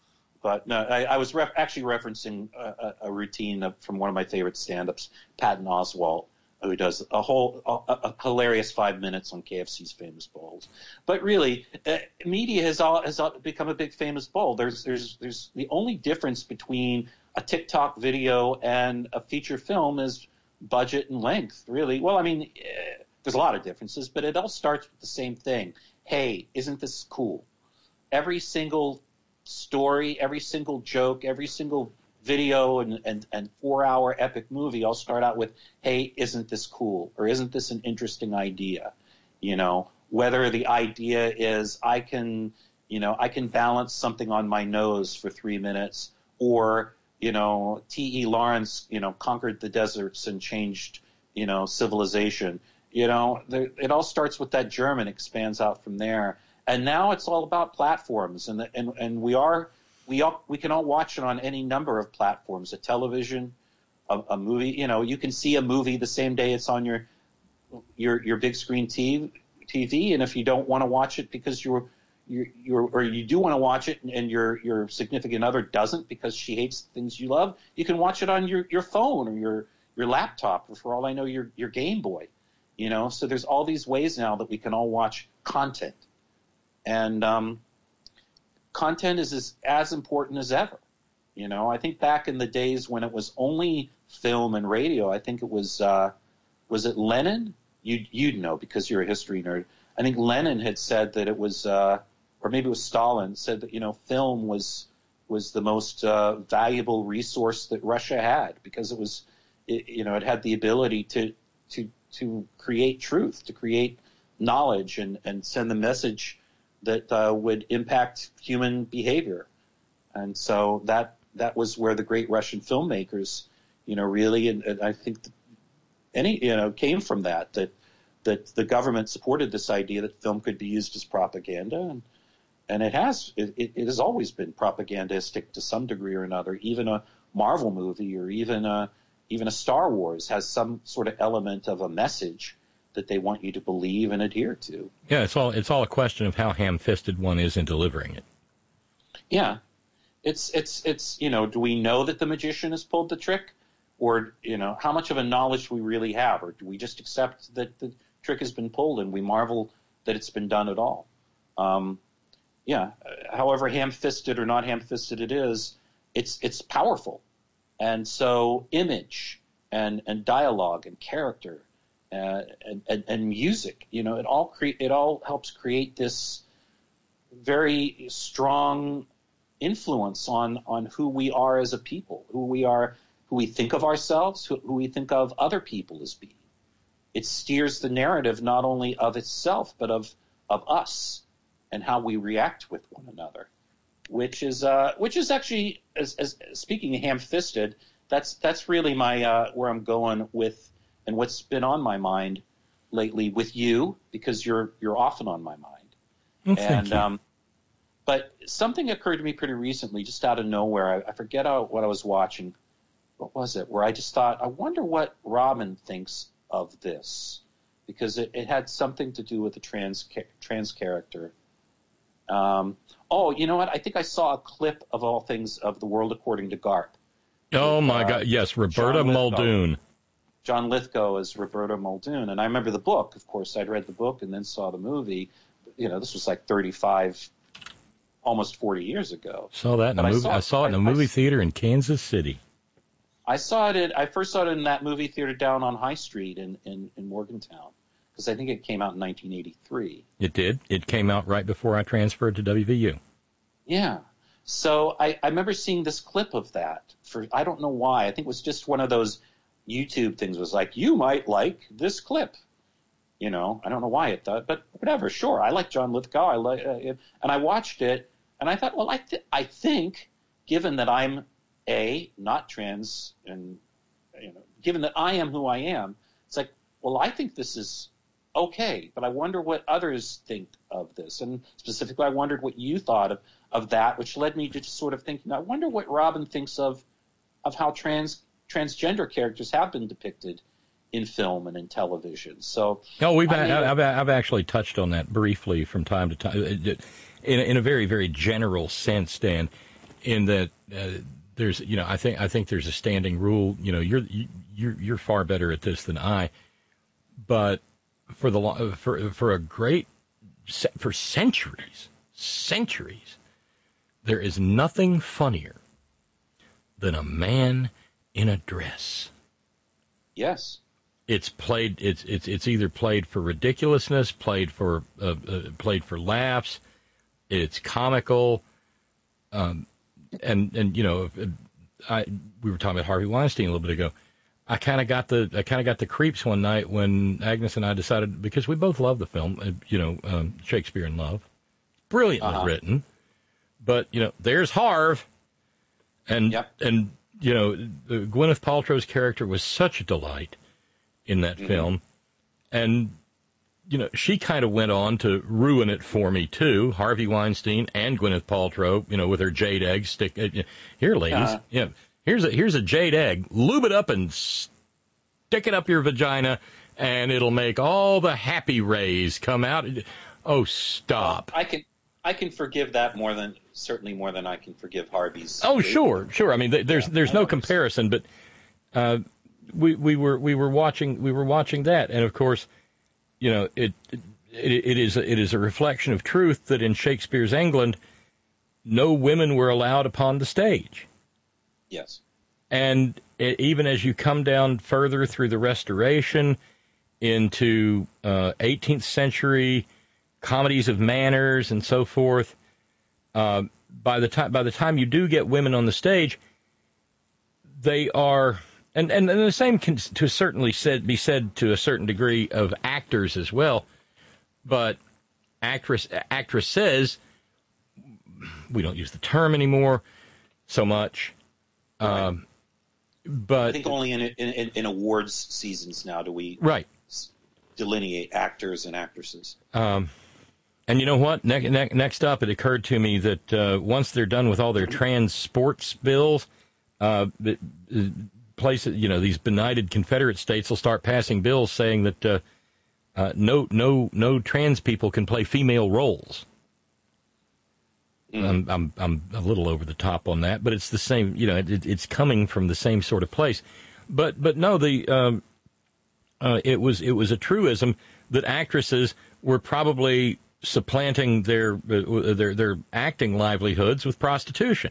But no, I, I was ref- actually referencing a, a, a routine of, from one of my favorite stand-ups, Patton Oswalt, who does a whole a, a hilarious five minutes on K F C's Famous Bowls. But really, uh, media has all has all become a big famous bowl. There's there's there's the only difference between a TikTok video and a feature film is budget and length. Really, well, I mean, uh, there's a lot of differences, but it all starts with the same thing. Hey, isn't this cool? Every single story, every single joke, every single video and, and, and four-hour epic movie all start out with, hey, isn't this cool? Or isn't this an interesting idea? You know, whether the idea is I can, you know, I can balance something on my nose for three minutes or, you know, T E Lawrence, you know, conquered the deserts and changed, you know, civilization. You know, there, it all starts with that germ and expands out from there. And now it's all about platforms, and the, and and we are we all, we can all watch it on any number of platforms. A television, a, a movie. You know, you can see a movie the same day it's on your your your big screen T V, and if you don't want to watch it because you're you're, you're or you do want to watch it, and, and your your significant other doesn't because she hates the things you love, you can watch it on your, your phone or your your laptop, or for all I know, your your Game Boy. You know, so there's all these ways now that we can all watch content. And um, content is as, as important as ever. You know, I think back in the days when it was only film and radio, I think it was, uh, was it Lenin? You'd, you'd know because you're a history nerd. I think Lenin had said that it was, uh, or maybe it was Stalin, said that, you know, film was was the most uh, valuable resource that Russia had because it was, it, you know, it had the ability to to to create truth, to create knowledge and, and send the message that uh, would impact human behavior. And so that that was where the great Russian filmmakers, you know, really, and, and I think any, you know, came from that, that that the government supported this idea that film could be used as propaganda. And, and it has, it, it has always been propagandistic to some degree or another. Even a Marvel movie or even a, even a Star Wars has some sort of element of a message that they want you to believe and adhere to. Yeah, it's all it's all a question of how ham-fisted one is in delivering it. Yeah, it's it's it's you know, do we know that the magician has pulled the trick, or you know, how much of a knowledge do we really have, or do we just accept that the trick has been pulled and we marvel that it's been done at all? Um, yeah, however ham-fisted or not ham-fisted it is, it's it's powerful, and so image and and dialogue and character. Uh, and, and, and music, you know, it all cre- it all helps create this very strong influence on, on who we are as a people, who we are, who we think of ourselves, who, who we think of other people as being. It steers the narrative not only of itself, but of of us and how we react with one another, which is uh, which is actually, as, as speaking of ham-fisted, that's that's really my uh, where I'm going with. And what's been on my mind lately with you, because you're you're often on my mind. Oh, thank and you. Um, but something occurred to me pretty recently, just out of nowhere. I, I forget how, what I was watching. What was it? Where I just thought, I wonder what Robin thinks of this, because it, it had something to do with the trans trans character. Um, oh, you know what? I think I saw a clip of all things of The World According to Garp. Oh with, my uh, God! Yes, Roberta John Lithgow. Muldoon. John Lithgow as Roberta Muldoon. And I remember the book, of course. I'd read the book and then saw the movie. You know, this was like thirty-five, almost forty years ago. Saw that in But a I movie. saw- I saw it in a I- movie I- theater in Kansas City. I saw it in, I first saw it in that movie theater down on High Street in, in, in Morgantown, because I think it came out in nineteen eighty-three. It did. It came out right before I transferred to W V U. Yeah. So I, I remember seeing this clip of that for, I don't know why. I think it was just one of those YouTube things. Was like, you might like this clip. You know, I don't know why it does, but whatever. Sure. I like John Lithgow. I like, uh, it, and I watched it and I thought, well, I, th- I think given that I'm a not trans and, you know, given that I am who I am, it's like, well, I think this is okay, but I wonder what others think of this. And specifically, I wondered what you thought of, of that, which led me to just sort of thinking, I wonder what Robin thinks of, of how trans, transgender characters have been depicted in film and in television. So, Oh, we've I mean, I've, I've actually touched on that briefly from time to time, in, in a very, very general sense, Dan. in that uh, there's, you know, I think I think there's a standing rule. You know, you're you're you're far better at this than I, but for the lo- for for a great for centuries, centuries, there is nothing funnier than a man in a dress. Yes. It's played. It's it's it's either played for ridiculousness, played for uh, uh, played for laughs. It's comical, um, and and you know, I we were talking about Harvey Weinstein a little bit ago. I kind of got the I kind of got the creeps one night when Agnes and I decided, because we both love the film, uh, you know, um, Shakespeare in Love, brilliantly uh-huh. written, but you know, there's Harv, and yep. and you know, Gwyneth Paltrow's character was such a delight in that mm-hmm. film, and you know, she kind of went on to ruin it for me too. Harvey Weinstein and Gwyneth Paltrow, you know, with her jade egg stick. Uh, here, ladies, uh-huh. yeah, here's a here's a jade egg. Lube it up and stick it up your vagina, and it'll make all the happy rays come out. Oh, stop! I can I can forgive that more than certainly more than I can forgive Harvey's. Oh, sure, sure. I mean, there's yeah, there's no comparison, but. Uh, We we were we were watching we were watching that, and of course, you know, it it, it is it is a reflection of truth that in Shakespeare's England, no women were allowed upon the stage. Yes, and it, even as you come down further through the Restoration into uh, eighteenth century comedies of manners and so forth, uh, by the time by the time you do get women on the stage, they are. And, and and the same can to certainly said be said to a certain degree of actors as well, but actress actresses, we don't use the term anymore so much, right. um, but I think only in, in in awards seasons now do we right delineate actors and actresses. Um, and you know what? Ne- ne- next up, it occurred to me that uh, once they're done with all their trans sports bills, uh, it, it, places, you know, these benighted Confederate states will start passing bills saying that uh, uh, no, no, no trans people can play female roles. Mm. I'm, I'm, I'm a little over the top on that, but it's the same. You know, it, it's coming from the same sort of place. But, but no, the um, uh, it was it was a truism that actresses were probably supplanting their uh, their their acting livelihoods with prostitution.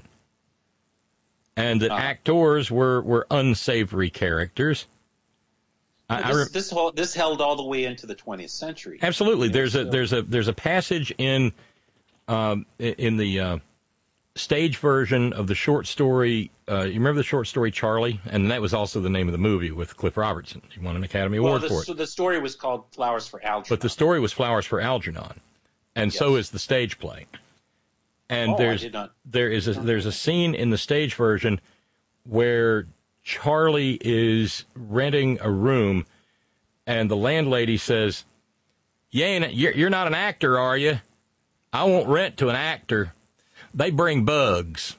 And that uh, actors were, were unsavory characters. I, this, I re- this, whole, this held all the way into the twentieth century. Absolutely, there's a there's a there's a passage in um, in the uh, stage version of the short story. Uh, you remember the short story Charlie, and that was also the name of the movie with Cliff Robertson. He won an Academy well, Award the, for it. So the story was called Flowers for Algernon. But the story was Flowers for Algernon, and yes. so is the stage play. And oh, there's I did not. there is a, there's a scene in the stage version where Charlie is renting a room, and the landlady says, "You ain't you're, you're not an actor, are you? I won't rent to an actor. They bring bugs."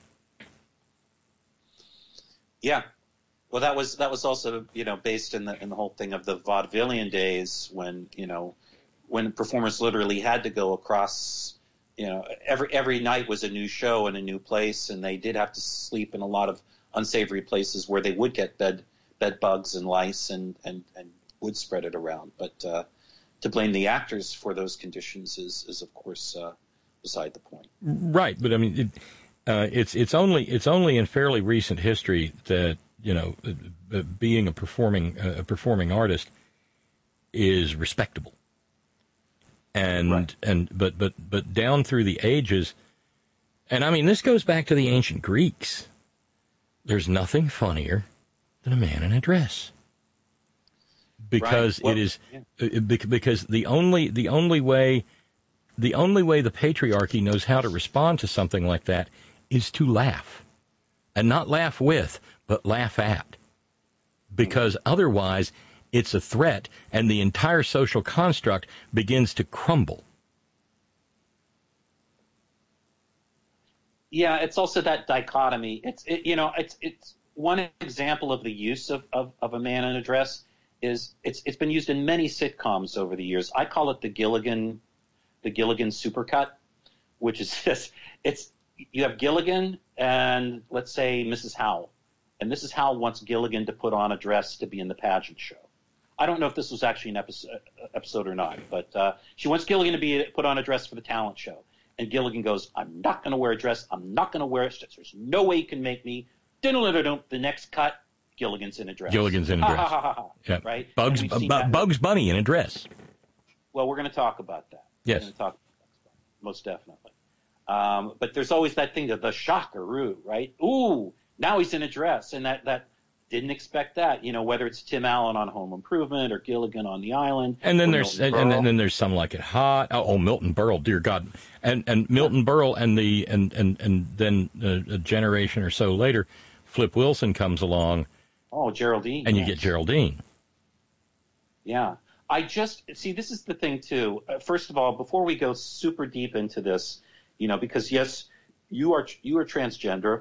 Yeah, well, that was that was also you know based in the in the whole thing of the vaudevillian days when you know when performers literally had to go across. You know, every every night was a new show in a new place, and they did have to sleep in a lot of unsavory places where they would get bed bed bugs and lice and, and, and would spread it around. But uh, to blame the actors for those conditions is, is of course, uh, beside the point. Right, but I mean, it, uh, it's it's only it's only in fairly recent history that you know uh, being a performing uh, a performing artist is respectable. And right. and but but but down through the ages, and I mean this goes back to the ancient Greeks. There's nothing funnier than a man in a dress, because right. well, it is yeah. because the only the only way the only way the patriarchy knows how to respond to something like that is to laugh, and not laugh with, but laugh at, because mm-hmm. otherwise. It's a threat, and the entire social construct begins to crumble. Yeah, it's also that dichotomy. It's it, you know, it's it's one example of the use of, of, of a man in a dress is it's it's been used in many sitcoms over the years. I call it the Gilligan the Gilligan supercut, which is this. It's you have Gilligan and, let's say, Missus Howell. And Missus Howell wants Gilligan to put on a dress to be in the pageant show. I don't know if this was actually an episode, episode or not, but uh, she wants Gilligan to be put on a dress for the talent show. And Gilligan goes, I'm not going to wear a dress. I'm not going to wear it. There's no way you can make me. The next cut, Gilligan's in a dress. Gilligan's in a dress. Ha, ha, ha, ha, yeah. Right? Bugs, bu- Bugs Bunny in a dress. Well, we're going to talk about that. Yes. We're going to talk about that, most definitely. Um, but there's always that thing of the shockaroo, right? Ooh, now he's in a dress. And that, that didn't expect that, you know, whether it's Tim Allen on Home Improvement or Gilligan on the Island. And then there's and, and then there's Some Like It Hot. Oh, oh, Milton Berle, dear God. And and Milton Berle and the and and, and then uh, a generation or so later, Flip Wilson comes along. Oh, Geraldine. And you yes. get Geraldine. Yeah. I just, see, this is the thing, too. Uh, first of all, before we go super deep into this, you know, because, yes, you are you are transgender.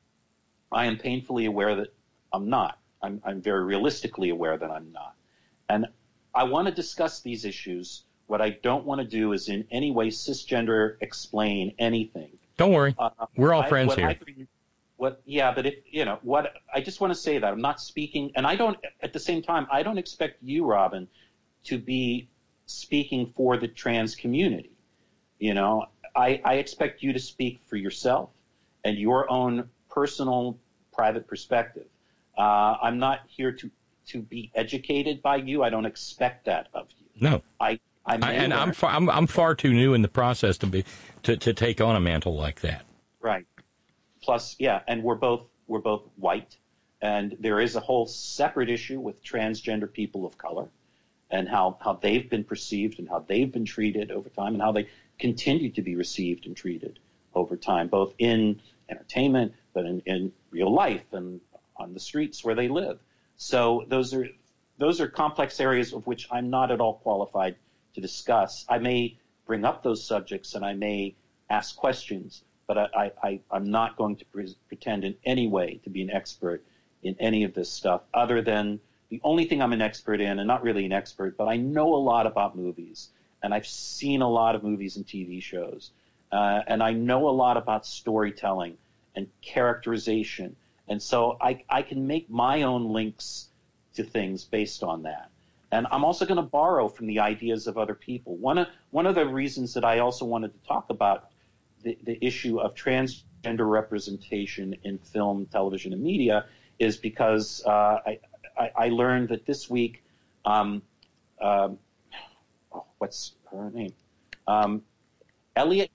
I am painfully aware that I'm not. I'm, I'm very realistically aware that I'm not. And I want to discuss these issues. What I don't want to do is in any way cisgender explain anything. Don't worry. Uh, We're all I, friends here. I, what, yeah, but it, you know, what, I just want to say that I'm not speaking, and I don't, at the same time, I don't expect you, Robin, to be speaking for the trans community. You know, I, I expect you to speak for yourself and your own personal, private perspective. Uh, I'm not here to, to be educated by you. I don't expect that of you. No. I, I, I and I'm far, I'm I'm far too new in the process to be to, to take on a mantle like that. Right. Plus, yeah, and we're both we're both white, and there is a whole separate issue with transgender people of color, and how, how they've been perceived and how they've been treated over time, and how they continue to be received and treated over time, both in entertainment, but in, in real life and on the streets where they live. So those are those are complex areas of which I'm not at all qualified to discuss. I may bring up those subjects and I may ask questions, but I, I, I'm not going to pre- pretend in any way to be an expert in any of this stuff, other than the only thing I'm an expert in, and not really an expert, but I know a lot about movies, and I've seen a lot of movies and T V shows, uh, and I know a lot about storytelling and characterization. And so I, I can make my own links to things based on that. And I'm also going to borrow from the ideas of other people. One of, one of the reasons that I also wanted to talk about the, the issue of transgender representation in film, television, and media is because uh, I, I, I learned that this week, um, um, oh, what's her name? Um, Elliot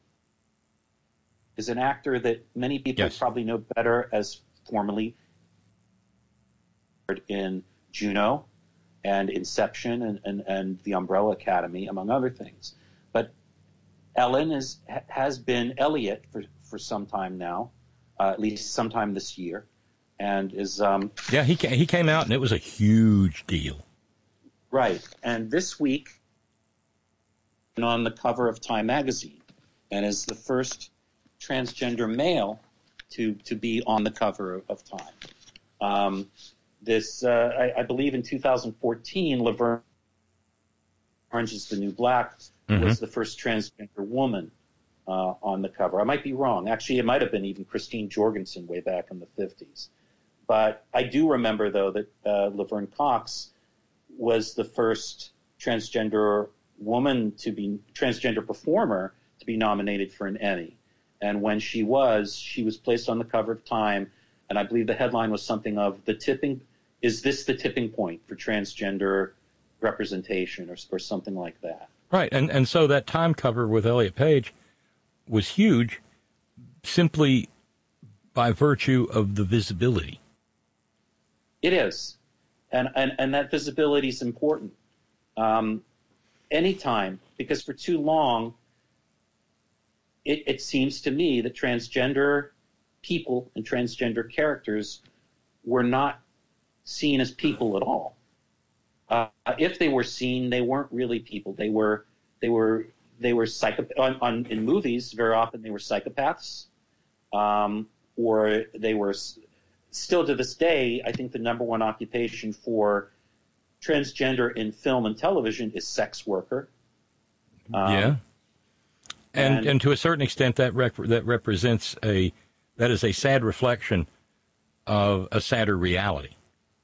is an actor that many people yes. probably know better as formerly in Juno and Inception and, and, and The Umbrella Academy, among other things. But Ellen is has been Elliot for, for some time now, uh, at least sometime this year, and is um, yeah he he came out and it was a huge deal. Right, and this week on the cover of Time magazine, and is the first transgender male to to be on the cover of Time. Um, this, uh, I, I believe, in two thousand fourteen, Laverne Orange is the New Black mm-hmm. was the first transgender woman uh, on the cover. I might be wrong. Actually, it might have been even Christine Jorgensen way back in the fifties. But I do remember, though, that uh, Laverne Cox was the first transgender woman to be transgender performer to be nominated for an Emmy. And when she was, she was placed on the cover of Time, and I believe the headline was something of the tipping. Is this the tipping point for transgender representation, or, or something like that? Right, and and so that Time cover with Elliot Page was huge, simply by virtue of the visibility. It is, and and and that visibility is important. Um, anytime, because for too long, it, it seems to me that transgender people and transgender characters were not seen as people at all. Uh, if they were seen, they weren't really people. They were, they were, they were psychop- on, on in movies. Very often, they were psychopaths, um, or they were. Still to this day, I think the number one occupation for transgender in film and television is sex worker. Um, yeah. And, And, and to a certain extent, that rep- that represents a that is a sad reflection of a sadder reality.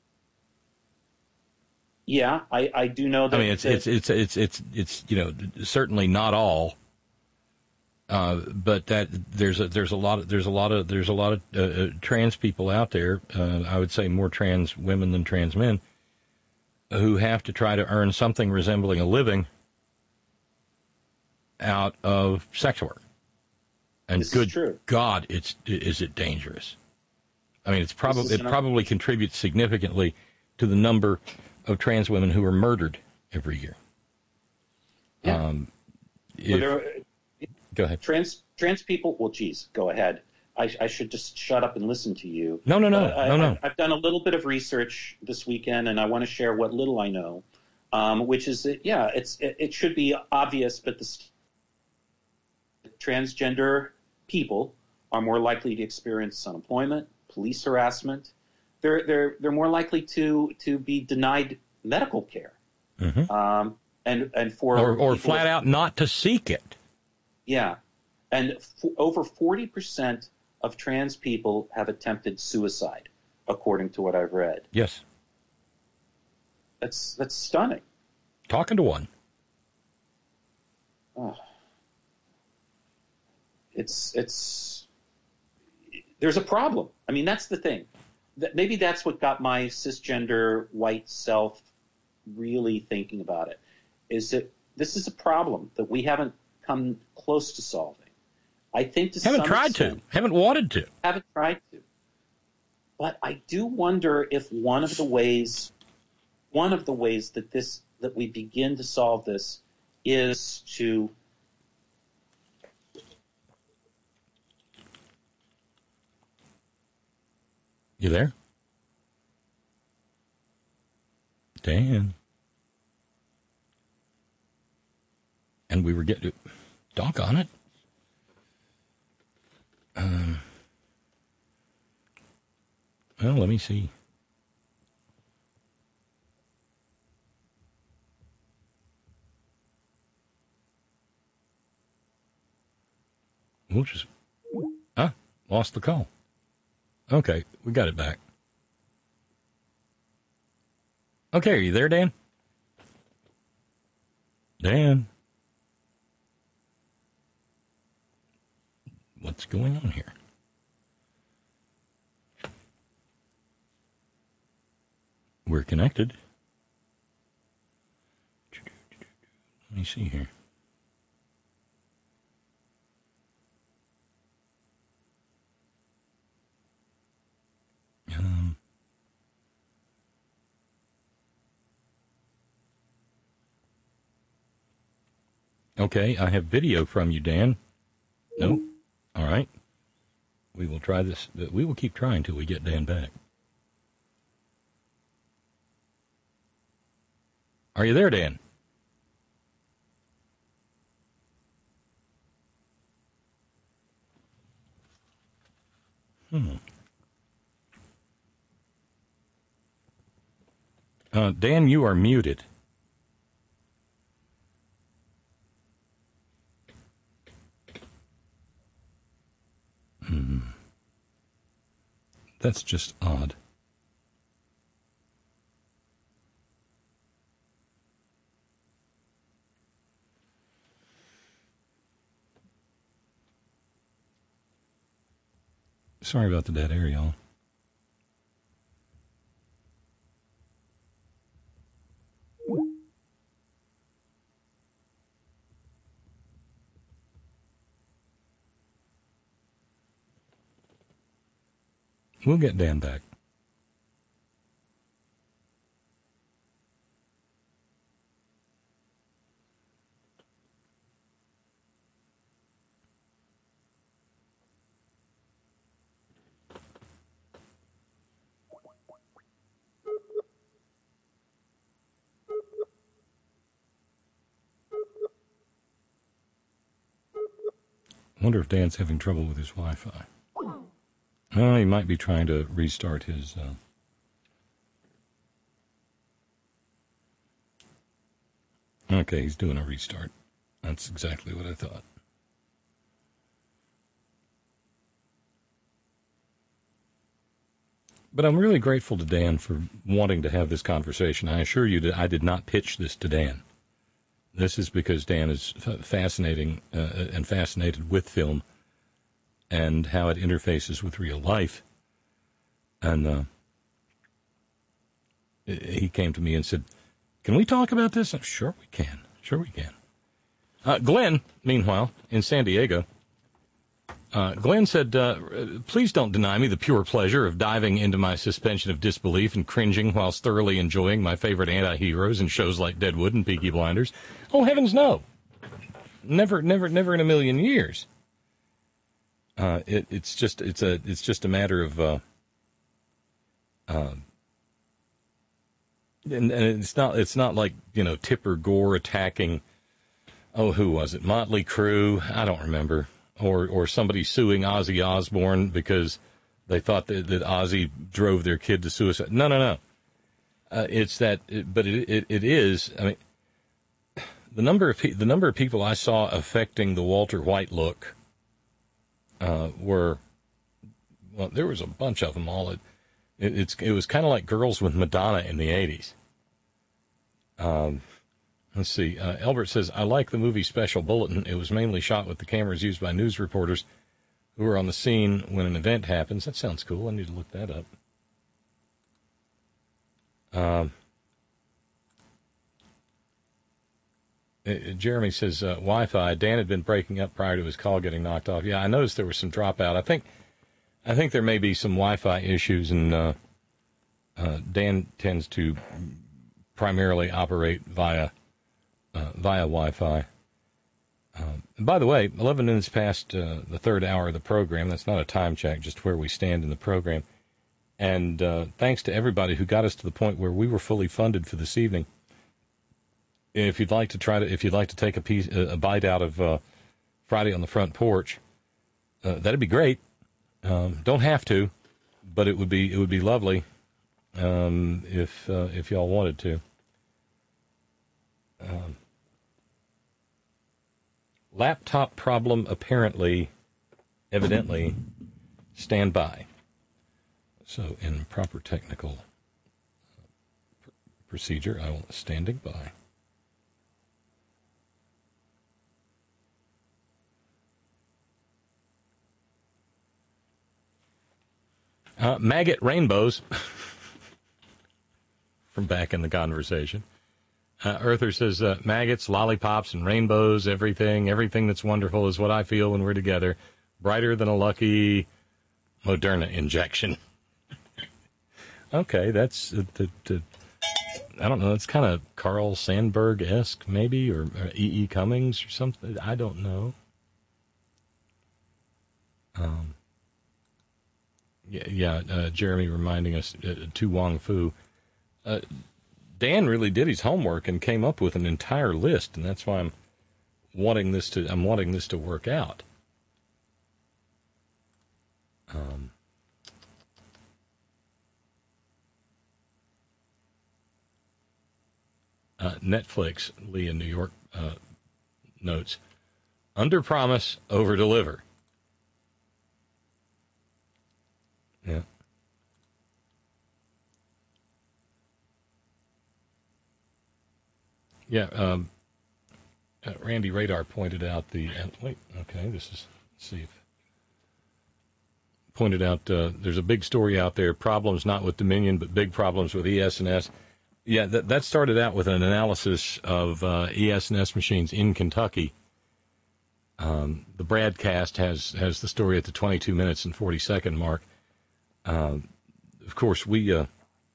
yeah, I, I do know that. I mean, it's that, it's, it's it's it's it's you know certainly not all, uh, but that there's a there's a lot of there's a lot of there's a lot of uh, uh, trans people out there. Uh, I would say more trans women than trans men, who have to try to earn something resembling a living out of sex work. And This is good true. God, it's is it dangerous? I mean, it's probably is it an- probably contributes significantly to the number of trans women who are murdered every year. Yeah. Um, Well, if, there- go ahead. trans trans people. Well, geez, go ahead. I, I should just shut up and listen to you. No, no, no, But I, no, no. I, I've done a little bit of research this weekend, and I want to share what little I know. Um, which is that, yeah, it's it, it should be obvious, but the transgender people are more likely to experience unemployment, police harassment. They're they're they're more likely to to be denied medical care, Mm-hmm. um, and and for Or, or people flat with- out not to seek it. yeah, and f- over forty percent of trans people have attempted suicide, according to what I've read. Yes. That's that's stunning. Talking to one. Oh. It's it's there's a problem. I mean, that's the thing. That maybe that's what got my cisgender white self really thinking about it. Is that this is a problem that we haven't come close to solving. I think to Haven't some tried extent, to. Haven't wanted to. haven't tried to. But I do wonder if one of the ways, one of the ways that this that we begin to solve this is to You there? Dan. And we were getting, doggone it. Um, well, let me see. We'll just, ah, lost the call. Okay, we got it back. Okay, are you there, Dan? Dan? What's going on here? We're connected. Let me see here. Um, okay, I have video from you, Dan. No? All right. We will try this. We will keep trying till we get Dan back. Are you there, Dan? Hmm. Uh, Dan, you are muted. Hmm. That's just odd. Sorry about the dead air, y'all. We'll get Dan back. I wonder if Dan's having trouble with his Wi-Fi. Oh, he might be trying to restart his... Uh... Okay, he's doing a restart. That's exactly what I thought. But I'm really grateful to Dan for wanting to have this conversation. I assure you that I did not pitch this to Dan. This is because Dan is fascinating uh, and fascinated with film and how it interfaces with real life. And uh, he came to me and said, can we talk about this? I'm sure we can. Sure we can. Uh, Glenn, meanwhile, in San Diego, uh, Glenn said, uh, please don't deny me the pure pleasure of diving into my suspension of disbelief and cringing whilst thoroughly enjoying my favorite anti-heroes in shows like Deadwood and Peaky Blinders. Oh, heavens no. Never, never, never in a million years. Uh, it, it's just, it's a, it's just a matter of, uh, uh, and, and it's not, it's not like, you know, Tipper Gore attacking, oh, who was it? Motley Crue? I don't remember. Or or somebody suing Ozzy Osbourne because they thought that, that Ozzy drove their kid to suicide. No, no, no. Uh, it's that, it, but it, it it is. I mean, the number of pe- the number of people I saw affecting the Walter White look uh, were, well, there was a bunch of them all. It it, it's, it was kind of like Girls with Madonna in the eighties. Um. Let's see. Uh, Albert says, I like the movie Special Bulletin. It was mainly shot with the cameras used by news reporters who were on the scene when an event happens. That sounds cool. I need to look that up. Um, uh, Jeremy says, uh, Wi-Fi. Dan had been breaking up prior to his call getting knocked off. Yeah, I noticed there was some dropout. I think I think there may be some Wi-Fi issues, and uh, uh, Dan tends to primarily operate via Uh, via Wi-Fi. Um, and by the way, eleven minutes past uh, the third hour of the program. That's not a time check, just where we stand in the program. And uh, thanks to everybody who got us to the point where we were fully funded for this evening. If you'd like to try to, if you'd like to take a piece, a bite out of uh, Friday on the Front Porch, uh, that'd be great. Um, don't have to, but it would be it would be lovely um, if uh, if y'all wanted to. Um, laptop problem apparently, evidently, stand by. So in proper technical pr- procedure, I will standing by. Uh, maggot rainbows from back in the conversation. Uh, Earther says, uh, maggots, lollipops, and rainbows, everything, everything that's wonderful is what I feel when we're together. Brighter than a lucky Moderna injection. Okay, that's, uh, the, the, I don't know, it's kind of Carl Sandburg-esque, maybe, or, or E E. Cummings or something. I don't know. Um, yeah, yeah uh, Jeremy reminding us, uh, to Wong Fu. Uh, Dan really did his homework and came up with an entire list, and that's why I'm wanting this to I'm wanting this to work out. Um, uh, Netflix, Lee in New York uh, notes, under promise, over deliver. Yeah. Yeah, um, uh, Randy Radar pointed out the, uh, wait, okay, this is, let's see if, pointed out uh, there's a big story out there, problems not with Dominion, but big problems with E S and S. Yeah, that, that started out with an analysis of uh, E S and S machines in Kentucky. Um, the broadcast has, has the story at the twenty-two minutes and forty second mark. Uh, of course, we... Uh,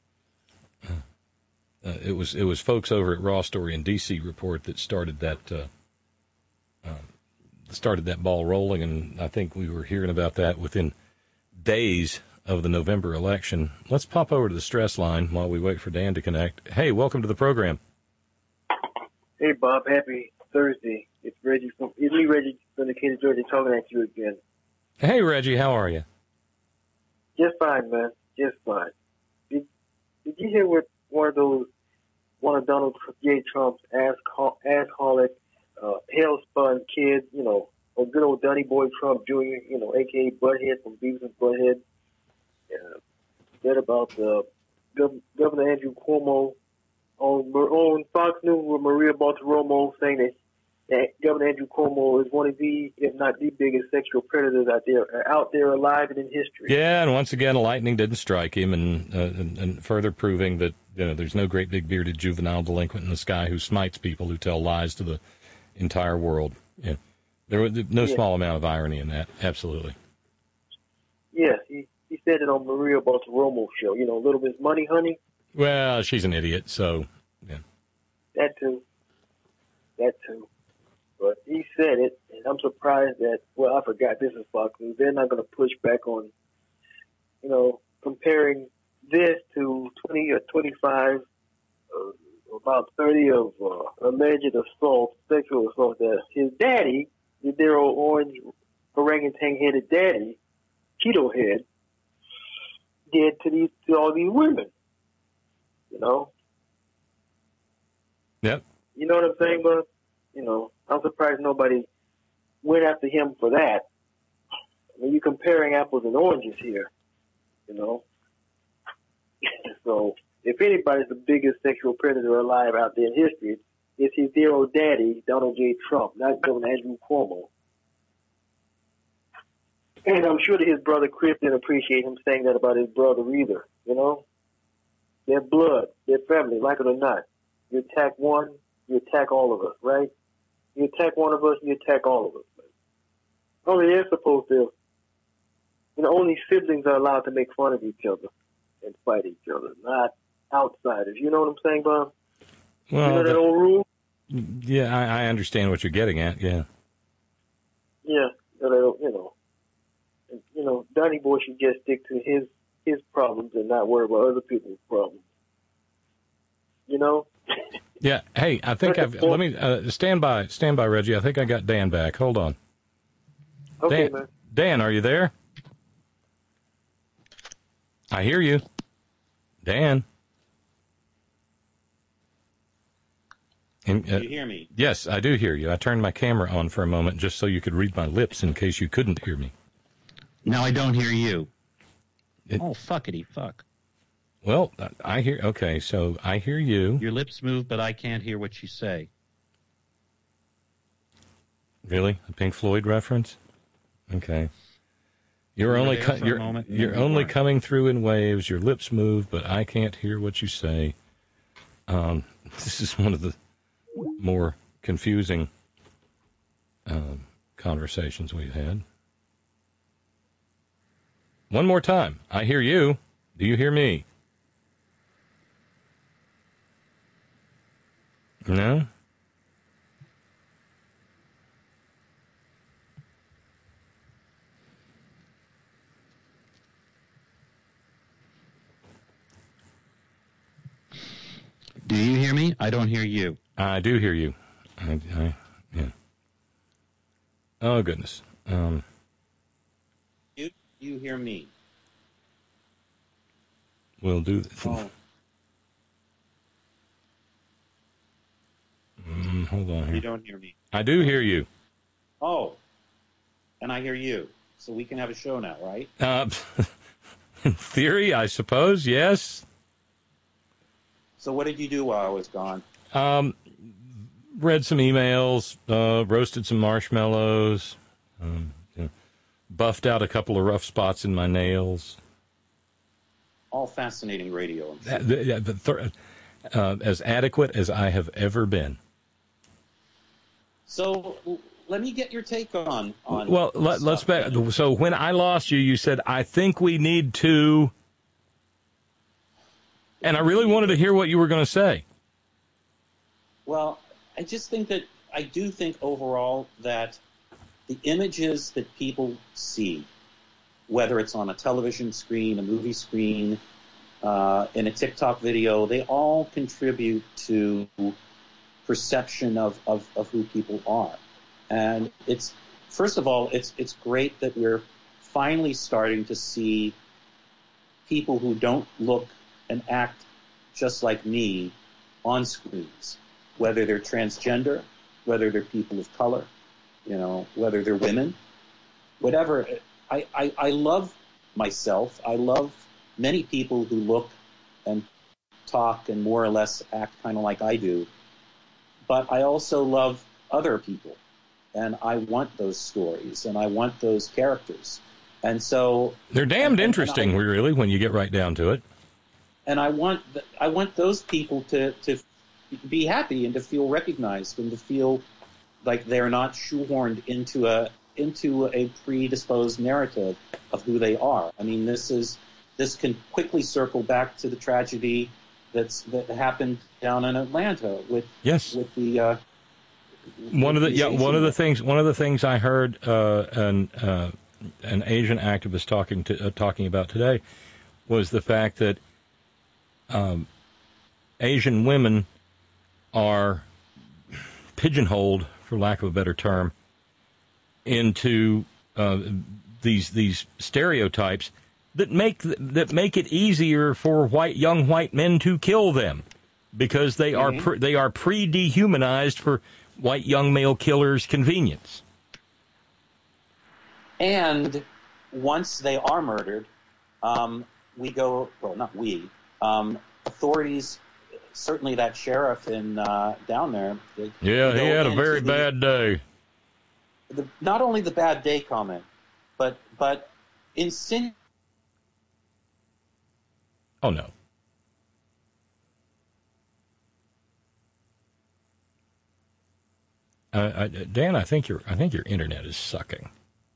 Uh, it was it was folks over at Raw Story and D C Report that started that uh, uh, started that ball rolling, and I think we were hearing about that within days of the November election. Let's pop over to the stress line while we wait for Dan to connect. Hey, welcome to the program. Hey, Bob. Happy Thursday. It's Reggie from it's me, Reggie from Decatur, Georgia, talking at you again. Hey, Reggie, how are you? Just fine, man. Just fine. Did Did you hear what one of those one of Donald J. Trump's ass assholic, uh, hell-spun kids, you know, or good old Donny Boy Trump Junior, you know, a k a. Butthead from Beavis and Butthead, uh, said about uh, Gov- Governor Andrew Cuomo on on Fox News with Maria Bartiromo saying that, that Governor Andrew Cuomo is one of the, if not the biggest sexual predators out there, out there alive and in history. Yeah, and once again, lightning didn't strike him, and, uh, and and further proving that you know there's no great big bearded juvenile delinquent in the sky who smites people who tell lies to the entire world. Yeah, there was no yeah. small amount of irony in that. Absolutely. Yes, he he said it on Maria Bartiromo's show. You know, Little Miss Money, honey. Well, she's an idiot, so yeah. That too. That too. But he said it, and I'm surprised that, well, I forgot this is Fox News. They're not going to push back on, you know, comparing this to twenty or twenty-five, uh, about thirty of uh, alleged assault, sexual assault that his daddy, the dear old orange orangutan-headed daddy, Cheeto Head, did to these to all these women. You know? Yep. You know what I'm saying, bud? You know, I'm surprised nobody went after him for that. I mean, you're comparing apples and oranges here, you know? So, if anybody's the biggest sexual predator alive out there in history, it's his dear old daddy, Donald J. Trump, not Governor Andrew Cuomo. And I'm sure that his brother Chris didn't appreciate him saying that about his brother either, you know? They're blood, they're family, like it or not. You attack one, you attack all of us, right? You attack one of us, you attack all of us. Only they're supposed to, you know, only siblings are allowed to make fun of each other and fight each other, not outsiders. You know what I'm saying, Bob? Well, you know that the, old rule? Yeah, I, I understand what you're getting at, yeah. Yeah, you know, you know, you know, Donnie Boy should just stick to his his problems and not worry about other people's problems. You know? Yeah. Hey, I think I've. Let me uh, stand by. Stand by, Reggie. I think I got Dan back. Hold on. Okay, Dan, man. Dan, are you there? I hear you, Dan. And, uh, Do you hear me? Yes, I do hear you. I turned my camera on for a moment just so you could read my lips in case you couldn't hear me. Now I don't hear you. It, oh, fuckity fuck. Well, I hear. Okay, so I hear you. Your lips move, but I can't hear what you say. Really, a Pink Floyd reference? Okay. You're only co- you're, moment, you're only coming through in waves. Your lips move, but I can't hear what you say. Um, this is one of the more confusing um, conversations we've had. One more time. I hear you. Do you hear me? No? Do you hear me? I don't hear you. I do hear you. I, I yeah. Oh, goodness. Um, You, you hear me? we'll do this. Oh. Mm, hold on here. You don't hear me. I do hear you. Oh. And I hear you. So we can have a show now, right? Uh, in theory, I suppose, yes. So what did you do while I was gone? Um, read some emails, uh, roasted some marshmallows, um, you know, buffed out a couple of rough spots in my nails. All fascinating radio. I'm sure. Uh, the- yeah, the th- uh, as adequate as I have ever been. So l- let me get your take on on. Well, let, let's stuff. back. So when I lost you, you said, I think we need to. And I really wanted to hear what you were going to say. Well, I just think that I do think overall that the images that people see, whether it's on a television screen, a movie screen, uh, in a TikTok video, they all contribute to perception of, of, of who people are. And it's, first of all, it's it's great that we're finally starting to see people who don't look and act just like me on screens, whether they're transgender, whether they're people of color, you know, whether they're women, whatever. I, I, I love myself. I love many people who look and talk and more or less act kind of like I do. But I also love other people, and I want those stories, and I want those characters. And so they're damned and, and, interesting, and I, really, when you get right down to it. And I want I want those people to, to be happy and to feel recognized and to feel like they're not shoehorned into a into a predisposed narrative of who they are. I mean, this is this can quickly circle back to the tragedy that's that happened down in Atlanta with yes. with the uh, one with of the yeah Asian one of the things one of the things I heard uh, an uh, an Asian activist talking to uh, talking about today was the fact that um, Asian women are pigeonholed, for lack of a better term, into uh, these these stereotypes that make that make it easier for white young white men to kill them, because they mm-hmm. are pre, they are pre-dehumanized for white young male killers' convenience. And once they are murdered, um, we go well, not we. Um, authorities, certainly that sheriff in uh, down there. They, yeah, they he had a very the, bad day. The, not only the bad day comment, but but insin. Oh no. Uh, I, Dan, I think your I think your internet is sucking.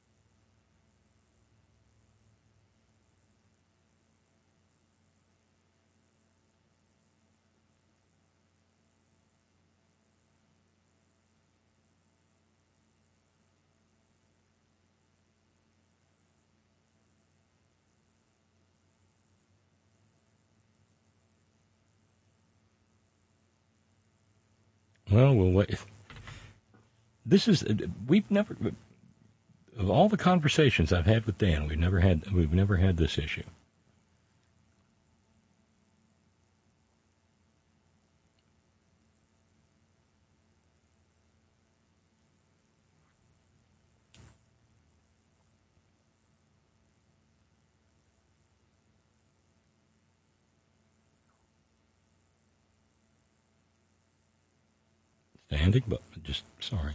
Well, we'll wait. This is we've never of all the conversations I've had with Dan, we've never had we've never had this issue. Standing, but just sorry.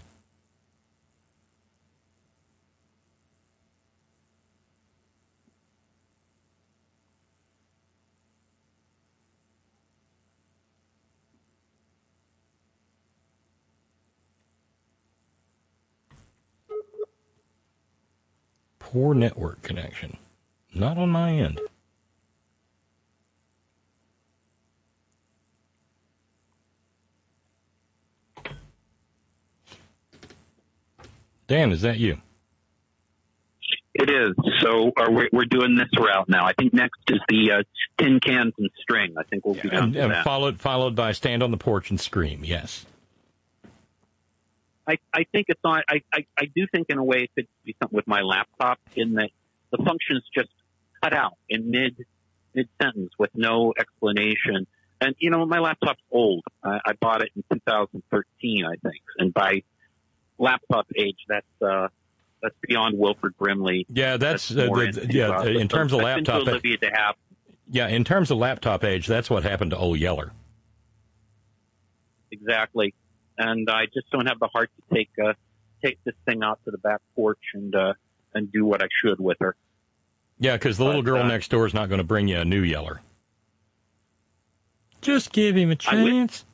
Poor network connection. Not on my end. Dan, is that you? It is. So are we, we're doing this route now. I think next is the uh, tin cans and string. I think we'll be down and, to and that. Followed, followed by stand on the porch and scream, yes. I, I think it's on. I, I, I do think in a way it could be something with my laptop in that the function is just cut out in mid mid sentence with no explanation. And you know, my laptop's old. I, I bought it in two thousand thirteen, I think, and by laptop age, that's uh, that's beyond Wilford Brimley. Yeah, that's, that's uh, the, yeah. Uh, in so, terms of I've laptop, been to Olivia de Havilland. Yeah, in terms of laptop age, that's what happened to old Yeller. Exactly, and I just don't have the heart to take uh, take this thing out to the back porch and uh, and do what I should with her. Yeah, because the but, little girl uh, next door is not going to bring you a new Yeller. Just give him a chance.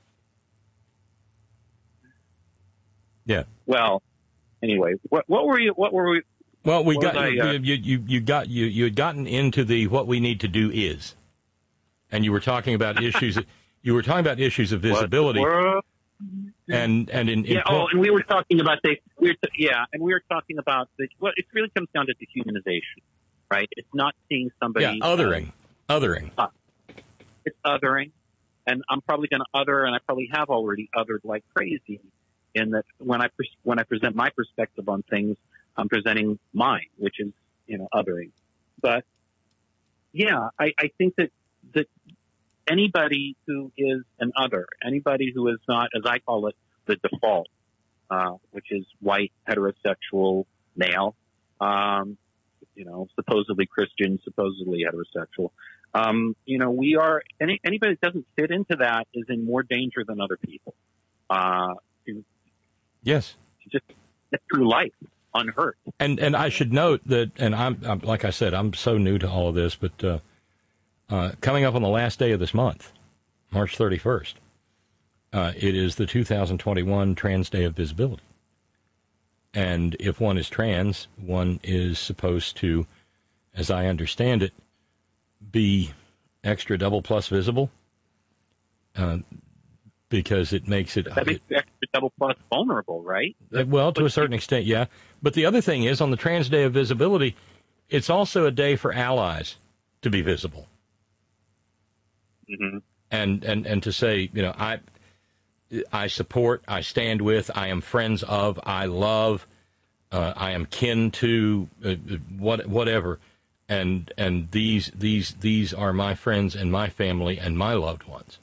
Yeah. Well, anyway, what what were you? What were we? Well, we got I, uh, you, you. You got you. You had gotten into the what we need to do is, and you were talking about issues. You were talking about issues of visibility, and and in, in yeah. Oh, and we were talking about the. We were t- yeah, and we were talking about the. Well, it really comes down to dehumanization, right? It's not seeing somebody. Yeah, othering, uh, othering. Uh, it's othering, and I'm probably going to other, and I probably have already othered like crazy. In that, when I pres- when I present my perspective on things, I'm presenting mine, which is you know othering. But yeah, I, I think that that anybody who is an other, anybody who is not, as I call it, the default, uh, which is white, heterosexual, male, um, you know, supposedly Christian, supposedly heterosexual. Um, you know, we are, any, anybody that doesn't fit into that is in more danger than other people. Uh, to, yes. To just get through life unhurt. And and I should note that, and I'm, I'm like I said, I'm so new to all of this, but uh, uh, coming up on the last day of this month, March thirty-first, uh, it is the two thousand twenty-one Trans Day of Visibility. And if one is trans, one is supposed to, as I understand it, be extra double plus visible, uh, because it makes it... That makes you extra double plus vulnerable, right? Uh, well, to a certain extent, yeah. But the other thing is, on the Trans Day of Visibility, it's also a day for allies to be visible. Mm-hmm. And, and, and to say, you know, I... I support, I stand with, I am friends of, I love, uh, I am kin to, uh, what, whatever, and and these these these are my friends and my family and my loved ones.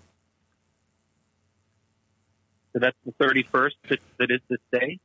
So that's the thirty-first that, that is this day?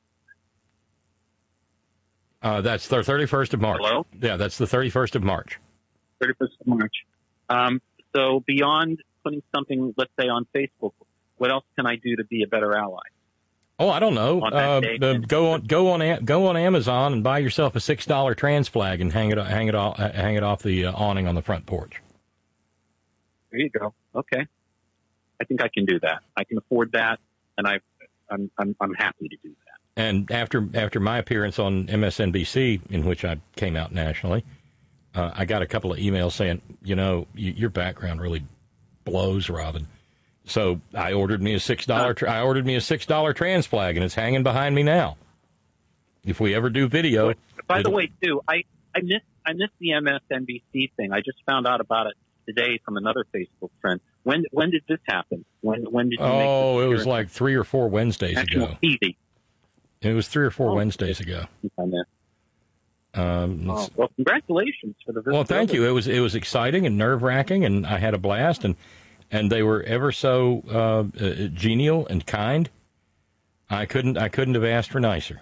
Uh, that's the thirty-first of March. Hello? Yeah, that's the thirty-first of March. thirty-first of March. Um, so beyond putting something, let's say, on Facebook, what else can I do to be a better ally? Oh, I don't know. Uh, uh, go on, go on, go on Amazon and buy yourself a six dollar trans flag and hang it, hang it off, hang it off the uh, awning on the front porch. There you go. Okay, I think I can do that. I can afford that, and I, I'm, I'm, I'm happy to do that. And after after my appearance on M S N B C, in which I came out nationally, uh, I got a couple of emails saying, you know, y- your background really blows, Robin. So I ordered me a six dollar. Tra- I ordered me a six dollar trans flag, and it's hanging behind me now. If we ever do video, by the way, too, I I missed I missed the M S N B C thing. I just found out about it today from another Facebook friend. When when did this happen? When when did you oh, make this it was like three or four Wednesdays National ago. T V. It was three or four oh, Wednesdays ago. I missed. Um, oh, well, congratulations for the visit. Well, thank you. It was it was exciting and nerve wracking, and I had a blast, and. And they were ever so uh, uh, genial and kind. I couldn't, I couldn't have asked for nicer.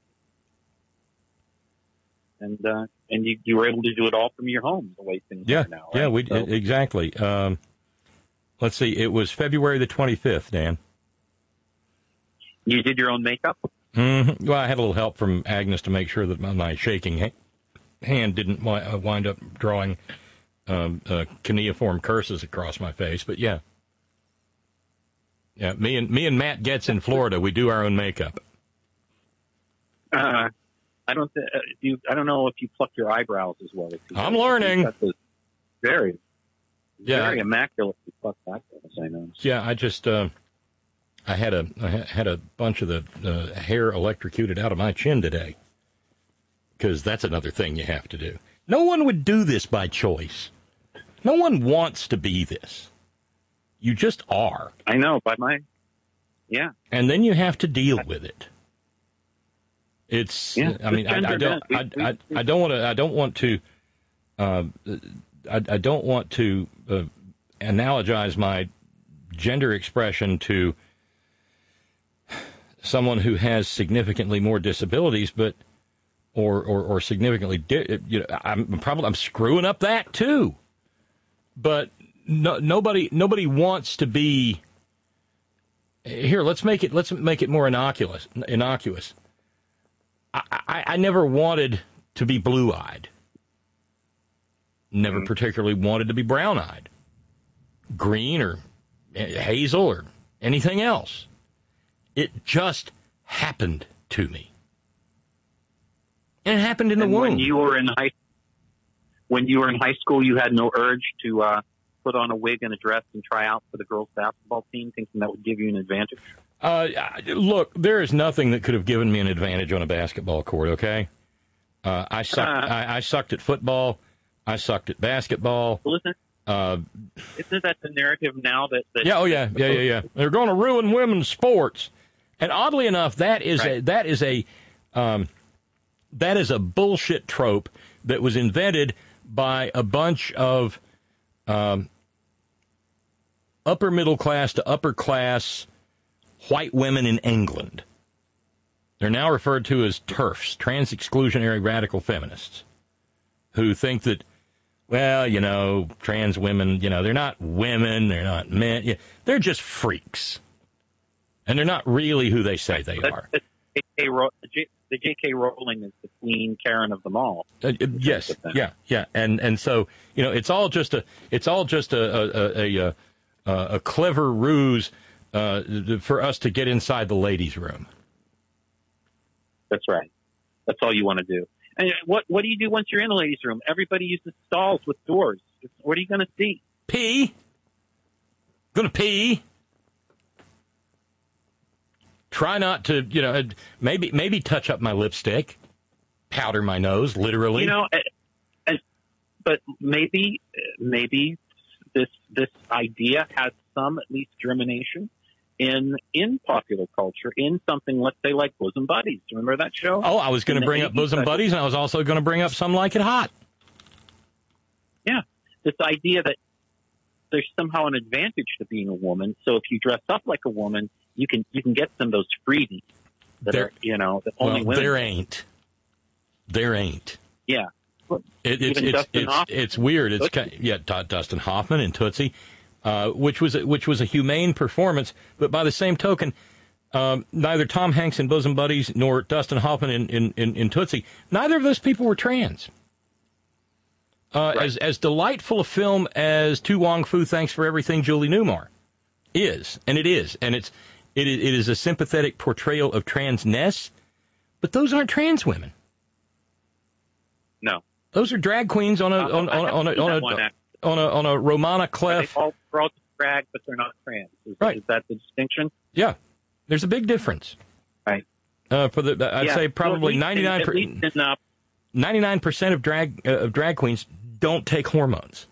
And uh, and you, you were able to do it all from your home, the way things yeah, are now. Right? Yeah, we so, exactly. Um, let's see. It was February the twenty-fifth, Dan. You did your own makeup? Mm-hmm. Well, I had a little help from Agnes to make sure that my, my shaking ha- hand didn't wi- wind up drawing. Um, uh, cuneiform curses across my face, but yeah, yeah. Me and me and Matt Getz in Florida, we do our own makeup. Uh, I don't. Th- uh, you. I don't know if you pluck your eyebrows as well. As you I'm do. learning. Very, yeah, very immaculately plucked eyebrows. I know. Yeah, I just uh, I had a I had a bunch of the uh, hair electrocuted out of my chin today, because that's another thing you have to do. No one would do this by choice. No one wants to be this. You just are. I know, by my, yeah. And then you have to deal with it. It's. Yeah, I mean, I, I don't. I, I, I don't want to. I don't want to. Uh, I, I don't want to uh, analogize my gender expression to someone who has significantly more disabilities, but or or, or significantly, di- you know, I'm probably I'm screwing up that too. But no, nobody nobody wants to be. Here, let's make it let's make it more innocuous. Innocuous. I, I, I never wanted to be blue-eyed. Never mm-hmm. particularly wanted to be brown-eyed, green or hazel or anything else. It just happened to me, and it happened in and the womb. When you were in high, when you were in high school, you had no urge to uh, put on a wig and a dress and try out for the girls' basketball team, thinking that would give you an advantage. Uh, look, there is nothing that could have given me an advantage on a basketball court. Okay, uh, I sucked. Uh, I, I sucked at football. I sucked at basketball. Well, isn't, uh, isn't that the narrative now that? that yeah. Oh yeah. Yeah. Yeah. Yeah. They're going to ruin women's sports, and oddly enough, that is right. a that is a um, that is a bullshit trope that was invented by a bunch of um, upper middle class to upper class white women in England. They're now referred to as TERFs, trans exclusionary radical feminists. who think that, well, you know, trans women, you know, they're not women, they're not men, yeah, they're just freaks. And they're not really who they say they are. The J K. Ro- the J K. Rowling is the Queen Karen of them all. Uh, yes, yeah, yeah, and and so you know, it's all just a, it's all just a a a, a, a clever ruse uh, for us to get inside the ladies' room. That's right. That's all you want to do. And what what do you do once you're in the ladies' room? Everybody uses stalls with doors. What are you going to see? Pee. Gonna pee. Try not to, you know, maybe maybe touch up my lipstick, powder my nose, literally. You know, and, but maybe maybe this this idea has some at least germination in in popular culture, in something, let's say, like Bosom Buddies. Remember that show? Oh, I was going to bring up Bosom Buddies, and I was also going to bring up Some Like It Hot. Yeah, this idea that there's somehow an advantage to being a woman. So if you dress up like a woman, you can you can get some of those freebies that there, are, you know, that only well, women. There ain't. There ain't. Yeah. It, it's it's it's, it's weird. It's kind of, yeah, Dustin Hoffman and Tootsie, uh, which was which was a humane performance. But by the same token, um, neither Tom Hanks in Bosom Buddies nor Dustin Hoffman in, in, in, in Tootsie, neither of those people were trans. Uh, right. As as delightful a film as To Wong Fu, Thanks for Everything, Julie Newmar is, and it is, and it's it it is a sympathetic portrayal of transness, but those aren't trans women. No, those are drag queens on a uh, on, on, on a on a on a, on a on a Romana Clef. They're all, they're all drag, but they're not trans. Is, right? Is that the distinction? Yeah, there's a big difference. Right. Uh, for the I'd yeah. say probably well, ninety-nine percent ninety-nine percent of drag uh, of drag queens don't take hormones.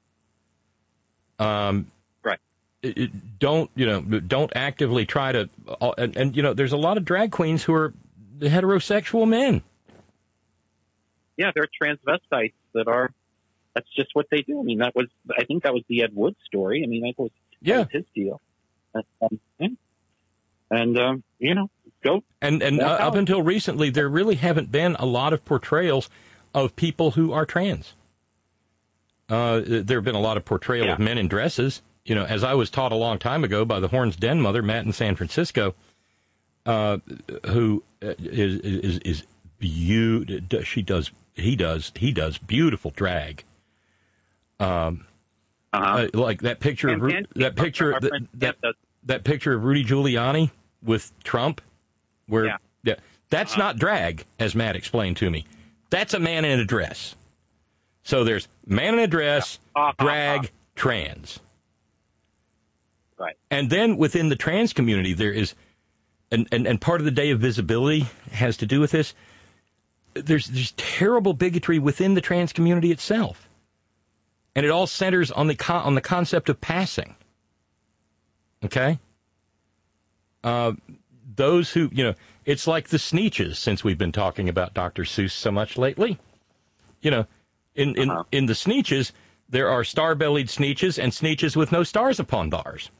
Um, right. It, it don't you know? Don't actively try to, uh, and, and you know, there's a lot of drag queens who are heterosexual men. Yeah, there are transvestites that are. That's just what they do. I mean, that was. I think that was the Ed Wood story. I mean, that was, yeah. that was his deal. Um, and um, you know, go. And and uh, up until recently, there really haven't been a lot of portrayals of people who are trans. Uh, there have been a lot of portrayal yeah. of men in dresses. You know, as I was taught a long time ago by the Horns Den mother, Matt in San Francisco, uh, who is is is beautiful. She does. He does. He does beautiful drag. Um, uh-huh. uh, like that picture of Ru- that picture that, that, that picture of Rudy Giuliani with Trump, where yeah, yeah that's uh-huh. not drag, as Matt explained to me. That's a man in a dress. So there's man in a dress, yeah. uh-huh. drag, trans. Right. And then within the trans community, there is, and, and, and part of the day of visibility has to do with this. There's there's terrible bigotry within the trans community itself, and it all centers on the con- on the concept of passing. Okay. Uh, those who you know, it's like the Sneetches. Since we've been talking about Doctor Seuss so much lately, you know, in in, uh-huh. in the Sneetches, there are star-bellied Sneetches and Sneetches with no stars upon theirs,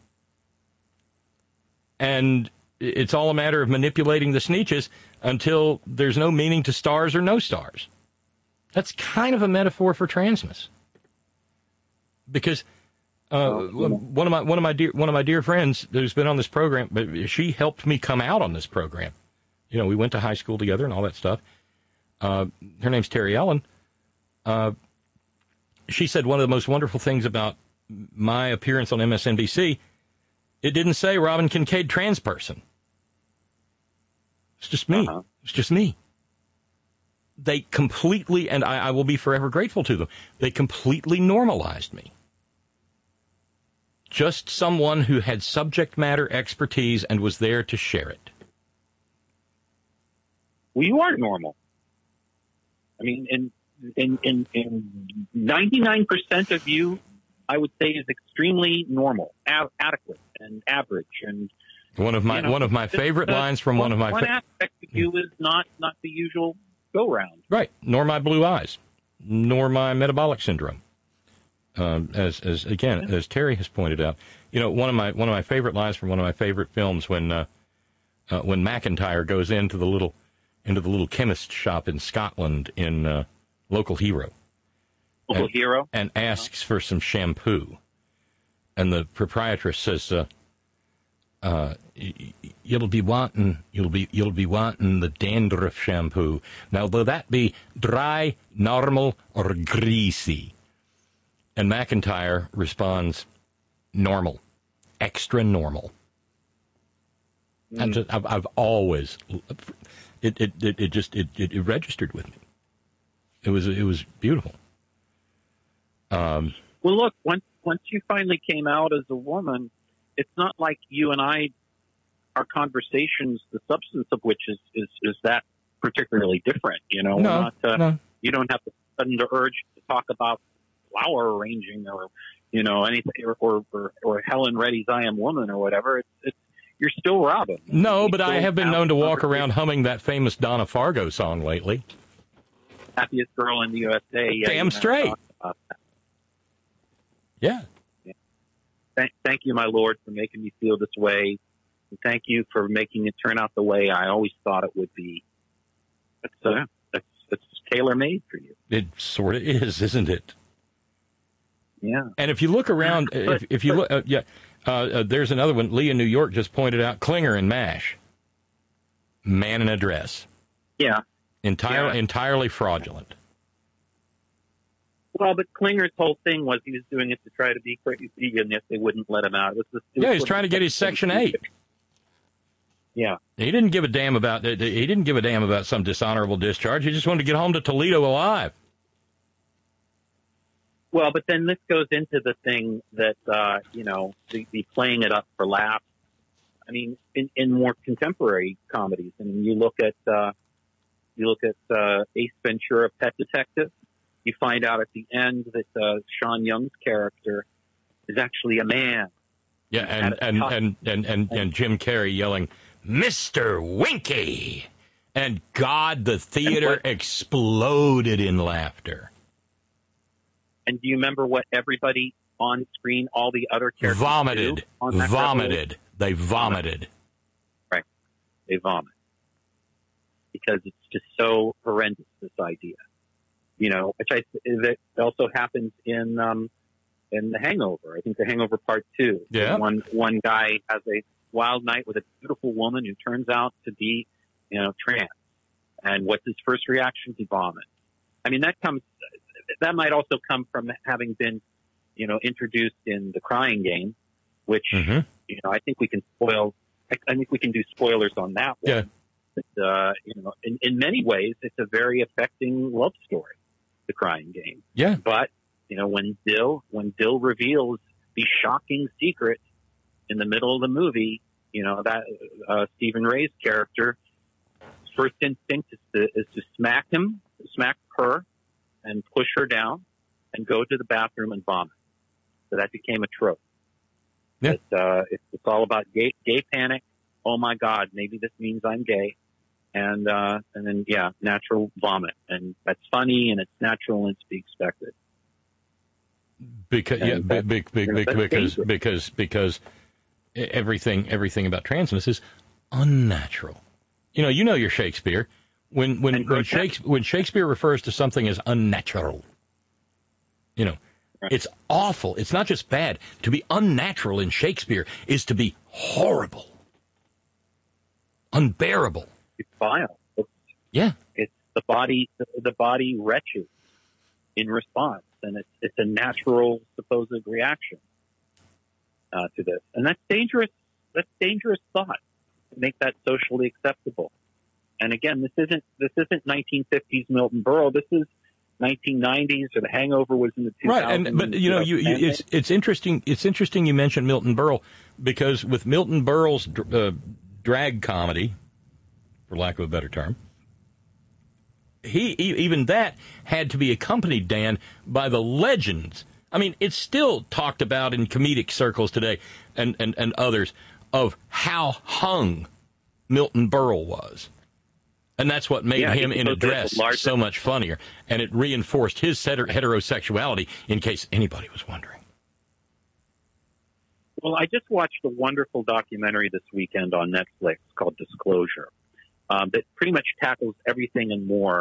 and it's all a matter of manipulating the Sneetches until there's no meaning to stars or no stars. That's kind of a metaphor for transness. Because uh, one of my one of my dear one of my dear friends who's been on this program, but she helped me come out on this program. You know, we went to high school together and all that stuff. Uh, her name's Terry Ellen. Uh, she said one of the most wonderful things about my appearance on M S N B C, it didn't say Robin Kincaid trans person. It's just me. Uh-huh. It's just me. They completely, and I, I will be forever grateful to them, they completely normalized me. Just someone who had subject matter expertise and was there to share it. Well, you are normal. I mean, in in in, in ninety-nine percent of you, I would say, is extremely normal, a- adequate, and average, and One of my you know, one of my favorite the, lines from one, one of my one fa- aspect of you is not not the usual go round. Right, nor my blue eyes, nor my metabolic syndrome. Um, as as again as Terry has pointed out, you know, one of my one of my favorite lines from one of my favorite films when uh, uh, when McIntyre goes into the little into the little chemist shop in Scotland in uh, Local Hero, Local and, hero. and asks for some shampoo. And the proprietress says, uh, uh, you'll be wanting, you'll be, you'll be wanting the dandruff shampoo. Now, will that be dry, normal, or greasy? And McIntyre responds, normal, extra normal. Mm. And just, I've, I've always, it, it, it, it just, it, it, it registered with me. It was, it was beautiful. Um, well, look, once, once you finally came out as a woman, it's not like you and I, our conversations, the substance of which is, is, is that particularly different. You know, no, We're not, uh, no. You don't have the sudden urge to talk about flower arranging or, you know, anything, or, or, or, or Helen Reddy's I Am Woman or whatever. It's, it's, you're still Robin. No, you but I have been known to walk around humming that famous Donna Fargo song lately. Happiest girl in the U S A. Yeah, Damn straight. Yeah. yeah. Thank, thank you, my Lord, for making me feel this way. And thank you for making it turn out the way I always thought it would be. It's, uh, it's, it's tailor-made for you. It sort of is, isn't it? Yeah. And if you look around, but, if, if you but, look, uh, yeah, uh, uh, there's another one. Lee in New York just pointed out Klinger and MASH. Man in a dress. Yeah. Entire, yeah. Entirely fraudulent. Well, but Klinger's whole thing was he was doing it to try to be crazy, and if they wouldn't let him out. It was the yeah, he's trying to get his Section eight. Yeah. He didn't give a damn about he didn't give a damn about some dishonorable discharge. He just wanted to get home to Toledo alive. Well, but then this goes into the thing that, uh, you know, the, the playing it up for laughs. I mean, in, in more contemporary comedies, I mean, you look at, uh, you look at, uh, Ace Ventura, Pet Detective, you find out at the end that, uh, Sean Young's character is actually a man. Yeah. And, and, and, and, and, and Jim Carrey yelling, Mister Winky. And God, the theater exploded in laughter. And do you remember what everybody on screen, all the other characters vomited, vomited. They vomited. Right. They vomit. Because it's just so horrendous, this idea. You know, which I, that also happens in, um, in The Hangover. I think The Hangover Part Two. Yeah. One, one guy has a wild night with a beautiful woman who turns out to be, you know, trans. And what's his first reaction? He vomits. I mean, that comes, that might also come from having been, you know, introduced in The Crying Game, which, mm-hmm. you know, I think we can spoil, I, I think we can do spoilers on that one. Yeah. But, uh, you know, in, in many ways, it's a very affecting love story, The Crying Game. Yeah. But, you know, when Dill, when Dill reveals the shocking secret in the middle of the movie, you know, that, uh, Stephen Ray's character, first instinct is to, is to smack him, smack her, and push her down, and go to the bathroom and vomit. So that became a trope. Yeah. It, uh, it's, it's all about gay, gay panic. Oh my God, maybe this means I'm gay. And, uh, and then, yeah, natural vomit. And that's funny, and it's natural, and it's to be expected. Because, yeah, be, be, be, be, because, because, because everything, everything about transness is unnatural. You know, you know your Shakespeare. When when when Shakespeare, when Shakespeare refers to something as unnatural, you know, right. It's awful. It's not just bad. To be unnatural in Shakespeare is to be horrible, unbearable. It's vile. It's, yeah, it's the body. The, the body retches in response, and it's it's a natural supposed reaction uh, to this, and that's dangerous. That's dangerous thought to make that socially acceptable. And again, this isn't this isn't nineteen fifties Milton Berle. This is nineteen nineties, or The Hangover was in the two thousands. Right, and but you know, you, you it's it's interesting. It's interesting you mentioned Milton Berle, because with Milton Berle's uh, drag comedy, for lack of a better term, he even that had to be accompanied, Dan, by the legends. I mean, it's still talked about in comedic circles today, and and, and others, of how hung Milton Berle was. And that's what made yeah, him in a dress so much funnier. And it reinforced his heterosexuality, in case anybody was wondering. Well, I just watched a wonderful documentary this weekend on Netflix called Disclosure um, that pretty much tackles everything and more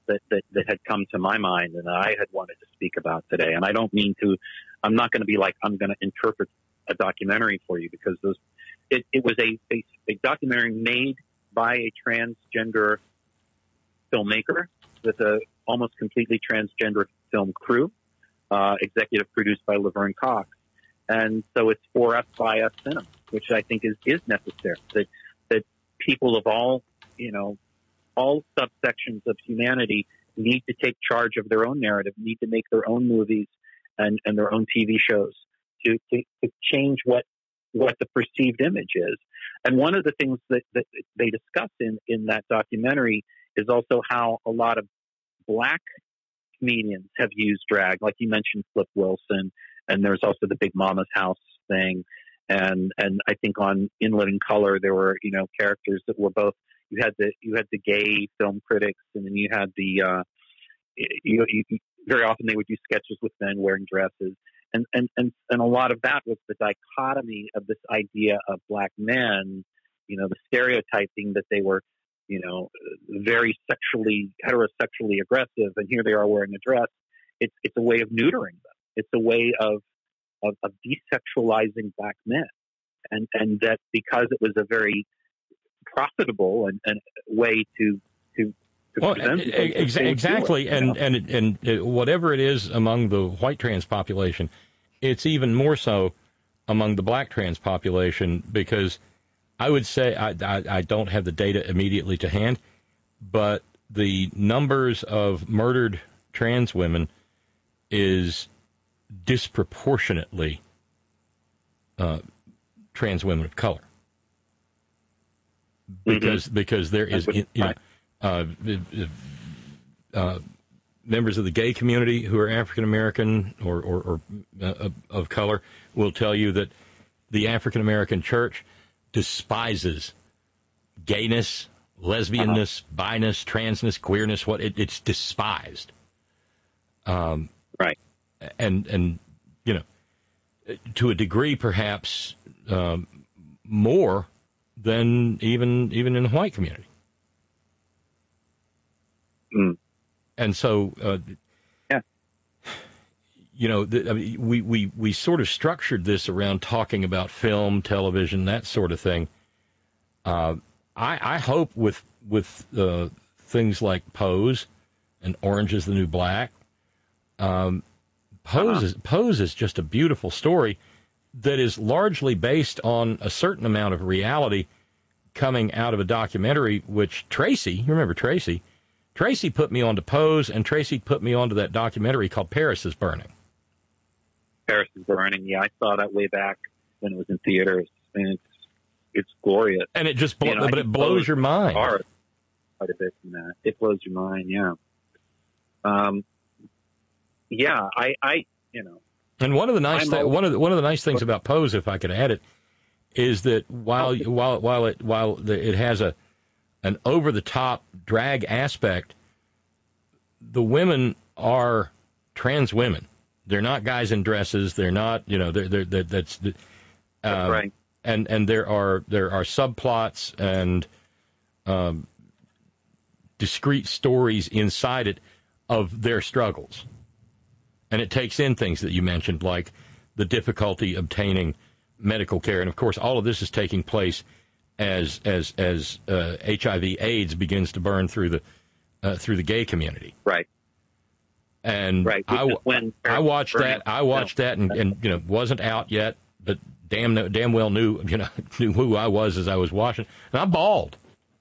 that, that, that had come to my mind and that I had wanted to speak about today. And I don't mean to, I'm not going to be like, I'm going to interpret a documentary for you, because those, it, it was a, a, a documentary made by a transgender filmmaker with a almost completely transgender film crew, uh, executive produced by Laverne Cox. And so it's for us, by us cinema, which I think is, is necessary, that, that people of all, you know, all subsections of humanity need to take charge of their own narrative, need to make their own movies and, and their own T V shows to, to, to change what, what the perceived image is. And one of the things that, that they discuss in, in that documentary is also how a lot of black comedians have used drag. Like you mentioned, Flip Wilson, and there's also the Big Mama's House thing. And, and I think on In Living Color, there were, you know, characters that were both, you had the, you had the gay film critics, and then you had the, uh, you, you, very often they would do sketches with men wearing dresses. And, and, and, and a lot of that was the dichotomy of this idea of black men, you know, the stereotyping that they were, you know, very sexually, heterosexually aggressive, and here they are wearing a dress. It's, it's a way of neutering them. It's a way of, of, of desexualizing black men. And, and that because it was a very profitable and, and way to, to, to well, present ex- exactly. It, and, and, and, and whatever it is among the white trans population, it's even more so among the black trans population, because I would say, I, I, I don't have the data immediately to hand, but the numbers of murdered trans women is disproportionately uh, trans women of color, because mm-hmm. because there is, you know, uh, uh, members of the gay community who are African American or, or, or uh, of color will tell you that the African American church despises gayness, lesbianness, uh-huh. biness, transness, queerness. What it, it's despised. Um, right. And, and, you know, to a degree, perhaps um, more than even even in the white community. Mm. And so, uh, yeah, you know, the, I mean, we, we, we sort of structured this around talking about film, television, that sort of thing. Uh, I, I hope with with uh, things like Pose and Orange is the New Black, um, Pose uh-huh. is Pose is just a beautiful story that is largely based on a certain amount of reality coming out of a documentary, which Tracy, you remember Tracy, Tracy put me onto Pose, and Tracy put me onto that documentary called Paris is Burning. Paris is Burning, yeah, I saw that way back when it was in theaters, and it's it's glorious. And it just, blo- you know, but it blows your mind. Quite a bit from that. It blows your mind, yeah. Um, yeah, I, I, you know. And one of the nice thi- one of the, one of the nice things about Pose, if I could add it, is that while while while it while the, it has a an over the top drag aspect, the women are trans women. They're not guys in dresses. They're not, you know, they're they're, they're that's uh, that's right. And and there are there are subplots and um, discrete stories inside it of their struggles. And it takes in things that you mentioned, like the difficulty obtaining medical care. And, of course, all of this is taking place as as as uh, H I V AIDS begins to burn through the uh, through the gay community. Right. And right. I, I watched that. I watched that, and, and you know, wasn't out yet, but damn damn well knew you know knew who I was as I was watching, and I bawled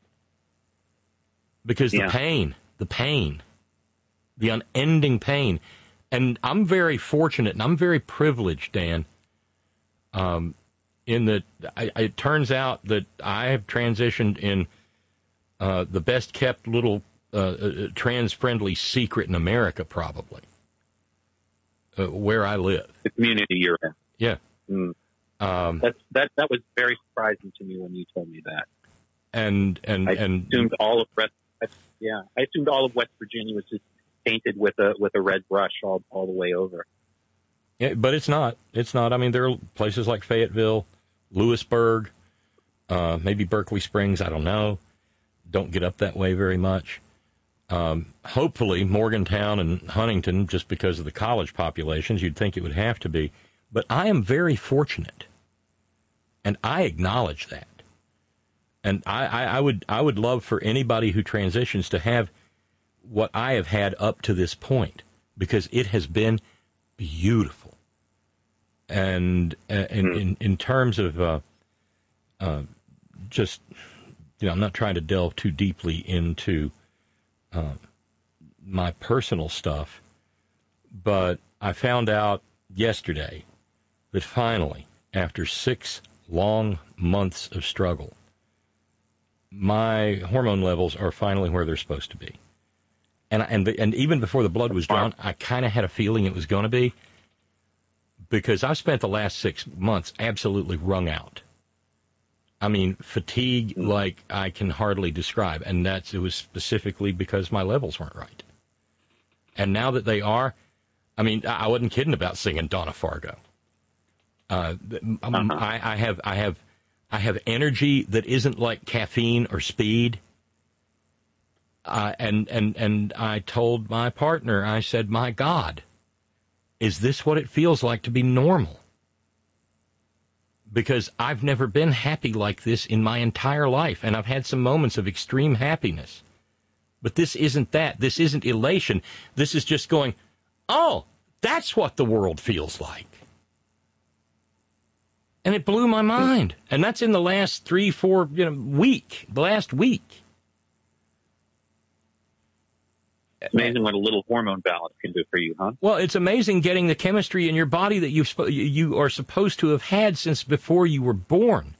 because yeah. the pain, the pain, the unending pain. And I'm very fortunate, and I'm very privileged, Dan, um, in that I, it turns out that I have transitioned in uh, the best-kept little uh, uh, trans-friendly secret in America, probably, uh, where I live. The community you're in. Yeah. Mm. Um, That's, that that was very surprising to me when you told me that. And and I and assumed all of West, yeah, I assumed all of West Virginia was just painted with a with a red brush all all the way over. Yeah, but it's not. It's not. I mean, there are places like Fayetteville, Lewisburg, uh, maybe Berkeley Springs. I don't know. Don't get up that way very much. Um, hopefully, Morgantown and Huntington, just because of the college populations, you'd think it would have to be. But I am very fortunate, and I acknowledge that. And I, I, I would I would love for anybody who transitions to have what I have had up to this point, because it has been beautiful. And uh, in, in in terms of uh, uh, just, you know, I'm not trying to delve too deeply into uh, my personal stuff, but I found out yesterday that finally, after six long months of struggle, my hormone levels are finally where they're supposed to be. And and and even before the blood was drawn, I kind of had a feeling it was going to be, because I've spent the last six months absolutely wrung out. I mean, fatigue like I can hardly describe, and that's it was specifically because my levels weren't right. And now that they are, I mean, I wasn't kidding about singing Donna Fargo. Uh, uh-huh. I, I have, I have, I have energy that isn't like caffeine or speed. Uh, and and and I told my partner, I said, "My God, is this what it feels like to be normal?" Because I've never been happy like this in my entire life, and I've had some moments of extreme happiness. But this isn't that. This isn't elation. This is just going, oh, that's what the world feels like. And it blew my mind. And that's in the last three, four, you know, week, the last week. It's amazing what a little hormone balance can do for you, huh? Well, it's amazing getting the chemistry in your body that you've, you are supposed to have had since before you were born.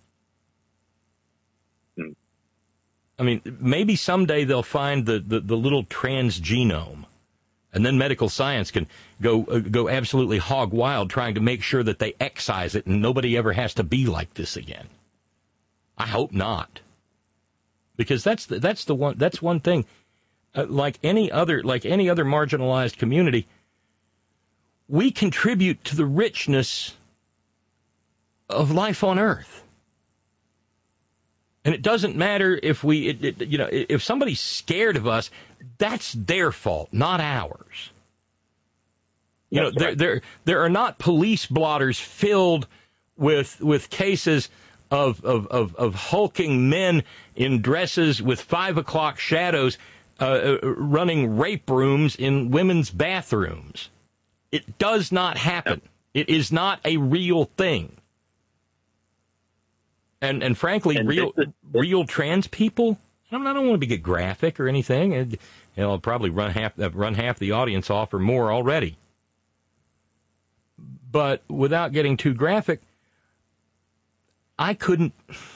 Hmm. I mean, maybe someday they'll find the, the, the little transgenome, and then medical science can go uh, go absolutely hog wild trying to make sure that they excise it and nobody ever has to be like this again. I hope not, because that's the, that's the one that's one thing. Uh, like any other like any other marginalized community, we contribute to the richness of life on Earth. And it doesn't matter if we, it, it, you know, if somebody's scared of us, that's their fault, not ours. You that's know, right. there there there are not police blotters filled with with cases of of of, of hulking men in dresses with five o'clock shadows uh, running rape rooms in women's bathrooms. It does not happen. It is not a real thing. And and frankly, and real this, this, real trans people. I don't, I don't want to get graphic or anything. And, you know, I'll probably run half run half the audience off or more already. But without getting too graphic, I couldn't.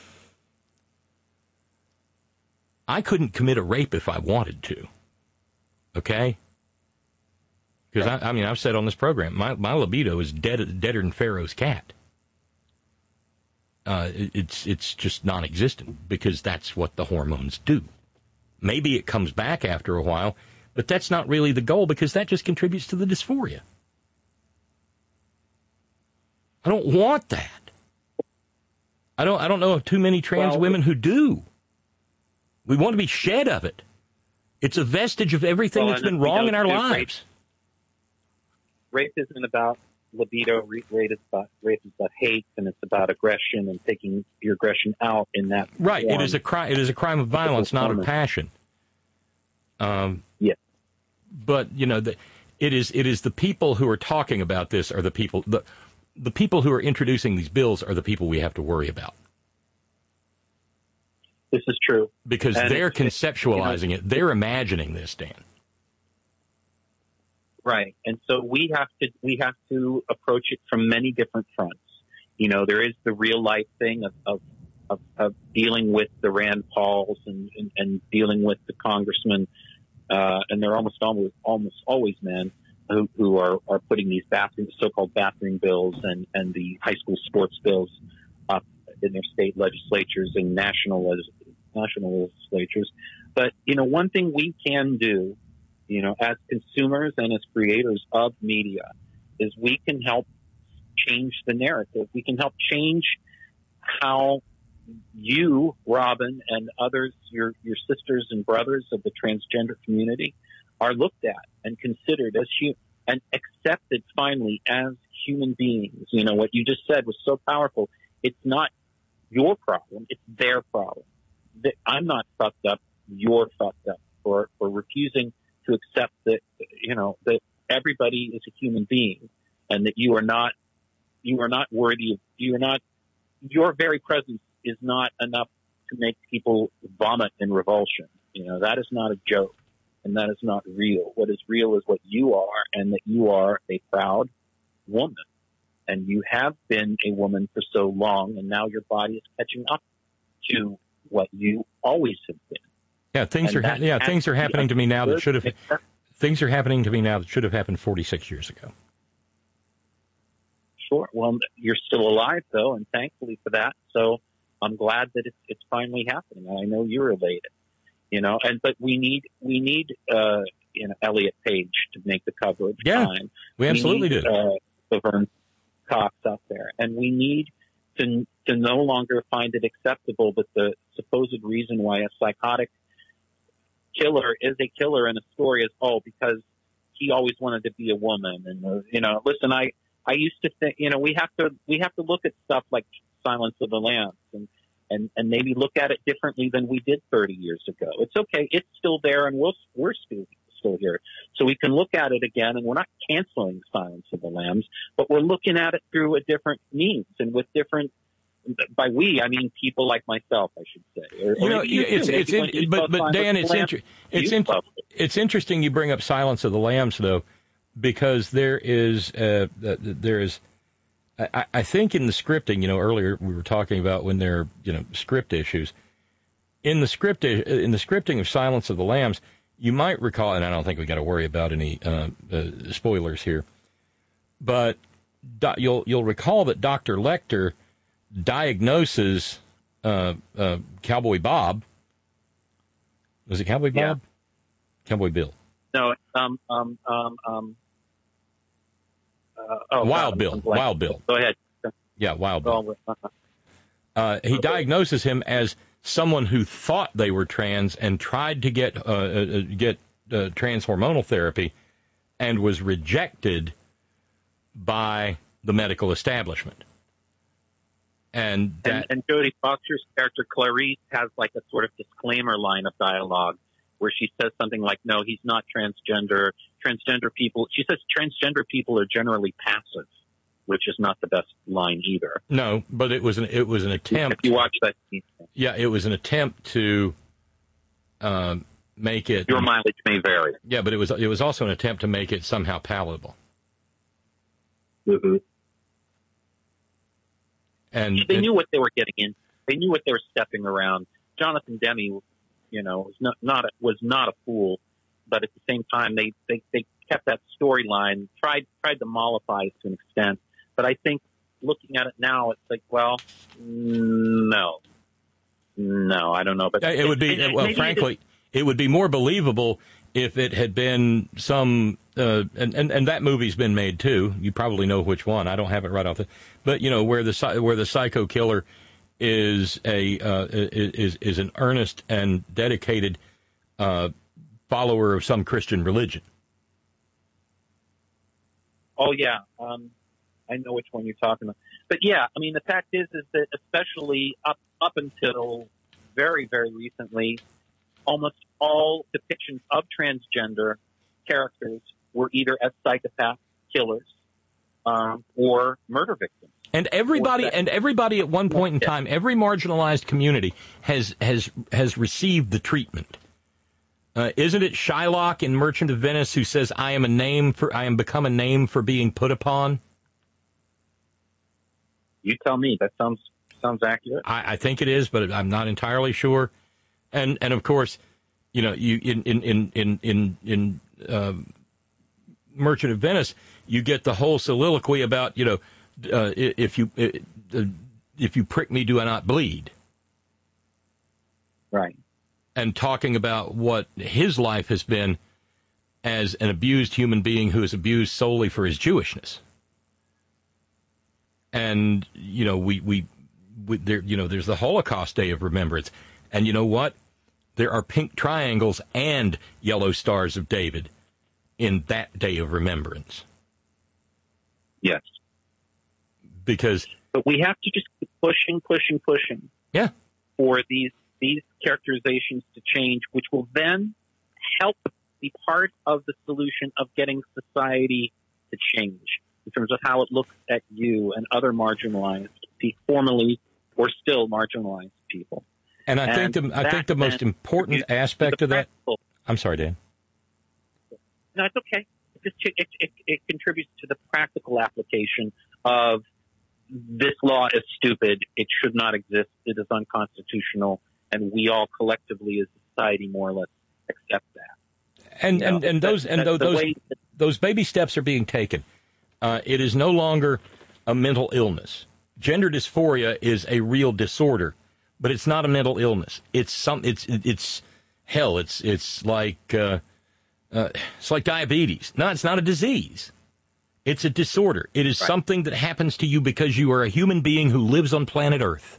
I couldn't commit a rape if I wanted to. Okay. Because I, I mean, I've said on this program, my my libido is dead, deader than Pharaoh's cat. Uh, it's it's just non-existent because that's what the hormones do. Maybe it comes back after a while, but that's not really the goal because that just contributes to the dysphoria. I don't want that. I don't I don't know of too many trans well, well, women who do. We want to be shed of it. It's a vestige of everything well, that's been wrong in our lives. Rape, rape isn't about libido. Rape is about, rape is about hate, and it's about aggression and taking your aggression out in that right. form. It is a crime. It is a crime of violence, not of passion. Um, yeah. But you know, the, it is it is the people who are talking about this are the people the the people who are introducing these bills are the people we have to worry about. This is true because and they're conceptualizing you know, it. They're imagining this, Dan. Right, and so we have to we have to approach it from many different fronts. You know, there is the real life thing of of, of, of dealing with the Rand Pauls and, and, and dealing with the congressmen, uh, and they're almost almost almost always men who, who are, are putting these bathroom so-called bathroom bills and, and the high school sports bills up in their state legislatures and national national legislatures. But you know, one thing we can do, you know, as consumers and as creators of media, is we can help change the narrative. We can help change how you, Robin, and others, your your sisters and brothers of the transgender community, are looked at and considered as hu- and accepted finally as human beings. You know, what you just said was so powerful. It's not your problem; it's their problem. That I'm not fucked up; you're fucked up for for refusing to accept that, you know, that everybody is a human being, and that you are not you are not worthy of you are not your very presence is not enough to make people vomit in revulsion. You know, that is not a joke, and that is not real. What is real is what you are, and that you are a proud woman, and you have been a woman for so long, and now your body is catching up to what you always have been. Yeah, things And are ha- that yeah has things to are be happening to me now that should have understood. things are happening to me now that should have happened forty-six years ago. Sure. Well, you're still alive, though, and thankfully for that. So I'm glad that it's, it's finally happening. I know you're elated, you know. And but we need we need uh, you know Elliot Page to make the cover of Yeah, Time. we absolutely need, do. Uh, Laverne Cox out there, and we need to to no longer find it acceptable that the supposed reason why a psychotic killer is a killer in a story is oh because he always wanted to be a woman. And uh, you know, listen, I. I used to think, you know, we have to we have to look at stuff like Silence of the Lambs and, and, and maybe look at it differently than we did thirty years ago. It's okay. It's still there, and we'll, we're still still here. So we can look at it again, and we're not canceling Silence of the Lambs, but we're looking at it through a different means and with different, by we, I mean people like myself, I should say. Or, You know, or you it's, too. it's, Maybe when it's you but, saw but Silence Dan, of the it's, Lambs, inter- it's, you inter- loved it. it's interesting you bring up Silence of the Lambs, though, because there is, uh, there is, I, I think in the scripting, you know, earlier we were talking about when there are, you know, script issues. In the script, in the scripting of Silence of the Lambs, you might recall, and I don't think we got to worry about any uh, uh, spoilers here, but do, you'll you'll recall that Doctor Lecter diagnoses uh, uh, Cowboy Bob. Was it Cowboy Bob? Yeah. Cowboy Bill. No, um, um, um, um, uh, oh, Wild God, Bill. I'm blanking. Wild Bill. Go ahead. Yeah, Wild Bill. Oh, Uh, he diagnoses him as someone who thought they were trans and tried to get uh, uh, get uh, trans hormonal therapy and was rejected by the medical establishment. And that, and, and Jodie Foster's character Clarice has like a sort of disclaimer line of dialogue where she says something like, no, he's not transgender. Transgender people, she says transgender people are generally passive, which is not the best line either. no, but it was an it was an attempt. If you watch that scene, Yeah, it was an attempt to uh, make it. your mileage may vary. Yeah, but it was it was also an attempt to make it somehow palatable. Mm-hmm. And They and- knew what they were getting in. They knew what they were stepping around. Jonathan Demme, you know, was not, not a, was not a fool, but at the same time, they, they, they kept that storyline, tried tried to mollify it to an extent. But I think looking at it now, it's like, well, no, no, I don't know. But it would be and- and well, maybe frankly, it would be more believable if it had been some, uh, and, and and that movie's been made too. You probably know which one. I don't have it right off the, but you know where the psy- where the psycho killer is a uh, is is an earnest and dedicated uh, follower of some Christian religion. Oh yeah, um, I know which one you're talking about. But yeah, I mean, the fact is, is that especially up up until very, very recently, almost all depictions of transgender characters were either as psychopath killers um, or murder victims. And everybody, and everybody at one point in time, every marginalized community has has has received the treatment. Uh, isn't it Shylock in Merchant of Venice who says, "I am a name for, I am become a name for being put upon"? You tell me. That sounds sounds accurate. I, I think it is, but I'm not entirely sure. And and of course, you know, you in in in in in, in uh, Merchant of Venice, you get the whole soliloquy about, you know, uh, if you uh, if you prick me, do I not bleed? Right. And talking about what his life has been as an abused human being who is abused solely for his Jewishness. And, you know, we, we we, there, you know, there's the Holocaust Day of Remembrance. And you know what? There are pink triangles and yellow stars of David in that day of remembrance. Yes. Because... But we have to just keep pushing, pushing, pushing. Yeah. For these these characterizations to change, which will then help be part of the solution of getting society to change in terms of how it looks at you and other marginalized people, formerly or still marginalized people. And I and think the I think the most important aspect of that. I'm sorry, Dan. No, it's okay. It, just, it, it, it contributes to the practical application of this law is stupid. It should not exist. It is unconstitutional, and we all collectively, as a society, more or less accept that. And you and, know, and those that, and those those, that, those baby steps are being taken. Uh, it is no longer a mental illness. Gender dysphoria is a real disorder, but it's not a mental illness. It's some. It's it's hell. It's it's like uh, uh, it's like diabetes. No, it's not a disease. It's a disorder. It is right. something that happens to you because you are a human being who lives on planet Earth.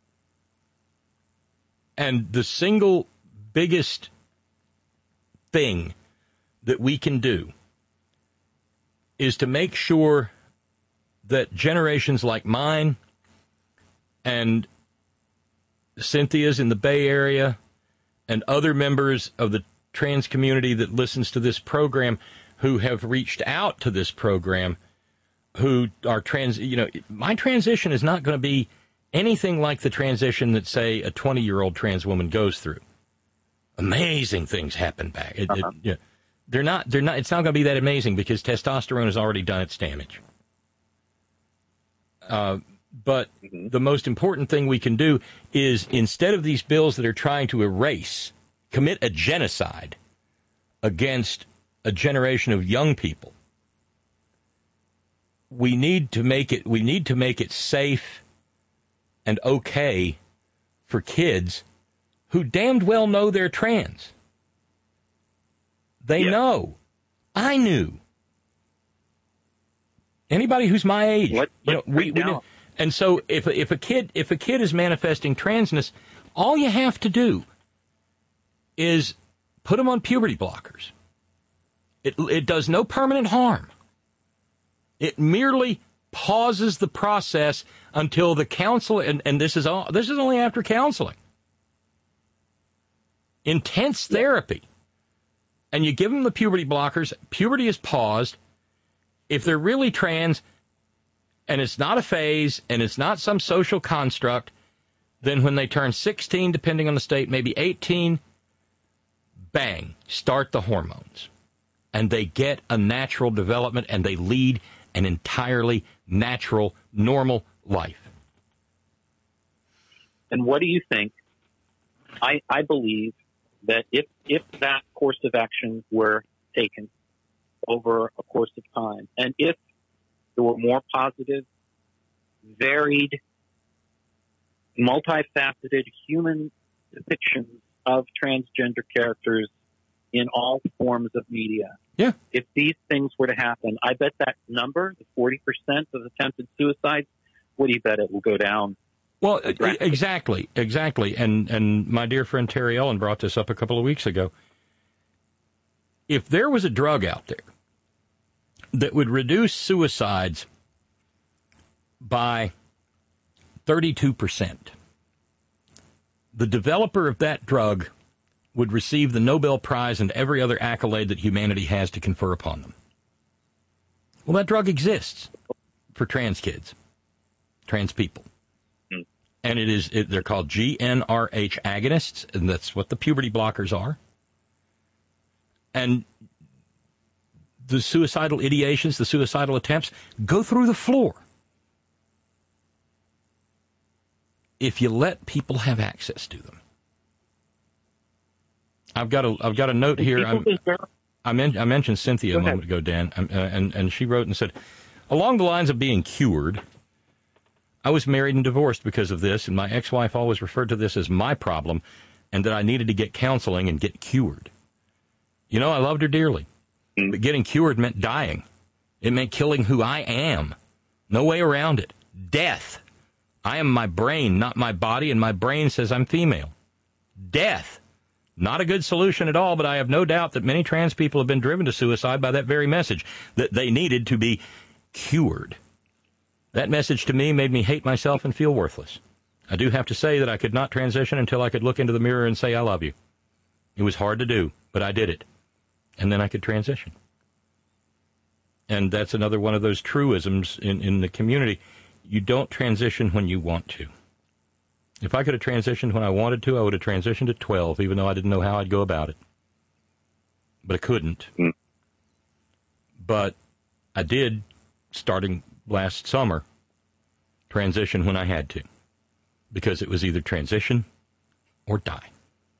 And the single biggest thing that we can do is to make sure that generations like mine and Cynthia's in the Bay Area and other members of the trans community that listens to this program who have reached out to this program, who are trans, you know, my transition is not going to be anything like the transition that, say, a twenty-year-old trans woman goes through. Amazing things happen back. It, uh-huh. it, you know, they're not, they're not, it's not going to be that amazing because testosterone has already done its damage. Uh, but mm-hmm. the most important thing we can do is, instead of these bills that are trying to erase, commit a genocide against a generation of young people, we need to make it we need to make it safe and okay for kids who damned well know they're trans. They yeah. know. I knew. Anybody who's my age, what, you know, we, we know. And so if if a kid if a kid is manifesting transness, all you have to do is put them on puberty blockers. It, it does no permanent harm. It merely pauses the process until the counselor, and, and this is all, this is only after counseling. Intense therapy. And you give them the puberty blockers, puberty is paused. If they're really trans, and it's not a phase, and it's not some social construct, then when they turn sixteen, depending on the state, maybe eighteen, bang, start the hormones. And they get a natural development, and they lead an entirely natural, normal life. And what do you think? I, I believe that if if that course of action were taken over a course of time, and if there were more positive, varied, multifaceted human depictions of transgender characters in all forms of media. Yeah. If these things were to happen, I bet that number, the forty percent of attempted suicides, what do you bet it will go down? Well, exactly, exactly. And and my dear friend Terry Ellen brought this up a couple of weeks ago. If there was a drug out there that would reduce suicides by thirty-two percent, the developer of that drug would receive the Nobel Prize and every other accolade that humanity has to confer upon them. Well, that drug exists for trans kids, trans people. Mm. And it is it, they're called G N R H agonists, and that's what the puberty blockers are. And the suicidal ideations, the suicidal attempts, go through the floor. If you let people have access to them. I've got a I've got a note here. I'm, I, men, I mentioned Cynthia a moment ago, Dan, um, uh, and and she wrote and said, along the lines of being cured, I was married and divorced because of this, and my ex-wife always referred to this as my problem, and that I needed to get counseling and get cured. You know, I loved her dearly, but getting cured meant dying. It meant killing who I am. No way around it. Death. I am my brain, not my body, and my brain says I'm female. Death. Not a good solution at all, but I have no doubt that many trans people have been driven to suicide by that very message, that they needed to be cured. That message to me made me hate myself and feel worthless. I do have to say that I could not transition until I could look into the mirror and say, I love you. It was hard to do, but I did it. And then I could transition. And that's another one of those truisms in, in the community. You don't transition when you want to. If I could have transitioned when I wanted to, I would have transitioned at twelve, even though I didn't know how I'd go about it. But I couldn't. Mm. But I did, starting last summer, transition when I had to. Because it was either transition or die.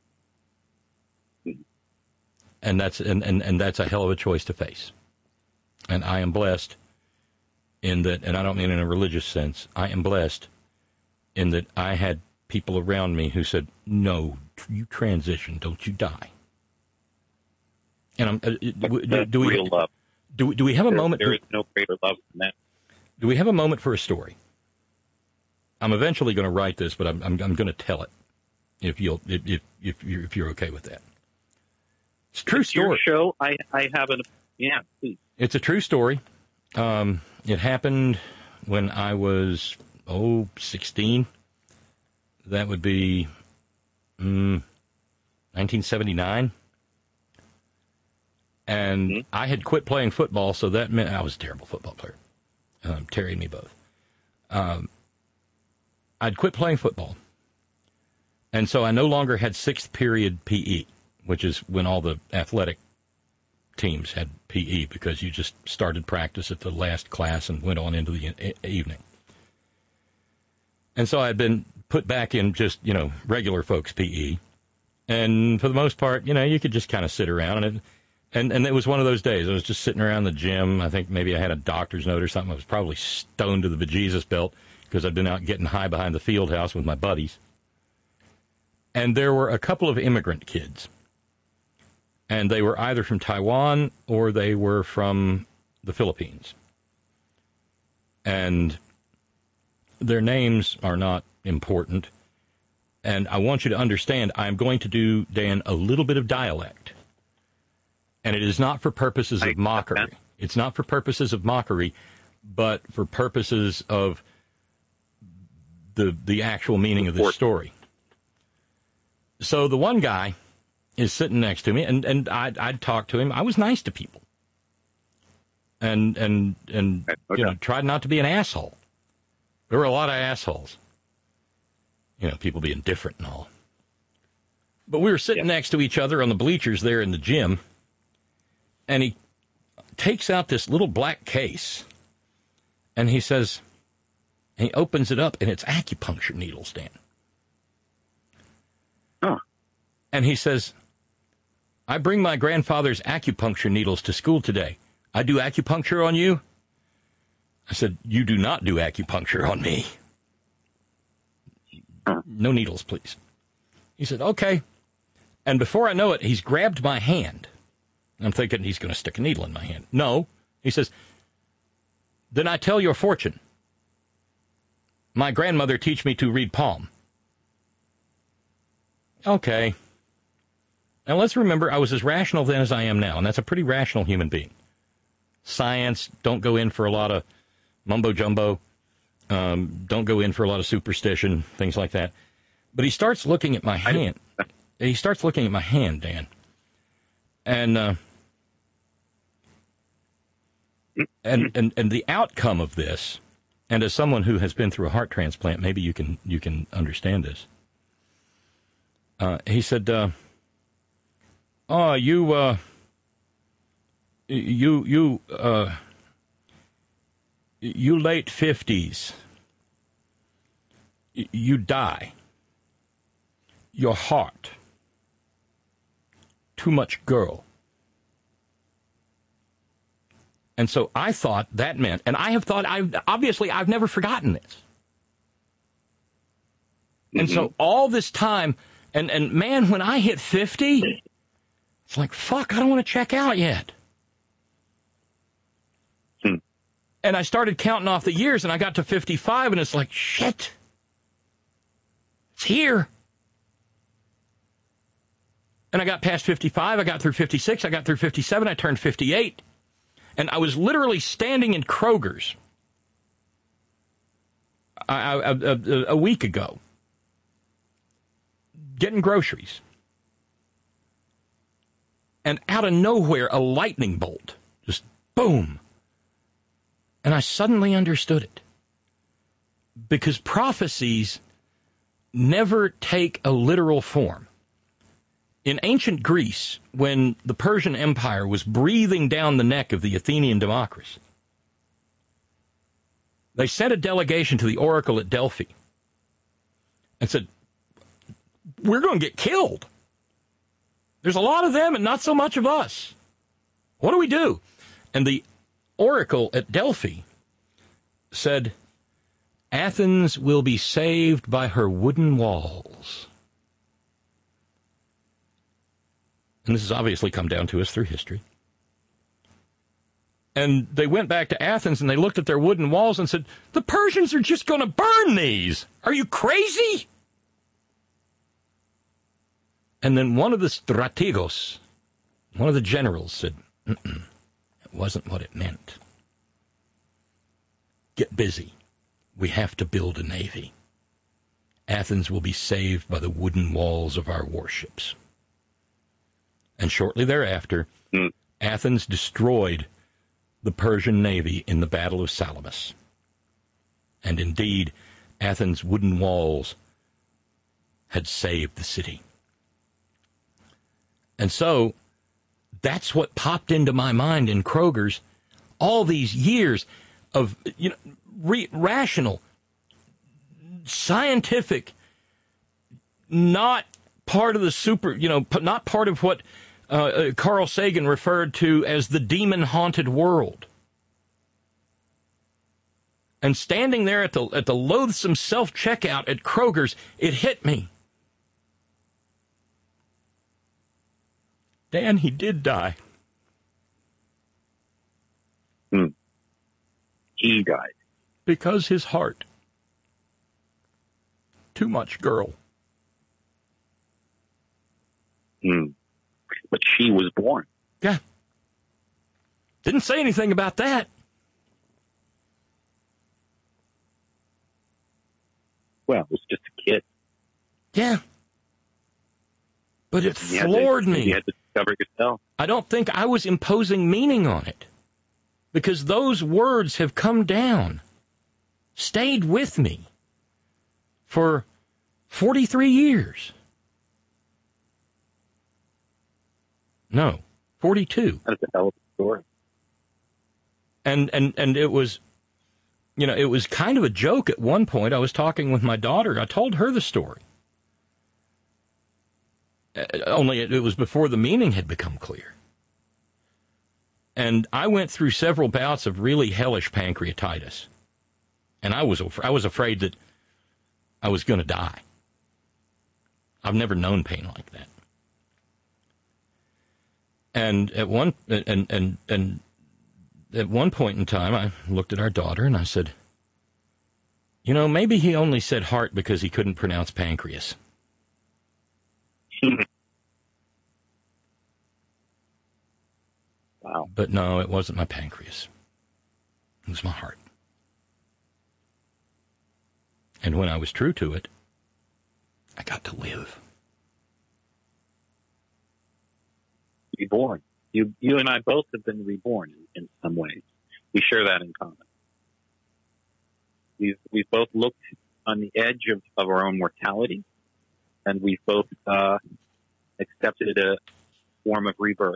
And that's and, and, and that's a hell of a choice to face. And I am blessed in that, and I don't mean in a religious sense, I am blessed in that I had people around me who said, no, you transition, don't you die. And I'm, uh, do, do we, real love. Do, do we have a there, moment? There is no greater love than that. Do we have a moment for a story? I'm eventually going to write this, but I'm, I'm, I'm going to tell it if you'll if if if you're, if you're okay with that. It's a true it's story. Your show. I I have an yeah. Please. It's a true story. Um, it happened when I was oh sixteen. That would be mm, nineteen seventy-nine. And mm-hmm. I had quit playing football, so that meant I was a terrible football player. Um, Terry and me both. Um, I'd quit playing football. And so I no longer had sixth period P E, which is when all the athletic teams had P E, because you just started practice at the last class and went on into the e- evening. And so I'd been put back in just, you know, regular folks P E. And for the most part, you know, you could just kind of sit around. And it, and, and it was one of those days. I was just sitting around the gym. I think maybe I had a doctor's note or something. I was probably stoned to the bejesus belt because I'd been out getting high behind the field house with my buddies. And there were a couple of immigrant kids. And they were either from Taiwan or they were from the Philippines. And their names are not important. And I want you to understand, I'm going to do, Dan, a little bit of dialect. And it is not for purposes of mockery. It's not for purposes of mockery, but for purposes of the the actual meaning of this story. So the one guy is sitting next to me, and, and I'd, I'd talk to him. I was nice to people. And, and, and okay. you know, tried not to be an asshole. There were a lot of assholes. You know, people being different and all. But we were sitting yeah. next to each other on the bleachers there in the gym, and he takes out this little black case, and he says, and he opens it up, and it's acupuncture needles, Dan. Huh. And he says, I bring my grandfather's acupuncture needles to school today. I do acupuncture on you? I said, you do not do acupuncture on me. No needles, please. He said, okay. And before I know it, he's grabbed my hand. I'm thinking he's going to stick a needle in my hand. No. He says, then I tell your fortune. My grandmother teach me to read palm. Okay. Now let's remember, I was as rational then as I am now, and that's a pretty rational human being. Science, don't go in for a lot of mumbo-jumbo. Um, don't go in for a lot of superstition, things like that. But he starts looking at my hand. He starts looking at my hand, Dan. And, uh, and, and, and the outcome of this, and as someone who has been through a heart transplant, maybe you can, you can understand this. Uh, he said, uh, oh, you, uh, you, you, uh, you late fifties, you die. Your heart. Too much girl. And so I thought that meant, and I have thought, I've obviously, I've never forgotten this. Mm-hmm. And so all this time, and, and man, when I hit fifty, it's like, fuck, I don't want to check out yet. Hmm. And I started counting off the years, and I got to fifty-five, and it's like, shit, It's here. And I got past fifty-five, I got through fifty-six, I got through fifty-seven, I turned fifty-eight. And I was literally standing in Kroger's a, a, a, a week ago, getting groceries. And out of nowhere, a lightning bolt. Just boom. And I suddenly understood it. Because prophecies never take a literal form. In ancient Greece, when the Persian Empire was breathing down the neck of the Athenian democracy, they sent a delegation to the oracle at Delphi and said, we're going to get killed. There's a lot of them and not so much of us. What do we do? And the oracle at Delphi said, Athens will be saved by her wooden walls. And this has obviously come down to us through history. And they went back to Athens and they looked at their wooden walls and said, the Persians are just going to burn these. Are you crazy? And then one of the strategos, one of the generals said, Mm-mm, it wasn't what it meant. Get busy. We have to build a navy. Athens will be saved by the wooden walls of our warships. And shortly thereafter, mm. Athens destroyed the Persian navy in the Battle of Salamis. And indeed, Athens' wooden walls had saved the city. And so, that's what popped into my mind in Kroger's. All these years of, you know, re- rational, scientific, not part of the super, you know, not part of what uh, Carl Sagan referred to as the demon-haunted world. And standing there at the at the loathsome self-checkout at Kroger's, it hit me. Dan, he did die. Hmm. He died. Because his heart. Too much girl. Hmm. But she was born. Yeah. Didn't say anything about that. Well, it was just a kid. Yeah. But it You had to- floored me. You had to discover it yourself. I don't think I was imposing meaning on it. Because those words have come down, stayed with me for forty-three years. No, forty-two. That's a hell of a story. And, and, and it was, you know, it was kind of a joke at one point. I was talking with my daughter. I told her the story. Uh, only it, it was before the meaning had become clear. And I went through several bouts of really hellish pancreatitis. And I was I was afraid that I was going to die. I've never known pain like that. And at one and and and at one point in time, I looked at our daughter and I said, "You know, maybe he only said heart because he couldn't pronounce pancreas." Wow. But no, it wasn't my pancreas. It was my heart. And when I was true to it, I got to live. Reborn. You, you and I both have been reborn in, in some ways. We share that in common. We've we've both looked on the edge of, of our own mortality, and we've both uh, accepted a form of rebirth.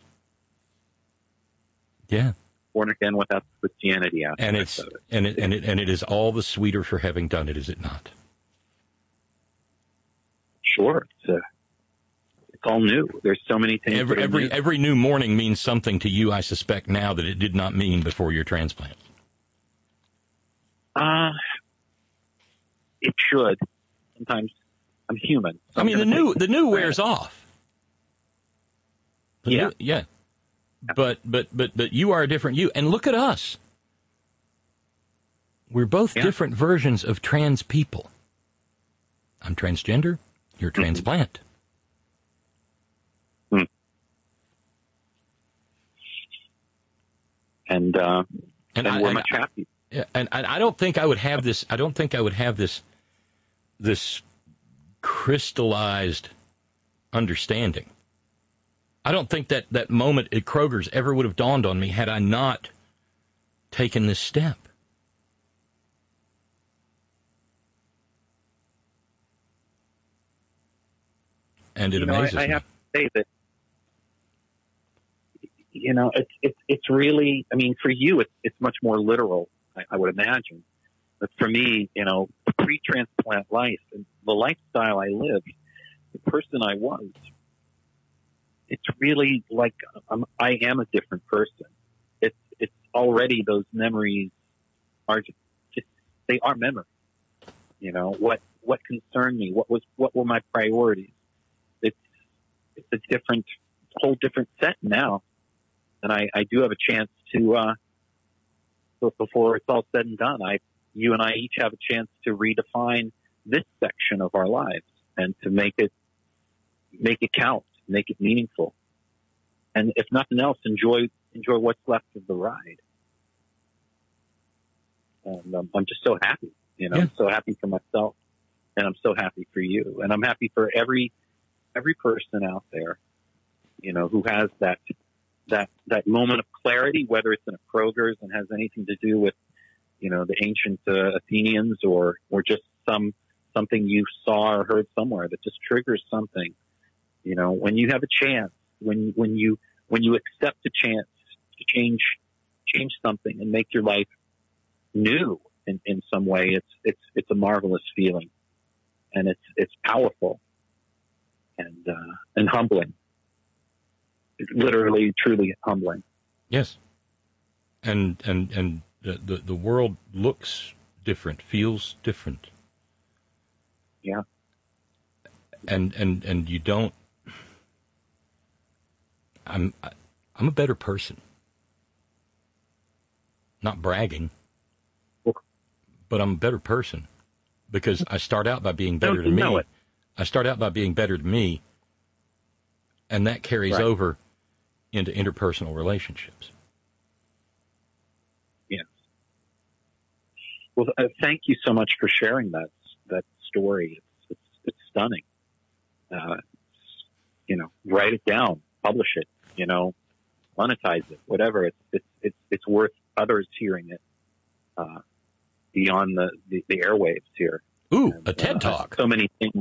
Yeah. Born again without Christianity aspect And it's of it. and it and it and it is all the sweeter for having done it, is it not? Sure, it's, uh, it's all new. There's so many things. Every that are every new. every new morning means something to you, I suspect, now that it did not mean before your transplant. Uh, it should. Sometimes I'm human. so I I'm mean, the gonna new take the new it for wears granted. off. The Yeah. new- yeah. But but but but you are a different you, and look at us. We're both Yeah. different versions of trans people. I'm transgender. You're a transplant. Hmm. And uh, and, and I, we're and much I, happy. Yeah, and, and I don't think I would have this. I don't think I would have this this crystallized understanding. I don't think that that moment at Kroger's ever would have dawned on me had I not taken this step. And it you know, amazes I, I me. have to say that, you know, it's it's it's really. I mean, for you, it's it's much more literal, I, I would imagine. But for me, you know, pre-transplant life and the lifestyle I lived, the person I was, it's really like I'm, I am a different person. It's it's already those memories are just, just they are memories. You know what what concerned me, what was what were my priorities. It's it's a different whole different set now, and I, I do have a chance to uh, before it's all said and done. I you and I each have a chance to redefine this section of our lives and to make it make it count, make it meaningful. And if nothing else, enjoy enjoy what's left of the ride. And um, I'm just so happy, you know. Yeah. I'm so happy for myself, and I'm so happy for you, and I'm happy for every every person out there, you know, who has that that that moment of clarity, whether it's in a Kroger's and has anything to do with, you know, the ancient uh, Athenians, or or just some something you saw or heard somewhere that just triggers something. You know, when you have a chance, when when you when you accept a chance to change change something and make your life new in, in some way, it's it's it's a marvelous feeling, and it's it's powerful and uh, and humbling. It's literally, truly humbling. Yes, and and and the, the the world looks different, feels different. Yeah, and and and you don't. I'm I'm a better person. Not bragging, but I'm a better person because I start out by being better Don't than you know me. it? I start out by being better than me, and that carries Right. over into interpersonal relationships. Yes. Well, uh, thank you so much for sharing that that story. It's it's, it's stunning. Uh, you know, write it down, publish it. You know, monetize it, whatever. It's it's it's, it's worth others hearing it uh, beyond the, the, the airwaves here. Ooh, And, a TED uh, Talk. So many things.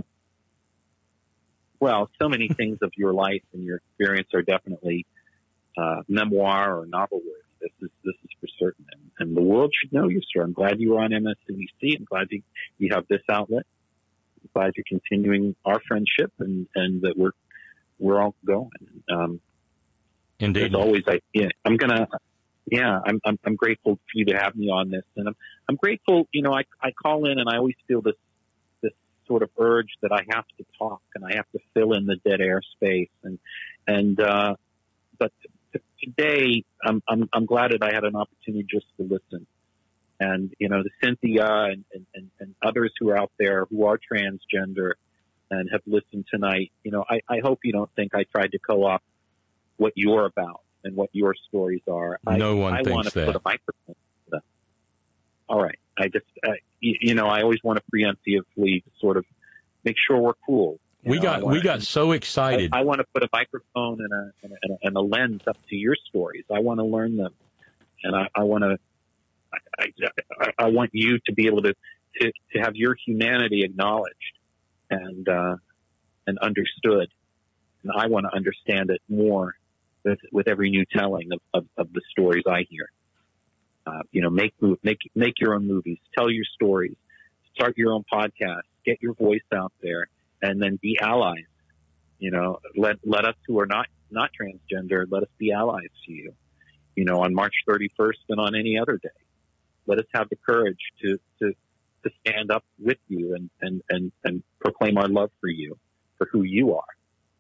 Well, so many things of your life and your experience are definitely uh, memoir or novel worthy. This is this is for certain, and, and the world should know you, sir. I'm glad you were on M S N B C. I'm glad you, you have this outlet. I'm glad you're continuing our friendship, and, and that we're we're all going. Um, Indeed. As always, I yeah, I'm gonna. Yeah, I'm, I'm I'm grateful for you to have me on this, and I'm I'm grateful. You know, I I call in, and I always feel this this sort of urge that I have to talk, and I have to fill in the dead air space, and and uh, but t- today I'm I'm I'm glad that I had an opportunity just to listen, and you know, to Cynthia and and, and, and others who are out there who are transgender and have listened tonight. You know, I I hope you don't think I tried to co-opt what you're about and what your stories are. No I, one I thinks want to that. put a microphone to them. All right. I just, uh, you, you know, I always want to preemptively sort of make sure we're cool. You We know, got I wanna, we got so excited. I, I want to put a microphone and a, and a and a lens up to your stories. I want to learn them, and I, I want to. I, I, I want you to be able to, to, to have your humanity acknowledged and uh, and understood, and I want to understand it more with, with every new telling of, of, of the stories I hear. Uh, you know, make move, make make your own movies, tell your stories, start your own podcast, get your voice out there, and then be allies. You know, let let us who are not not transgender, let us be allies to you. You know, on March thirty-first and on any other day, let us have the courage to to, to stand up with you and, and, and, and proclaim our love for you, for who you are.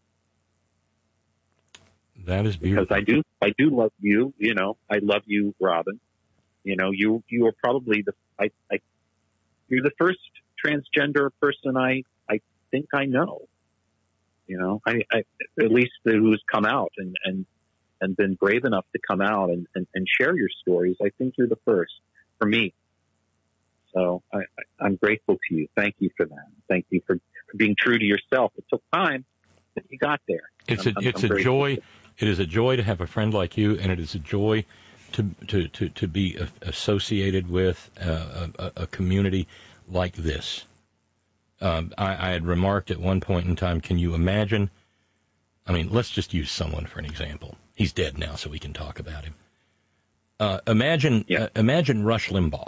That is beautiful. Because I do, I do love you. You know, I love you, Robin. You know, you you are probably the I, I you're the first transgender person I, I think I know. You know, I, I at least who's come out and, and, and been brave enough to come out and, and, and share your stories. I think you're the first for me. So I, I, I'm grateful to you. Thank you for that. Thank you for, for being true to yourself. It took time, but you got there. It's I'm, a I'm, it's I'm a joy. It is a joy to have a friend like you, and it is a joy to to to, to be associated with a, a, a community like this. Um, I, I had remarked at one point in time, can you imagine? I mean, let's just use someone for an example. He's dead now, so we can talk about him. Uh, imagine, yeah. uh, imagine Rush Limbaugh,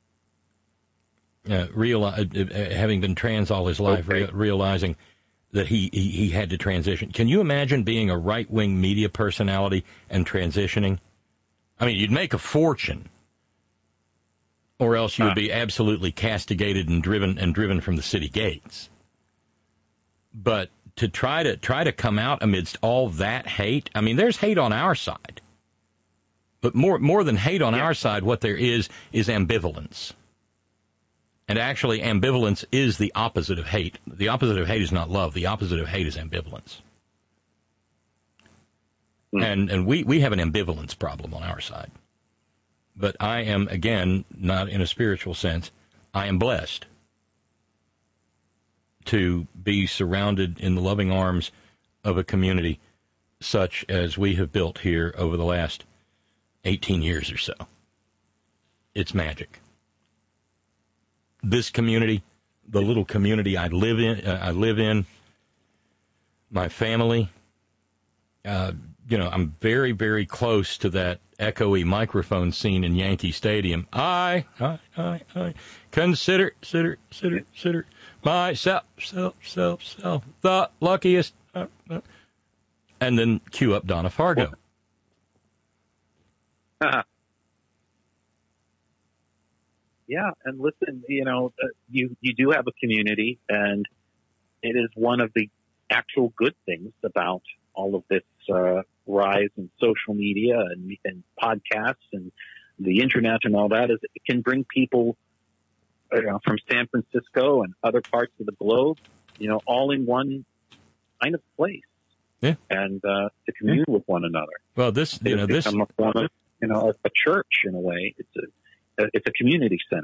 uh, real, uh, uh, having been trans all his life, okay. re- realizing that he, he, he had to transition. Can you imagine being a right-wing media personality and transitioning? I mean, you'd make a fortune, or else you would be absolutely castigated and driven and driven from the city gates. But to try to try to come out amidst all that hate, I mean, there's hate on our side. But more more than hate on yeah. our side, what there is is ambivalence. And actually, ambivalence is the opposite of hate. The opposite of hate is not love. The opposite of hate is ambivalence. Mm. And and we, we have an ambivalence problem on our side. But I am, again, not in a spiritual sense, I am blessed to be surrounded in the loving arms of a community such as we have built here over the last eighteen years or so. It's magic. This community, the little community I live in, uh, I live in, my family, uh, you know, I'm very, very close to that echoey microphone scene in Yankee Stadium. I, I, I, I consider, consider, consider, consider myself, self, self, self, the luckiest. Uh, uh, and then cue up Donna Fargo. Uh-huh. Yeah, and listen, you know, uh, you, you do have a community, and it is one of the actual good things about all of this uh, rise in social media and, and podcasts and the internet and all that, is it can bring people you know, from San Francisco and other parts of the globe, you know, all in one kind of place. Yeah. And uh, to commune yeah. with one another. Well, this, you know, this, a form of, you know, a, a church in a way. It's a, a, it's a community center.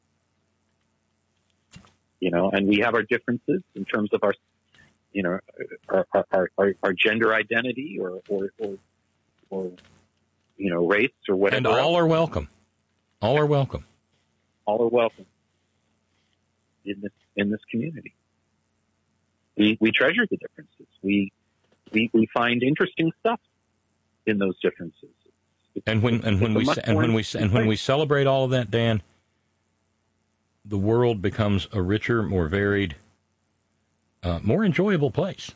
You know, and we have our differences in terms of our, you know, our our, our, our gender identity or, or or or you know, race or whatever. And all else. are welcome. All are welcome. All are welcome in this in this community. We we treasure the differences. We we we find interesting stuff in those differences. It's, and when and when we and when we and when we celebrate all of that, Dan, the world becomes a richer, more varied, uh, more enjoyable place.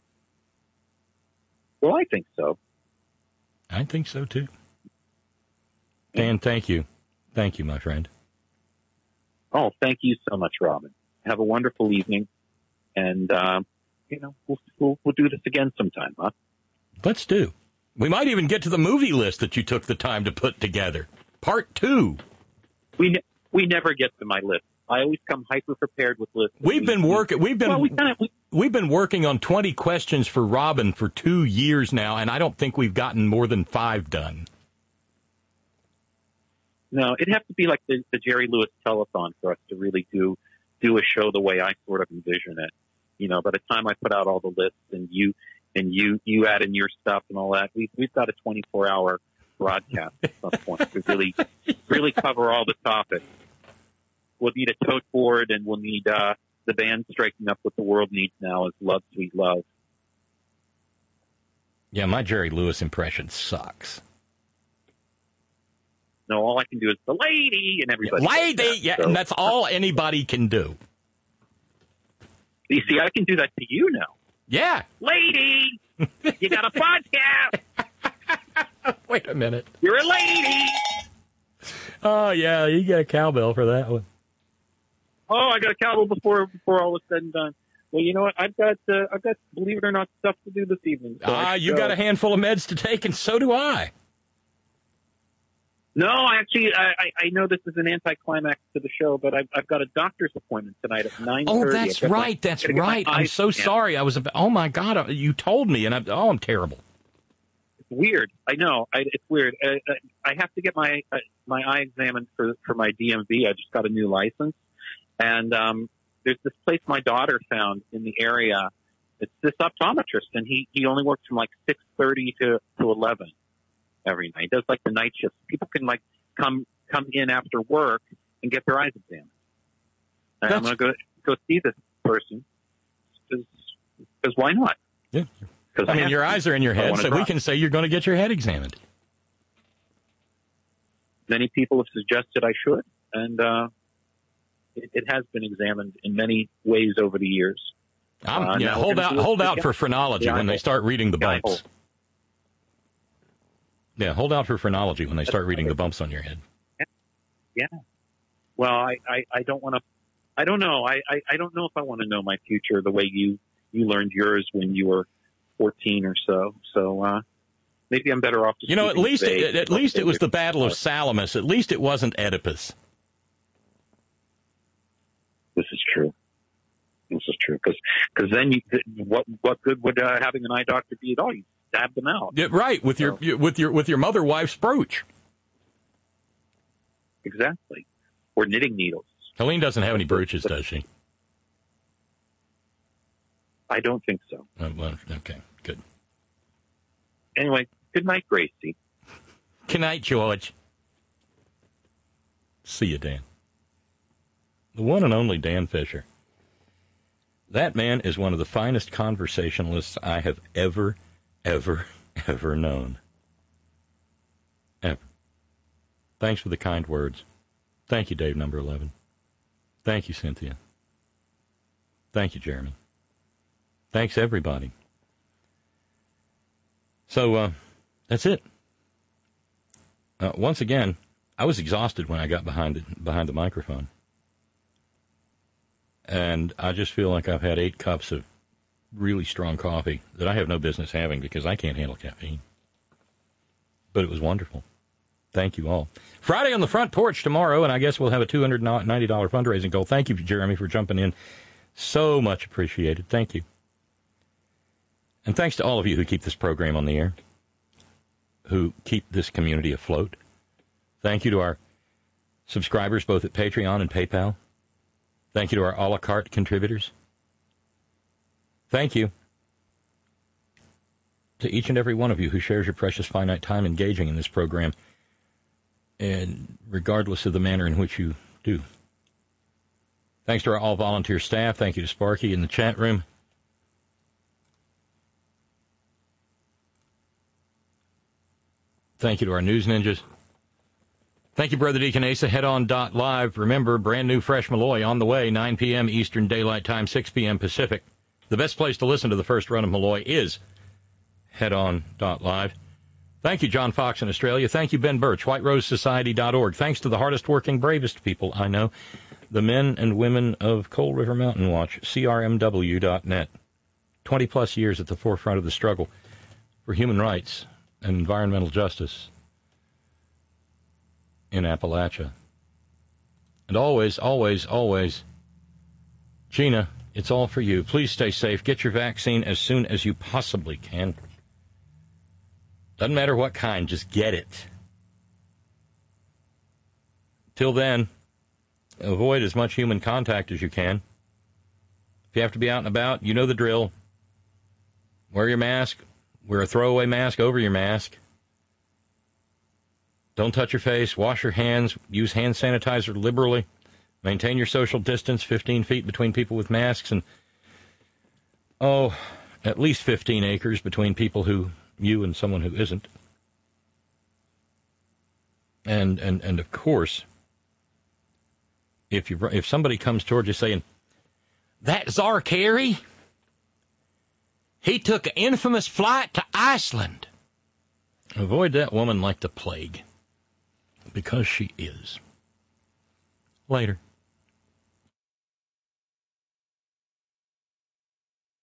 Well, I think so. I think so, too. Dan, thank you. Thank you, my friend. Oh, thank you so much, Robin. Have a wonderful evening. And, um, you know, we'll, we'll, we'll do this again sometime, huh? Let's do. We might even get to the movie list that you took the time to put together. Part two. We ne- we never get to my list. I always come hyper prepared with lists. We've been working. We've been. Well, we kinda, we, we've been working on twenty questions for Robin for two years now, and I don't think we've gotten more than five done. No, it'd have to be like the, the Jerry Lewis telethon for us to really do do a show the way I sort of envision it. You know, by the time I put out all the lists and you and you you add in your stuff and all that, we've we've got a twenty-four hour broadcast at some point to really really cover all the topics. We'll need a tote board, and we'll need uh, the band striking up what the world needs now is Love, Sweet Love. Yeah, my Jerry Lewis impression sucks. No, all I can do is the lady, and everybody. Lady, that, yeah, so. And that's all anybody can do. You see, I can do that to you now. Yeah. Lady, you got a podcast. Wait a minute. You're a lady. Oh, yeah, you get a cowbell for that one. Oh, I got a cowbell before before all is said and done. Well, you know what? I've got uh, I've got believe it or not stuff to do this evening. So ah, you got a handful of meds to take, and so do I. No, I actually, I, I I know this is an anticlimax to the show, but I've, I've got a doctor's appointment tonight at nine thirty. Oh, that's right. My, that's right. I'm so scanned. sorry. I was about, oh, my God. You told me, and I, oh, I'm terrible. It's weird. I know. I, it's weird. Uh, uh, I have to get my uh, my eye examined for for my D M V. I just got a new license. And um, there's this place my daughter found in the area. It's this optometrist, and he, he only works from like six thirty to, to eleven every night. He does like the night shifts. People can like come come in after work and get their eyes examined. And That's... I'm going to go go see this person because why not? Yeah. I, I mean, your to. eyes are in your head, so try. We can say you're going to get your head examined. Many people have suggested I should, and uh, it, it has been examined in many ways over the years. I'm, uh, yeah, hold out, hold out for phrenology when they start reading the bumps. Yeah, hold out for phrenology when they start reading the bumps on your head. Yeah. Well, I, I, I don't want to. I don't know. I, I, I don't know if I want to know my future the way you you learned yours when you were fourteen or so. So uh, maybe I'm better off. You know, at least it, at least it was the Battle of Salamis. At least it wasn't Oedipus. This is true. This is true because because then you, what what good would uh, having an eye doctor be at all? You stab them out. Yeah, right with so. your with your with your mother wife's brooch. Exactly, or knitting needles. Helene doesn't have any brooches, does she? I don't think so. Uh, well, okay, good. Anyway, good night, Gracie. Good night, George. See you, Dan. The one and only Dan Fisher. That man is one of the finest conversationalists I have ever, ever, ever known. Ever. Thanks for the kind words. Thank you, Dave, number eleven. Thank you, Cynthia. Thank you, Jeremy. Thanks, everybody. So, uh, that's it. Uh, once again, I was exhausted when I got behind it, behind the microphone. And I just feel like I've had eight cups of really strong coffee that I have no business having because I can't handle caffeine. But it was wonderful. Thank you all. Friday on the front porch tomorrow, and I guess we'll have a two hundred ninety dollars fundraising goal. Thank you, Jeremy, for jumping in. So much appreciated. Thank you. And thanks to all of you who keep this program on the air, who keep this community afloat. Thank you to our subscribers, both at Patreon and PayPal. Thank you to our a la carte contributors. Thank you to each and every one of you who shares your precious finite time engaging in this program, and regardless of the manner in which you do. Thanks to our all-volunteer staff. Thank you to Sparky in the chat room. Thank you to our news ninjas. Thank you, Brother Deacon Asa. Head on dot live. Remember, brand new Fresh Malloy on the way, nine p.m. Eastern Daylight Time, six p.m. Pacific. The best place to listen to the first run of Malloy is head on dot live. Thank you, John Fox in Australia. Thank you, Ben Birch, white rose society dot org. Thanks to the hardest working, bravest people I know, the men and women of Coal River Mountain Watch, C R M W dot net. twenty-plus years at the forefront of the struggle for human rights and environmental justice in Appalachia. And always, always, always, Gina, it's all for you. Please stay safe. Get your vaccine as soon as you possibly can. Doesn't matter what kind, just get it. Till then, avoid as much human contact as you can. If you have to be out and about, you know the drill. Wear your mask. Wear a throwaway mask over your mask. Don't touch your face. Wash your hands. Use hand sanitizer liberally. Maintain your social distance, fifteen feet between people with masks, and, oh, at least fifteen acres between people who, you and someone who isn't. And, and, and of course, if you if somebody comes towards you saying, that Czar Kerry, he took an infamous flight to Iceland. Avoid that woman like the plague, because she is. Later.